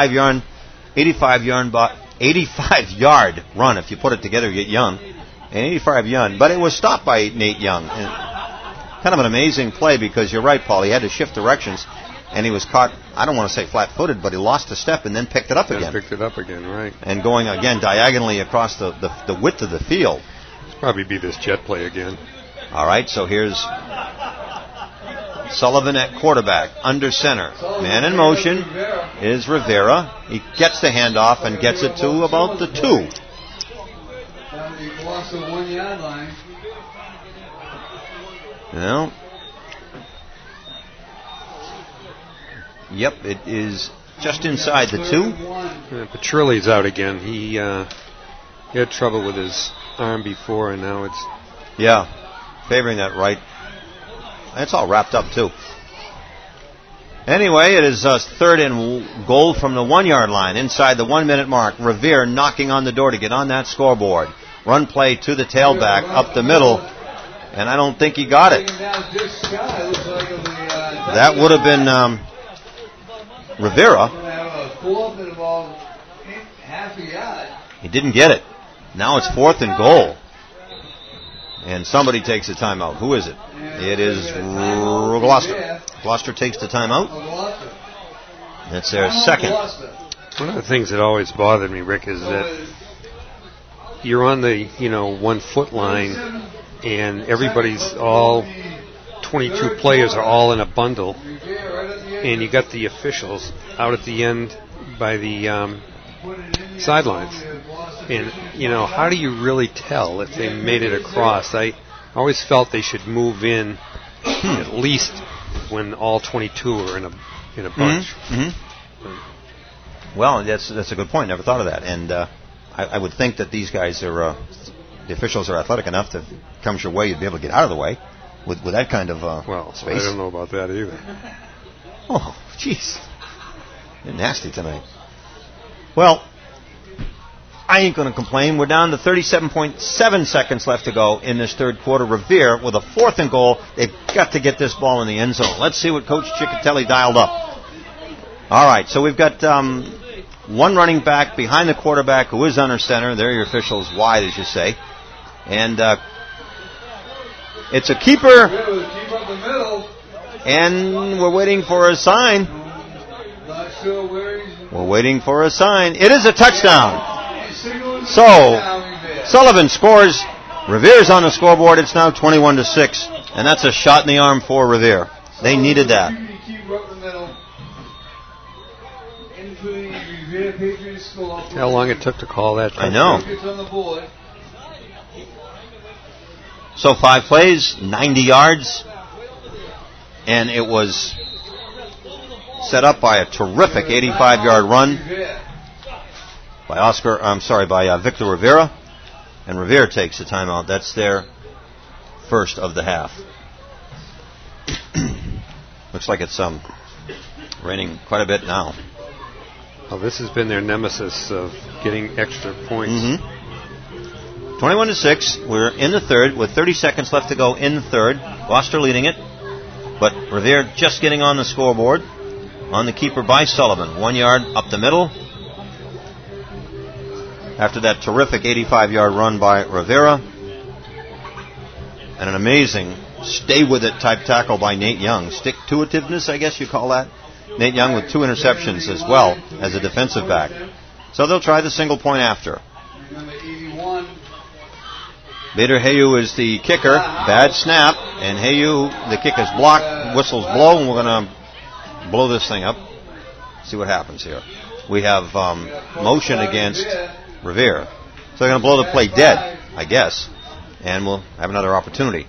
85-yard run. If you put it together, you get Young. An 85-yard. But it was stopped by Nate Young. And kind of an amazing play because you're right, Paul. He had to shift directions, and he was caught, I don't want to say flat-footed, but he lost a step and then picked it up again. Right. And going again diagonally across the width of the field. It'll probably be this jet play again. All right, so here's Sullivan at quarterback, under center. Man in motion is Rivera. He gets the handoff and gets it to about the 2. Well, yep, it is just inside the 2. Petrilli's out again. He had trouble with his arm before, and now it's... Yeah, favoring that right. That's all wrapped up, too. Anyway, it is 3rd and goal from the 1-yard line inside the 1-minute mark. Revere knocking on the door to get on that scoreboard. Run play to the tailback, up the middle, and I don't think he got it. That would have been Rivera. He didn't get it. Now it's 4th and goal. And somebody takes a timeout. Who is it? It is Gloucester. Gloucester takes the timeout. That's their second. One of the things that always bothered me, Rick, is that you're on the 1 foot line, and everybody's all 22 players are all in a bundle, and you got the officials out at the end by the sidelines. And how do you really tell if they made it across? I always felt they should move in at least when all 22 are in a bunch. Mm-hmm. Well, that's a good point. Never thought of that. And I would think that these guys are, the officials are athletic enough to comes your way, you'd be able to get out of the way with that kind of space. I don't know about that either. Oh, jeez. You're nasty tonight. Well, I ain't going to complain. We're down to 37.7 seconds left to go in this third quarter. Revere with a 4th and goal. They've got to get this ball in the end zone. Let's see what Coach Ciccatelli dialed up. All right, so we've got one running back behind the quarterback who is under center. There are your officials wide, as you say. And it's a keeper. And we're waiting for a sign. We're waiting for a sign. It is a touchdown. So, Sullivan scores. Revere's on the scoreboard. It's now 21-6. And that's a shot in the arm for Revere. They needed that. How long it took to call that? I know. So 5 plays, 90 yards. And it was set up by a terrific 85-yard run by Victor Rivera. And Revere takes the timeout. That's their first of the half. Looks like it's raining quite a bit now. Well, this has been their nemesis of getting extra points. 21-6. We're in the third with 30 seconds left to go in the third. Gloucester leading it. But Revere just getting on the scoreboard. On the keeper by Sullivan. 1 yard up the middle. After that terrific 85-yard run by Rivera. And an amazing stay-with-it type tackle by Nate Young. Stick-to-itiveness, I guess you call that. Nate Young with 2 interceptions as well as a defensive back. So they'll try the single point after. Bader Hayu is the kicker. Bad snap. And Hayu, the kick is blocked. Whistles blow, and we're going to blow this thing up. See what happens here. We have motion against Revere. So they're going to blow the play dead, I guess. And we'll have another opportunity.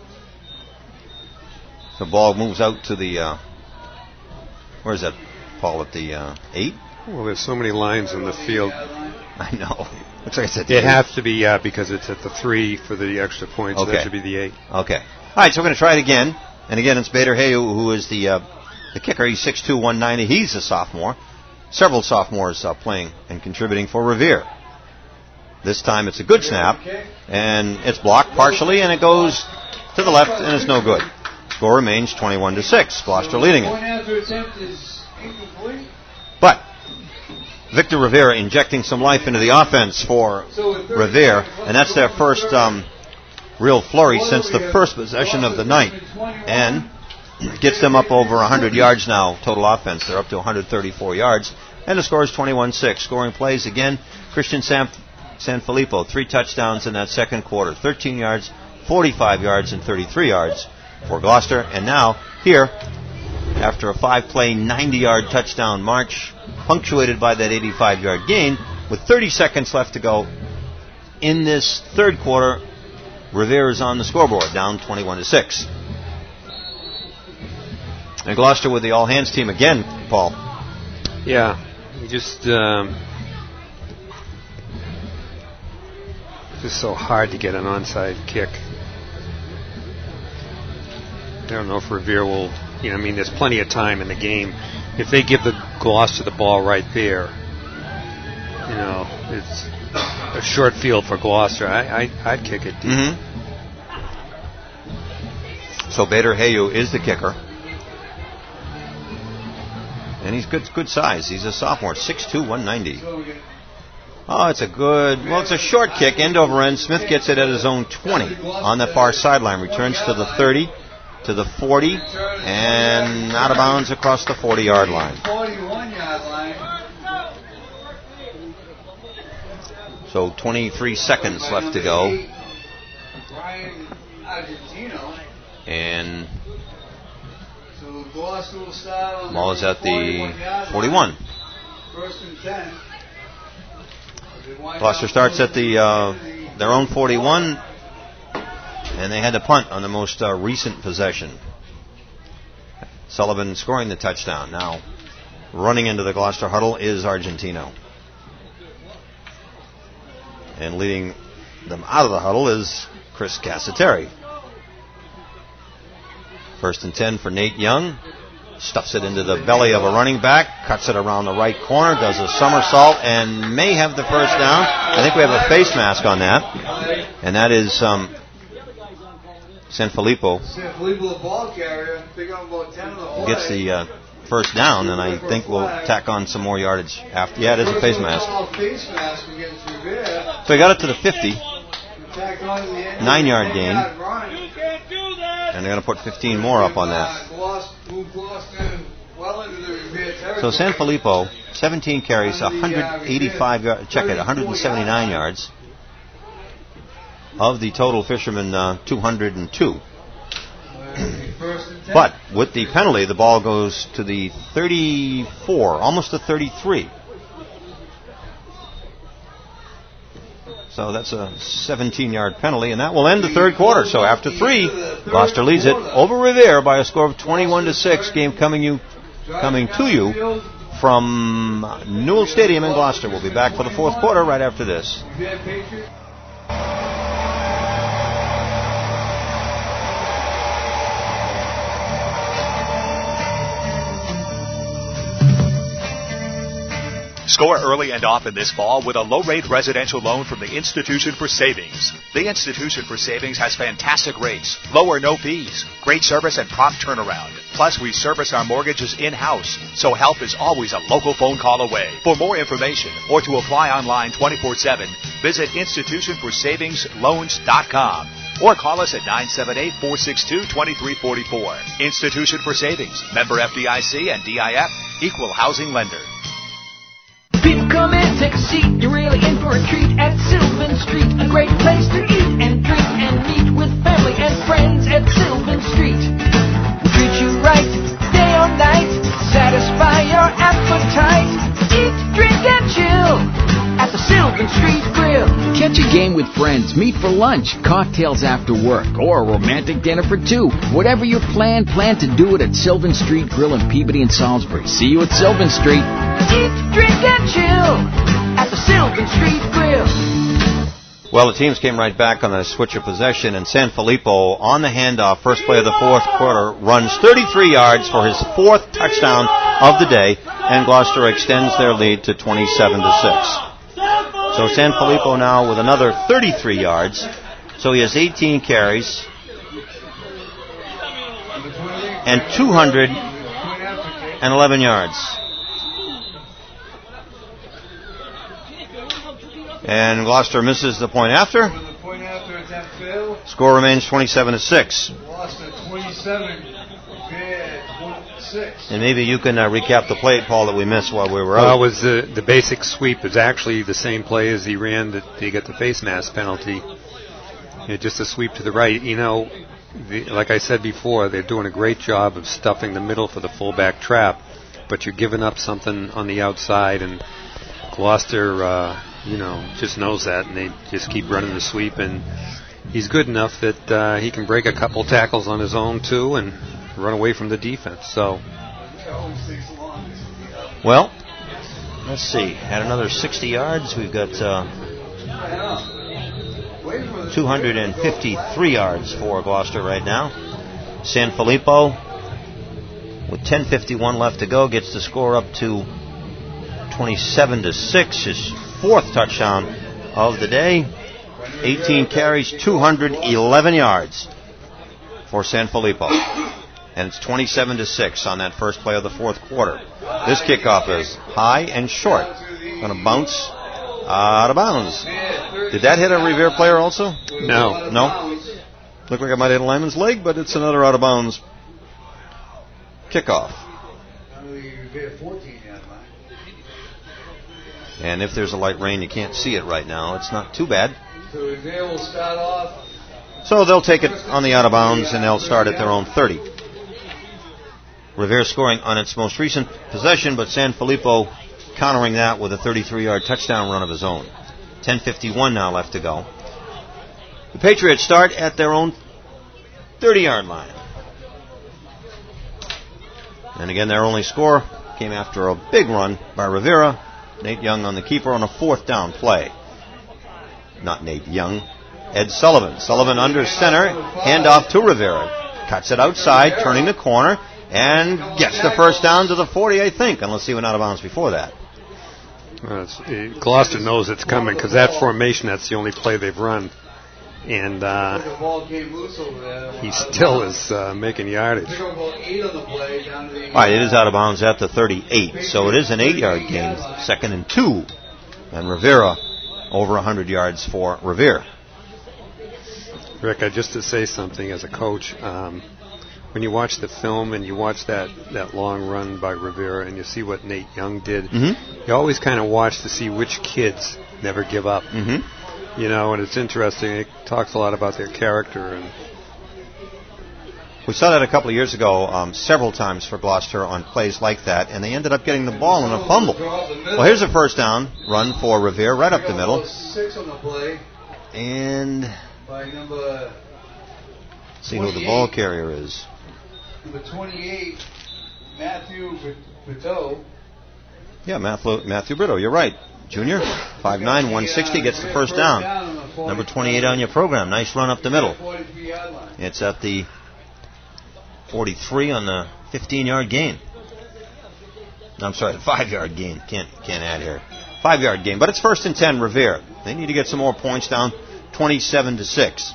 The ball moves out to the... where is that, Paul? At the 8? Well, there's so many lines in the field. I know. Looks like it's at the 8. It has to be, because it's at the 3 for the extra points. Okay. So that should be the 8. Okay. All right, so we're going to try it again. And again, it's Bader Hayu, who is the kicker. He's 6'2", 190. He's a sophomore. Several sophomores playing and contributing for Revere. This time it's a good snap, and it's blocked partially, and it goes to the left, and it's no good. Score remains 21-6. Gloucester leading it. But Victor Rivera injecting some life into the offense for Revere, and that's their first real flurry since the first possession of the night, and gets them up over 100 yards now, total offense. They're up to 134 yards, and the score is 21-6. Scoring plays again, Christian Sanfilippo, 3 touchdowns in that second quarter, 13 yards, 45 yards, and 33 yards for Gloucester. And now, here, after a 5-play, 90-yard touchdown march, punctuated by that 85-yard gain, with 30 seconds left to go in this third quarter, Revere is on the scoreboard, down 21-6. And Gloucester with the all-hands team again, Paul. Yeah, He just so hard to get an onside kick. I don't know if Revere will, I mean, there's plenty of time in the game. If they give the Gloucester the ball right there, it's a short field for Gloucester. I'd kick it deep. Mm-hmm. So Bader Hayu is the kicker. And he's good size. He's a sophomore, 6'2", 190. Oh, it's a short kick, end over end. Smith gets it at his own 20 on the far sideline. Returns to the 30, to the 40, and out of bounds across the 40-yard line. 41-yard line. So 23 seconds left to go. And ball is at the 41. First and 10. Gloucester starts at their own 41, and they had to punt on the most recent possession. Sullivan scoring the touchdown. Now, running into the Gloucester huddle is Argentino. And leading them out of the huddle is Chris Cassateri. First and 10 for Nate Young. Stuffs it into the belly of a running back, cuts it around the right corner, does a somersault, and may have the first down. I think we have a face mask on that. And that is Sanfilippo. Sanfilippo, the ball carrier, picking up about 10 of the play. Gets the first down, and I think we'll tack on some more yardage after. Yeah, it is a face mask. So he got it to the 50. 9-yard gain. And they're going to put 15 more up on that. So Sanfilippo, 17 carries, 185 yards, 179 yards. Of the total Fishermen, 202. But with the penalty, the ball goes to the 34, almost the 33. So that's a 17-yard penalty, and that will end the third quarter. So after 3, Gloucester leads it over Revere by a score of 21-6. Game coming to you from Newell Stadium in Gloucester. We'll be back for the fourth quarter right after this. Score early and often this fall with a low-rate residential loan from the Institution for Savings. The Institution for Savings has fantastic rates, low or no fees, great service, and prompt turnaround. Plus, we service our mortgages in-house, so help is always a local phone call away. For more information or to apply online 24/7, visit institutionforsavingsloans.com or call us at 978-462-2344. Institution for Savings, member FDIC and DIF, equal housing lender. People come in, take a seat, you're really in for a treat at Sylvan Street. A great place to eat and drink and meet with family and friends at Sylvan Street. We'll treat you right, day or night, satisfy your appetite. Eat, drink, and chill at the Sylvan Street Grill. Catch a game with friends, meet for lunch, cocktails after work, or a romantic dinner for 2. Whatever your plan to do it at Sylvan Street Grill in Peabody and Salisbury. See you at Sylvan Street. Eat, drink, and chill at the Sylvan Street Grill. Well, the teams came right back on a switch of possession, and Sanfilippo on the handoff, first play of the fourth quarter, runs 33 yards for his 4th touchdown of the day, and Gloucester extends their lead to 27-6. So Sanfilippo now with another 33 yards, so he has 18 carries and 211 yards. And Gloucester misses the point after. Score remains 27-6. And maybe you can recap the play, Paul, that we missed while we were out. Well, it was the basic sweep is actually the same play as he ran that he got the face mask penalty. Just a sweep to the right. Like I said before, they're doing a great job of stuffing the middle for the fullback trap, but you're giving up something on the outside, and Gloucester, just knows that, and they just keep running the sweep, and he's good enough that he can break a couple tackles on his own, too, and run away from the defense. So, well, let's see, at another 60 yards, we've got 253 yards for Gloucester right now. Sanfilippo, with 10:51 left to go, gets the score up to 27-6, his fourth touchdown of the day. 18 carries, 211 yards for Sanfilippo. And it's 27-6 on that first play of the fourth quarter. This kickoff is high and short. Going to bounce out of bounds. Did that hit a Revere player also? No. No? Looked like it might hit a lineman's leg, but it's another out of bounds kickoff. And if there's a light rain, you can't see it right now. It's not too bad. So Revere will start off. So they'll take it on the out of bounds, and they'll start at their own 30. Revere scoring on its most recent possession, but Sanfilippo countering that with a 33-yard touchdown run of his own. 10:51 now left to go. The Patriots start at their own 30-yard line. And again, their only score came after a big run by Rivera. Nate Young on the keeper on a fourth down play. Not Nate Young. Ed Sullivan. Sullivan under center. Handoff to Rivera. Cuts it outside, turning the corner, and gets the first down to the 40, I think, unless he went out of bounds before that. Gloucester knows it's coming because that formation, that's the only play they've run. And he still is making yardage. All right, it is out of bounds at the 38, so it is an 8-yard gain, 2nd and 2. And Rivera over 100 yards for Revere. Rick, just to say something as a coach, when you watch the film and you watch that long run by Rivera and you see what Nate Young did, you always kind of watch to see which kids never give up. You know, and it's interesting. It talks a lot about their character. And we saw that a couple of years ago several times for Gloucester on plays like that, and they ended up getting the ball in a fumble. Well, here's a first down run for Revere right up the middle. 6 on the play. And by number see who the ball carrier is. Number 28, Matthew Brito. Yeah, Matthew Brito, you're right. Junior, 5'9", 160, gets the first down. Number 28 on your program. Nice run up the middle. It's at the 43 on the 15-yard gain. I'm sorry, the 5-yard gain. Can't add here. 5-yard gain. But it's 1st and 10, Revere. They need to get some more points down. 27-6.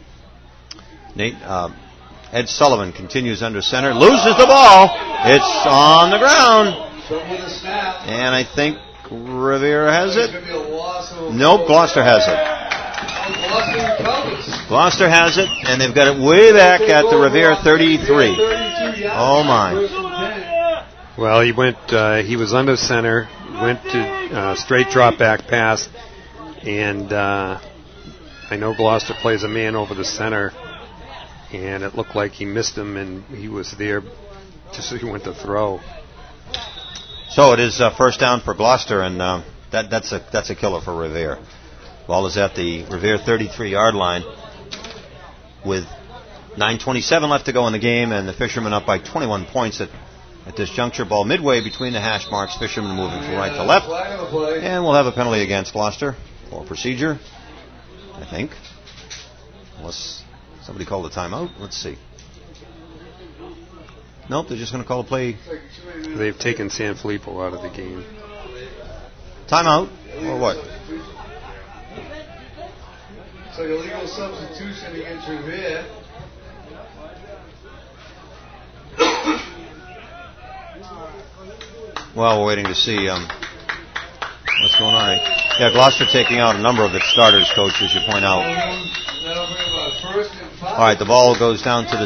Ed Sullivan continues under center. Loses the ball. It's on the ground. And I think Revere has it. Nope, Gloucester has it. Gloucester has it, and they've got it way back at the Revere 33. Oh, my. Well, he was under center, went to straight drop back pass, and I know Gloucester plays a man over the center, and it looked like he missed him, and he was there just as he went to throw. So it is first down for Gloucester, and that's a killer for Revere. Ball is at the Revere 33-yard line with 9:27 left to go in the game, and the Fishermen up by 21 points at this juncture. Ball midway between the hash marks. Fishermen moving from right to left, and we'll have a penalty against Gloucester for procedure, I think, unless somebody called a timeout. Let's see. Nope, they're just going to call a play. They've taken Sanfilippo out of the game. Timeout, or what? So illegal substitution against Revere. Well, we're waiting to see what's going on. Yeah, Gloucester taking out a number of its starters, Coach, as you point out. All right, the ball goes down to the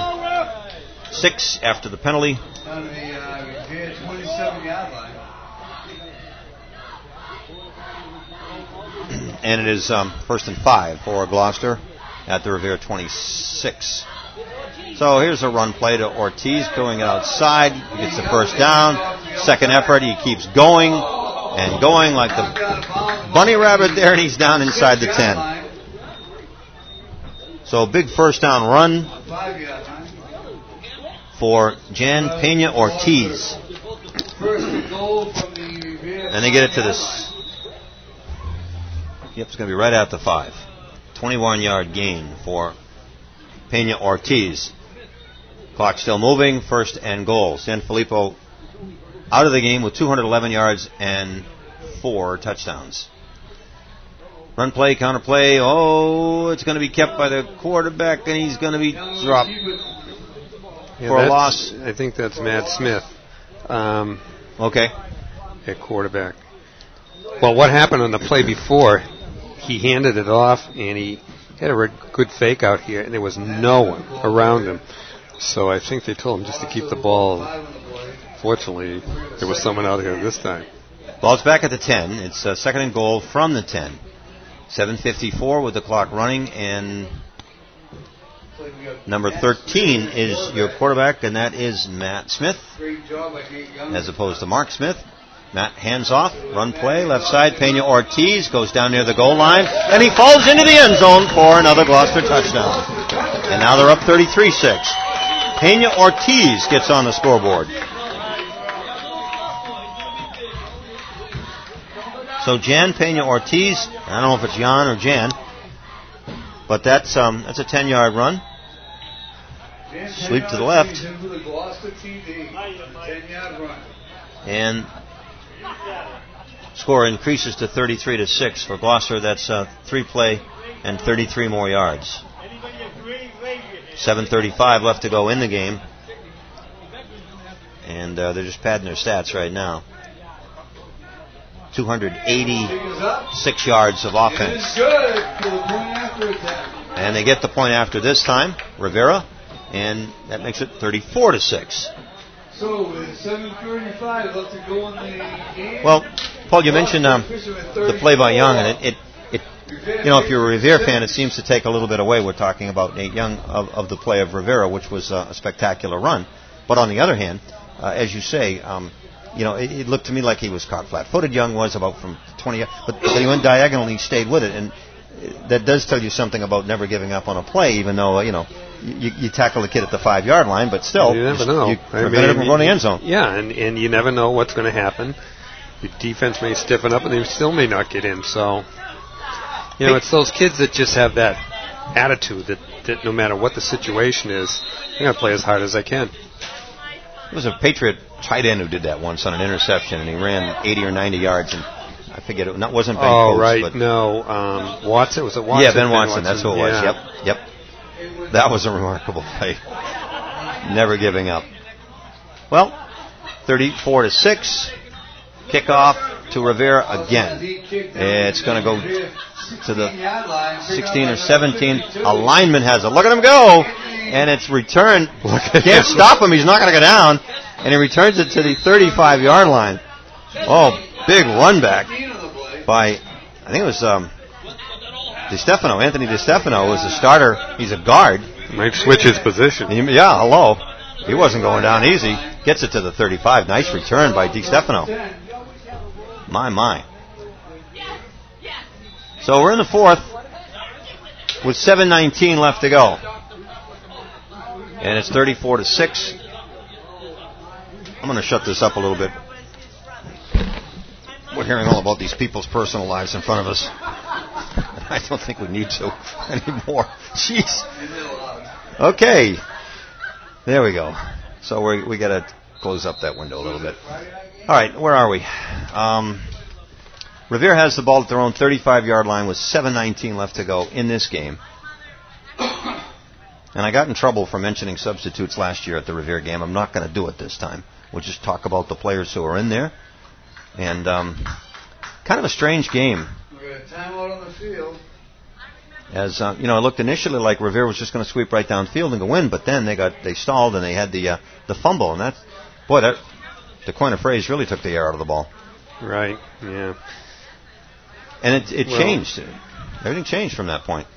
26 after the penalty. On the Revere 27-yard line. And it is 1st and 5 for Gloucester at the Revere 26. So here's a run play to Ortiz, going outside. He gets the first down. Second effort, he keeps going and going like the bunny rabbit there, and he's down inside the 10. So a big first down run for Jan Pena Ortiz. First and goal from the Revere. And they get it to this. Yep, it's going to be right at the 5. 21-yard gain for Pena Ortiz. Clock still moving. First and goal. San Filippo out of the game with 211 yards and 4 touchdowns. Run play, counter play. Oh, it's going to be kept by the quarterback, and he's going to be dropped for a loss. I think that's Matt Smith. Okay. At quarterback. Well, what happened on the play before, he handed it off, and he had a good fake out here, and there was no one around him. So I think they told him just to keep the ball. Fortunately, there was someone out here this time. Ball's back at the 10. It's second and goal from the 10. 7:54 with the clock running, and number 13 is your quarterback, and that is Matt Smith, as opposed to Mark Smith. Matt hands off, run play, left side. Pena Ortiz goes down near the goal line, and he falls into the end zone for another Gloucester touchdown. And now they're up 33-6. Pena Ortiz gets on the scoreboard. So Jan Pena Ortiz, I don't know if it's Jan or Jan, but that's a 10-yard run. Sweep to the left. And score increases to 33-6 for Gloucester. That's 3 play and 33 more yards. 7:35 left to go in the game. And they're just padding their stats right now. 286 yards of offense. And they get the point after this time, Rivera, and that makes it 34-6. So with 7:35 left to go in the game. Well, Paul, you mentioned the play by Young, and it you know, if you're a Revere fan, it seems to take a little bit away. We're talking about Nate Young of the play of Rivera, which was a spectacular run. But on the other hand, as you say, you know, it looked to me like he was caught flat-footed. Young was about from 20, but he went diagonally, he stayed with it, and that does tell you something about never giving up on a play, even though, you know, you tackle the kid at the 5-yard line, but still, you never know. You prevent him from going to the end zone. Yeah, and you never know what's going to happen. Your defense may stiffen up, and they still may not get in. So, you know, it's those kids that just have that attitude that no matter what the situation is, they're going to play as hard as they can. It was a Patriot tight end who did that once on an interception, and he ran 80 or 90 yards, and I forget, it wasn't Ben Coates. Oh, right, but no. Watson, was it Watson? Yeah, Ben Watson, that's who it was, yep. That was a remarkable play. Never giving up. Well, 34-6, kickoff to Revere again. It's going to go to the 16 or 17. A lineman has it. Look at him go! And it's returned. Can't stop him. He's not going to go down. And he returns it to the 35-yard line. Oh, big run back by, I think it was DiStefano. Anthony DiStefano was the starter. He's a guard. Might switch his position. Yeah, hello. He wasn't going down easy. Gets it to the 35. Nice return by DiStefano. My. So we're in the fourth with 7:19 left to go. And it's 34-6. I'm going to shut this up a little bit. We're hearing all about these people's personal lives in front of us. I don't think we need to anymore. Jeez. Okay. There we go. So we got to close up that window a little bit. All right, where are we? Revere has the ball at their own 35-yard line with 7:19 left to go in this game. And I got in trouble for mentioning substitutes last year at the Revere game. I'm not going to do it this time. We'll just talk about the players who are in there. And kind of a strange game. We got a timeout on the field. As you know, it looked initially like Revere was just going to sweep right downfield and go in, but then they stalled and they had the fumble, and that, to coin a phrase, really took the air out of the ball. Right. Yeah. And it changed. Everything changed from that point.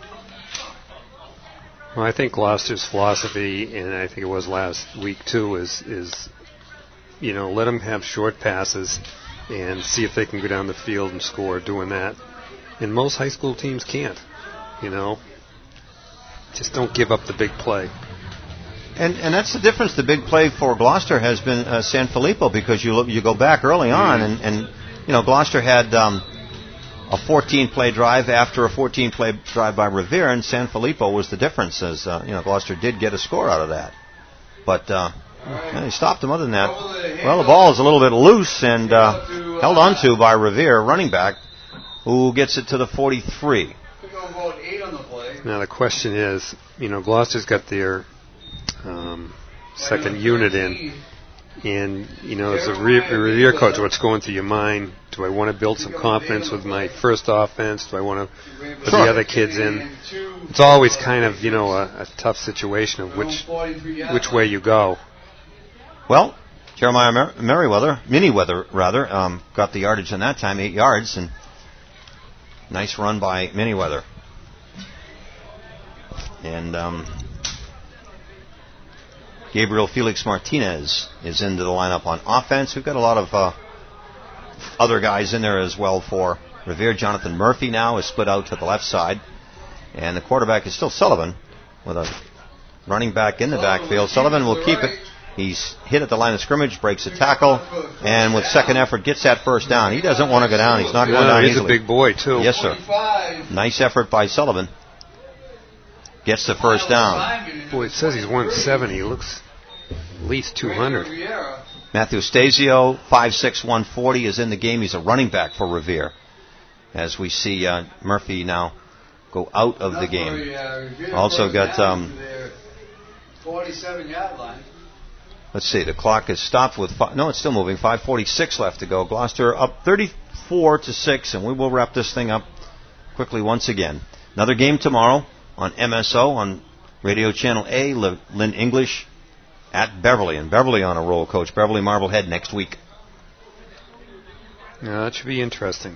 Well, I think Gloucester's philosophy, and I think it was last week too, is you know, let them have short passes and see if they can go down the field and score doing that. And most high school teams can't. You know, just don't give up the big play. And that's the difference. The big play for Gloucester has been Sanfilippo, because you go back early on, and Gloucester had a 14-play drive after a 14-play drive by Revere, and Sanfilippo was the difference. As Gloucester did get a score out of that, but they stopped them. Other than that, well, the ball is a little bit loose and held onto by Revere, running back, who gets it to the 43. Now the question is, Gloucester's got their second unit in, and as a Revere coach, what's going through your mind? Do I want to build some confidence with my first offense? Do I want to put the other kids in? It's always kind of a tough situation of which way you go. Well, Jeremiah Miniweather got the yardage in that time, 8 yards, and nice run by Miniweather. And Gabriel Felix Martinez is into the lineup on offense. We've got a lot of other guys in there as well for Revere. Jonathan Murphy now is split out to the left side. And the quarterback is still Sullivan with a running back in the backfield. Sullivan will keep it. He's hit at the line of scrimmage, breaks a tackle, and with second effort gets that first down. He doesn't want to go down. He's not going down easily. He's a big boy, too. Yes, sir. Nice effort by Sullivan. Gets the first down. Boy, it says he's 170. He looks at least 200. Matthew Stasio, 5'6", 140, is in the game. He's a running back for Revere. As we see Murphy now go out of the game. Also got 47-yard line. Let's see, the clock is stopped with it's still moving. 5:46 left to go. Gloucester up 34-6, and we will wrap this thing up quickly once again. Another game tomorrow on MSO on Radio Channel A. Lynn English at Beverly, and Beverly on a roll, Coach. Beverly Marblehead next week. Yeah, that should be interesting.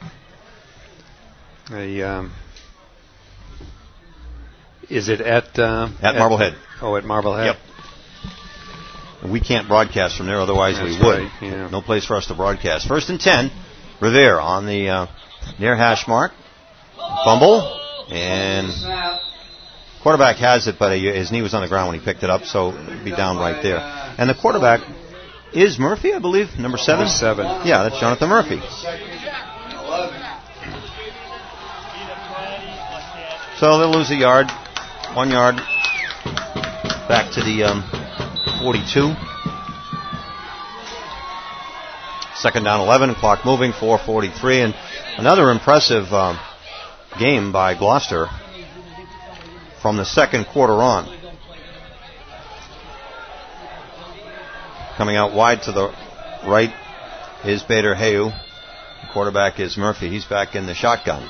Is it at Marblehead? Oh, at Marblehead. Yep. We can't broadcast from there, otherwise That's we would. Right, yeah. No place for us to broadcast. 1st and 10, Revere on the near hash mark. Fumble, and quarterback has it, but his knee was on the ground when he picked it up, so it'd be down right there. And the quarterback is Murphy, I believe, number 7? Number 7. Yeah, that's Jonathan Murphy. So they'll lose a yard, 1 yard, back to the 42. Second down 11, clock moving, 4:43, and another impressive game by Gloucester from the second quarter on. Coming out wide to the right is Bader Heu. The quarterback is Murphy. He's back in the shotgun.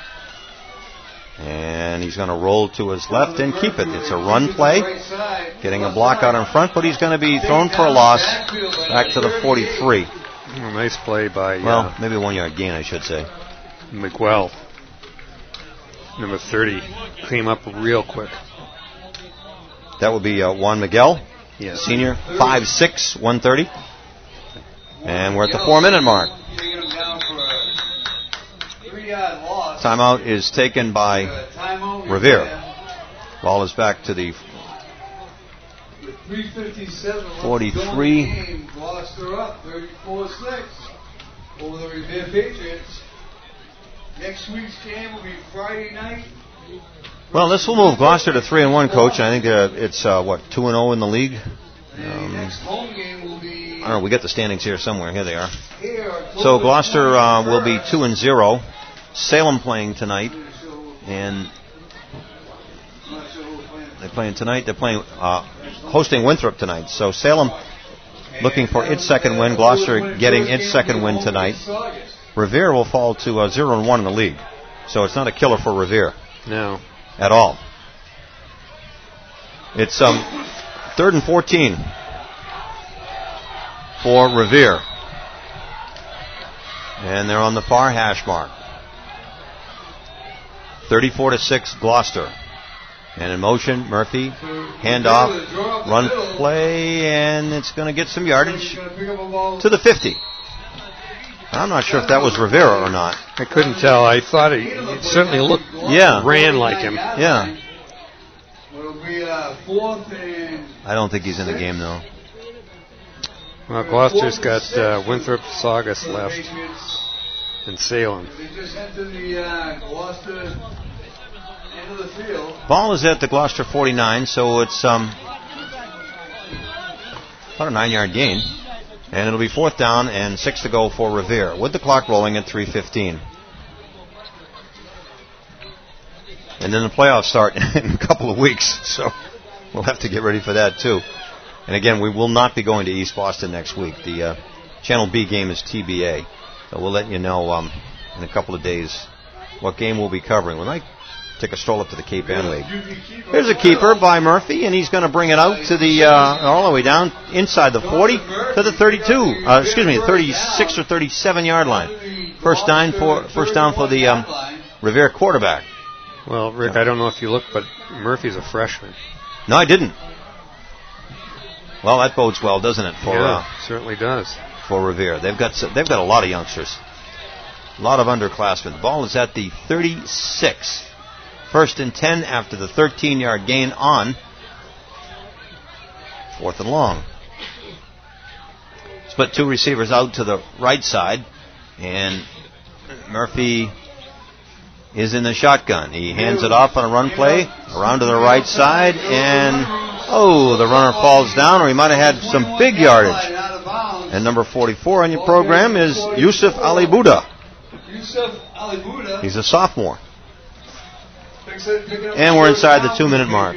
And he's going to roll to his left and keep it. It's a run play. Getting a block out in front, but he's going to be thrown for a loss back to the 43. Nice play by... well, maybe a 1 yard gain, I should say. McWell, number 30, came up real quick. That would be Juan Miguel, yes. Senior, 5'6", 130. And we're at the 4-minute mark. Timeout is taken by Revere. Ball is back to the 43. Gloucester up 34-6 over the Revere Patriots. Next week's game will be Friday night. Well, this will move Gloucester to 3-1, Coach. I think it's 2-0 in the league. Next home game will be... I don't know. We got the standings here somewhere. Here they are. So Gloucester will be 2-0. Salem playing tonight, and they're playing tonight. They're playing hosting Winthrop tonight. So Salem looking for its second win. Gloucester getting its second win tonight. Revere will fall to 0-1 in the league. So it's not a killer for Revere. No, at all. It's 3rd and 14 for Revere, and they're on the far hash mark. 34-6 Gloucester. And in motion, Murphy, handoff, run play, and it's going to get some yardage to the 50. I'm not sure if that was Rivera or not. I couldn't tell. I thought it certainly ran like him. Yeah. It'll be 4th and I don't think he's in the game, though. Well, Gloucester's got Winthrop, Saugus left, and Salem. They just entered the Gloucester end of the field. Ball is at the Gloucester 49, so it's about a 9-yard gain. And it'll be 4th down and 6 to go for Revere, with the clock rolling at 3:15. And then the playoffs start in a couple of weeks, so we'll have to get ready for that, too. And again, we will not be going to East Boston next week. The Channel B game is TBA. So we'll let you know in a couple of days what game we'll be covering. We might take a stroll up to the Cape Ann League. Here's a keeper by Murphy, and he's going to bring it out to the all the way down inside the 40 to the 36 or 37-yard line. First down for the Revere quarterback. Well, Rick, I don't know if you looked, but Murphy's a freshman. No, I didn't. Well, that bodes well, doesn't it? Certainly does. For Revere, they've got a lot of youngsters, a lot of underclassmen. The ball is at the 36. 1st and 10 after the 13-yard gain on 4th and long. Split 2 receivers out to the right side, and Murphy is in the shotgun. He hands it off on a run play around to the right side, and the runner falls down, or he might have had some big yardage. And number 44 on your program is Yusuf Ali Buddha. He's a sophomore. And we're inside the 2-minute mark.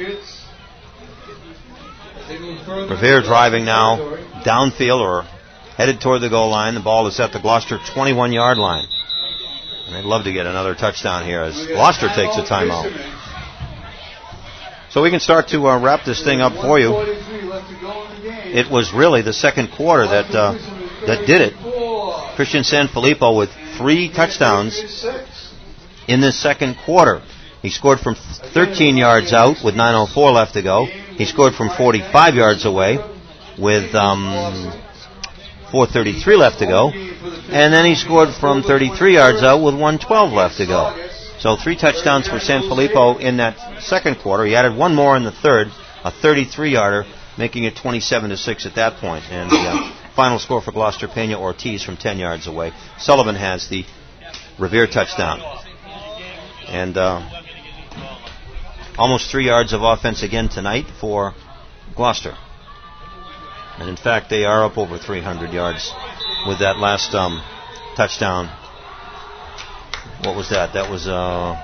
Revere driving now downfield or headed toward the goal line. The ball is at the Gloucester 21-yard line. And they'd love to get another touchdown here as Gloucester takes a timeout. So we can start to wrap this thing up for you. It was really the second quarter that did it. Christian Sanfilippo with 3 touchdowns in this second quarter. He scored from 13 yards out with 9:04 left to go. He scored from 45 yards away with 4:33 left to go. And then he scored from 33 yards out with 1:12 left to go. So 3 touchdowns for Sanfilippo in that second quarter. He added 1 more in the third, a 33-yarder, making it 27-6 at that point. And the final score for Gloucester, Pena Ortiz from 10 yards away. Sullivan has the Revere touchdown. And almost 3 yards of offense again tonight for Gloucester. And in fact, they are up over 300 yards with that last touchdown. What was that? That was, I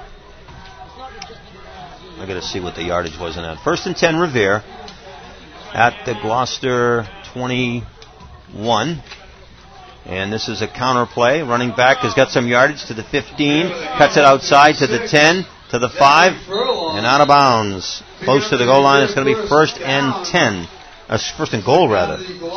got to see what the yardage was in that. 1st and 10 Revere at the Gloucester 21. And this is a counter play. Running back has got some yardage to the 15. Cuts it outside to the 10, to the 5, and out of bounds. Close to the goal line. It's going to be 1st and 10. 1st and goal, rather.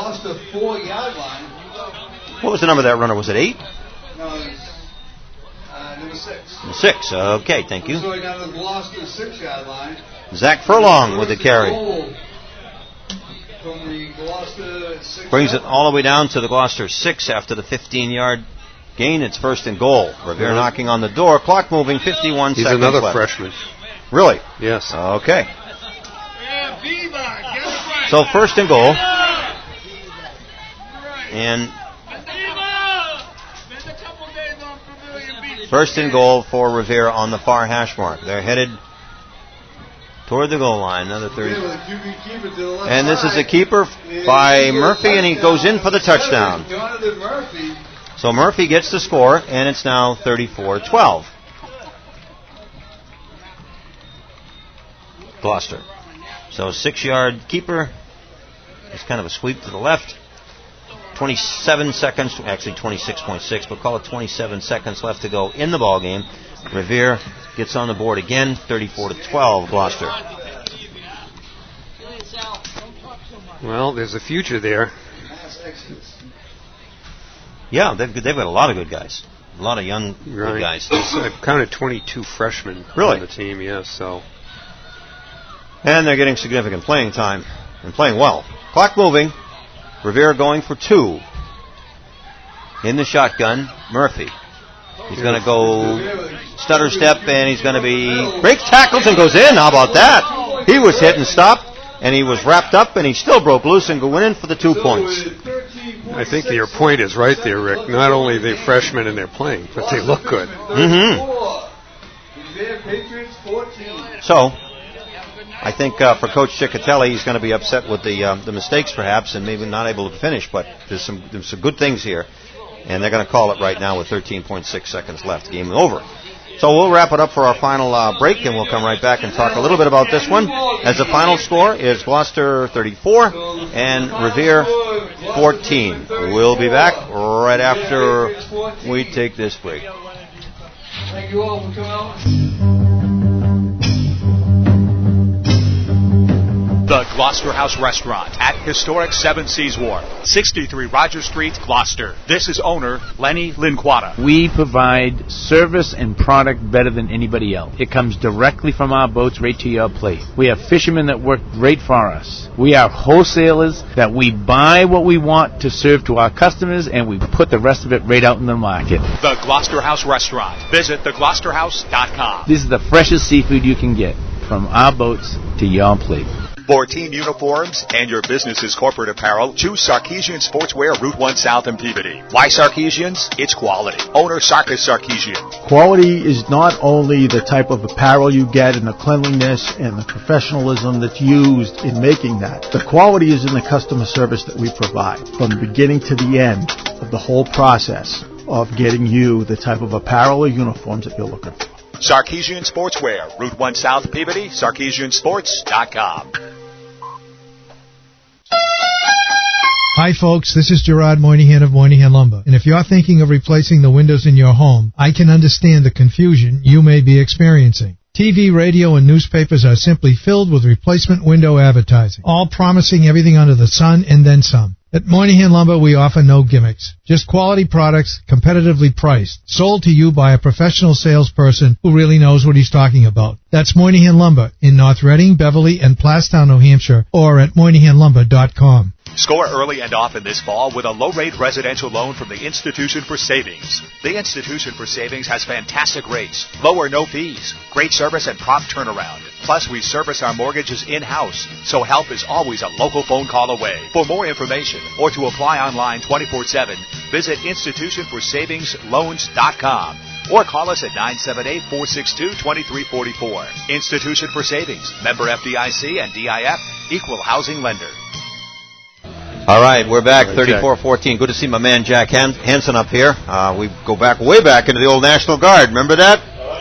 What was the number of that runner? Was it 8? No, number 6. 6. Okay, thank you. So he got the Gloucester 6-yard line. Zach Furlong with the carry. From the Gloucester 6. Brings it all the way down to the Gloucester 6 after the 15-yard gain. It's 1st and goal. Revere knocking on the door. Clock moving, 51 seconds left. He's another freshman. Really? Yes. Okay. So 1st and goal. And 1st and goal for Revere on the far hash mark. They're headed toward the goal line. Another 30. And this is a keeper by Murphy, and he goes in for the touchdown. So Murphy gets the score, and it's now 34-12. Gloucester. So 6-yard keeper. It's kind of a sweep to the left. 27 seconds, actually 26.6, but call it 27 seconds left to go in the ball game. Revere gets on the board again, 34-12, Gloucester. Well, there's a future there. Yeah, they've got a lot of good guys. A lot of young good guys. I've counted 22 freshmen on the team, yes. So. And they're getting significant playing time and playing well. Clock moving. Revere going for 2. In the shotgun, Murphy. He's going to go stutter step, and he's going to be breaks tackles and goes in. How about that? He was hit and stopped and he was wrapped up, and he still broke loose and went in for the 2 points. I think your point is right there, Rick. Not only are they freshmen and they're playing, but they look good. Mm-hmm. So, I think for Coach Ciccatelli, he's going to be upset with the mistakes, perhaps, and maybe not able to finish. But there's some good things here, and they're going to call it right now with 13.6 seconds left. Game over. So we'll wrap it up for our final break, and we'll come right back and talk a little bit about this one. As the final score is Gloucester 34 and Revere 14. We'll be back right after we take this break. Thank you all for coming out. The Gloucester House Restaurant at historic Seven Seas Wharf, 63 Rogers Street, Gloucester. This is owner Lenny Linquata. We provide service and product better than anybody else. It comes directly from our boats right to your plate. We have fishermen that work great for us. We are wholesalers that we buy what we want to serve to our customers, and we put the rest of it right out in the market. The Gloucester House Restaurant. Visit thegloucesterhouse.com. This is the freshest seafood you can get from our boats to your plate. For team uniforms and your business's corporate apparel, choose Sarkeesian Sportswear, Route 1 South in Peabody. Why Sarkeesians? It's quality. Owner Sarkis Sarkeesian. Quality is not only the type of apparel you get and the cleanliness and the professionalism that's used in making that. The quality is in the customer service that we provide from the beginning to the end of the whole process of getting you the type of apparel or uniforms that you're looking for. Sarkeesian Sportswear, Route 1 South Peabody, SarkeesianSports.com. Hi folks, this is Gerard Moynihan of Moynihan Lumber. And if you're thinking of replacing the windows in your home, I can understand the confusion you may be experiencing. TV, radio, and newspapers are simply filled with replacement window advertising, all promising everything under the sun and then some. At Moynihan Lumber, we offer no gimmicks, just quality products, competitively priced, sold to you by a professional salesperson who really knows what he's talking about. That's Moynihan Lumber in North Reading, Beverly, and Plastown, New Hampshire, or at MoynihanLumber.com. Score early and often this fall with a low-rate residential loan from the Institution for Savings. The Institution for Savings has fantastic rates, low or no fees, great service, and prompt turnaround. Plus, we service our mortgages in-house, so help is always a local phone call away. For more information or to apply online 24/7, visit institutionforsavingsloans.com or call us at 978-462-2344. Institution for Savings, member FDIC and DIF, equal housing lender. All right, we're back, 34-14. Good to see my man Jack Hansen up here. We go way back into the old National Guard. Remember that?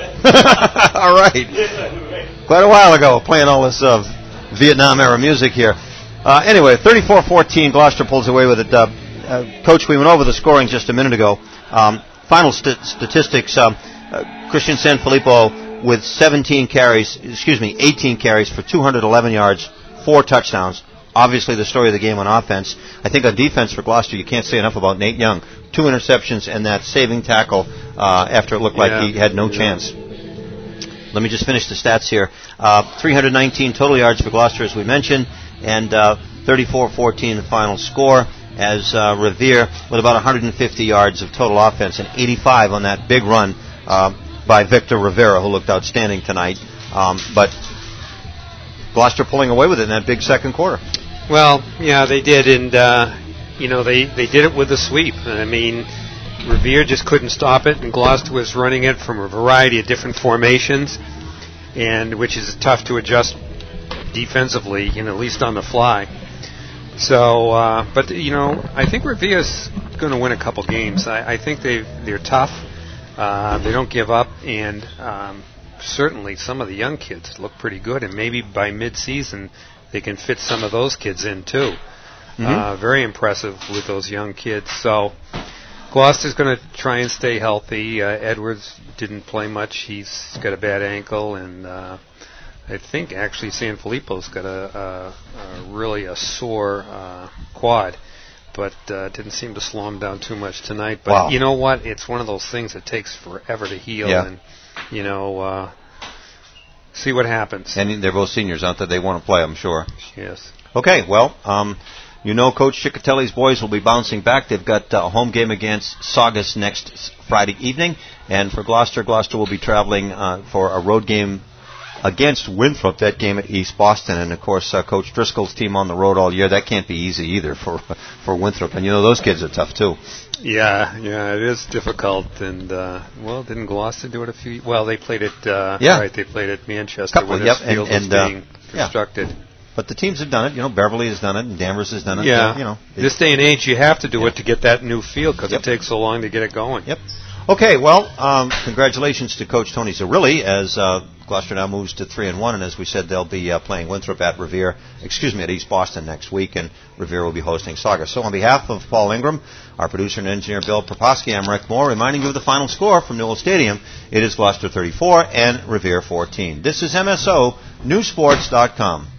All right. Quite a while ago, playing all this Vietnam-era music here. Anyway, 34-14, Gloucester pulls away with it. Coach, we went over the scoring just a minute ago. Final statistics, Christian Sanfilippo with 18 carries for 211 yards, 4 touchdowns. Obviously, the story of the game on offense. I think on defense for Gloucester, you can't say enough about Nate Young. 2 interceptions and that saving tackle after it looked like he had no chance. Let me just finish the stats here. 319 total yards for Gloucester, as we mentioned, and 34-14 the final score, as Revere with about 150 yards of total offense and 85 on that big run by Victor Rivera, who looked outstanding tonight. But Gloucester pulling away with it in that big second quarter. Well, yeah, they did, and they did it with a sweep. I mean, Revere just couldn't stop it, and Gloucester was running it from a variety of different formations, and which is tough to adjust defensively, at least on the fly. So, but I think Revere's going to win a couple games. I think they're tough. They don't give up, and certainly some of the young kids look pretty good, and maybe by mid-season they can fit some of those kids in too. Mm-hmm. Very impressive with those young kids. So Gloucester's going to try and stay healthy. Edwards didn't play much. He's got a bad ankle, and I think actually Sanfilippo's got a really sore quad, but didn't seem to slow him down too much tonight. But You know what? It's one of those things that takes forever to heal, and see what happens. And they're both seniors, aren't they? They want to play, I'm sure. Yes. Okay, well, Coach Ciccatelli's boys will be bouncing back. They've got a home game against Saugus next Friday evening. And for Gloucester will be traveling for a road game against Winthrop, that game at East Boston. And, of course, Coach Driscoll's team on the road all year. That can't be easy either for Winthrop. And, those kids are tough, too. Yeah, it is difficult. And, didn't Gloucester do it they played it, right, they played at Manchester where this field was being constructed. But the teams have done it. Beverly has done it, and Danvers has done it. Yeah. This day and age, you have to do it to get that new field because it takes so long to get it going. Yep. Okay, well, congratulations to Coach Tony Zerilli as Gloucester now moves to 3-1, and as we said, they'll be playing Winthrop at at East Boston next week, and Revere will be hosting Saugus. So on behalf of Paul Ingram, our producer and engineer Bill Proposky, I'm Rick Moore, reminding you of the final score from Newell Stadium. It is Gloucester 34 and Revere 14. This is MSO, newsports.com.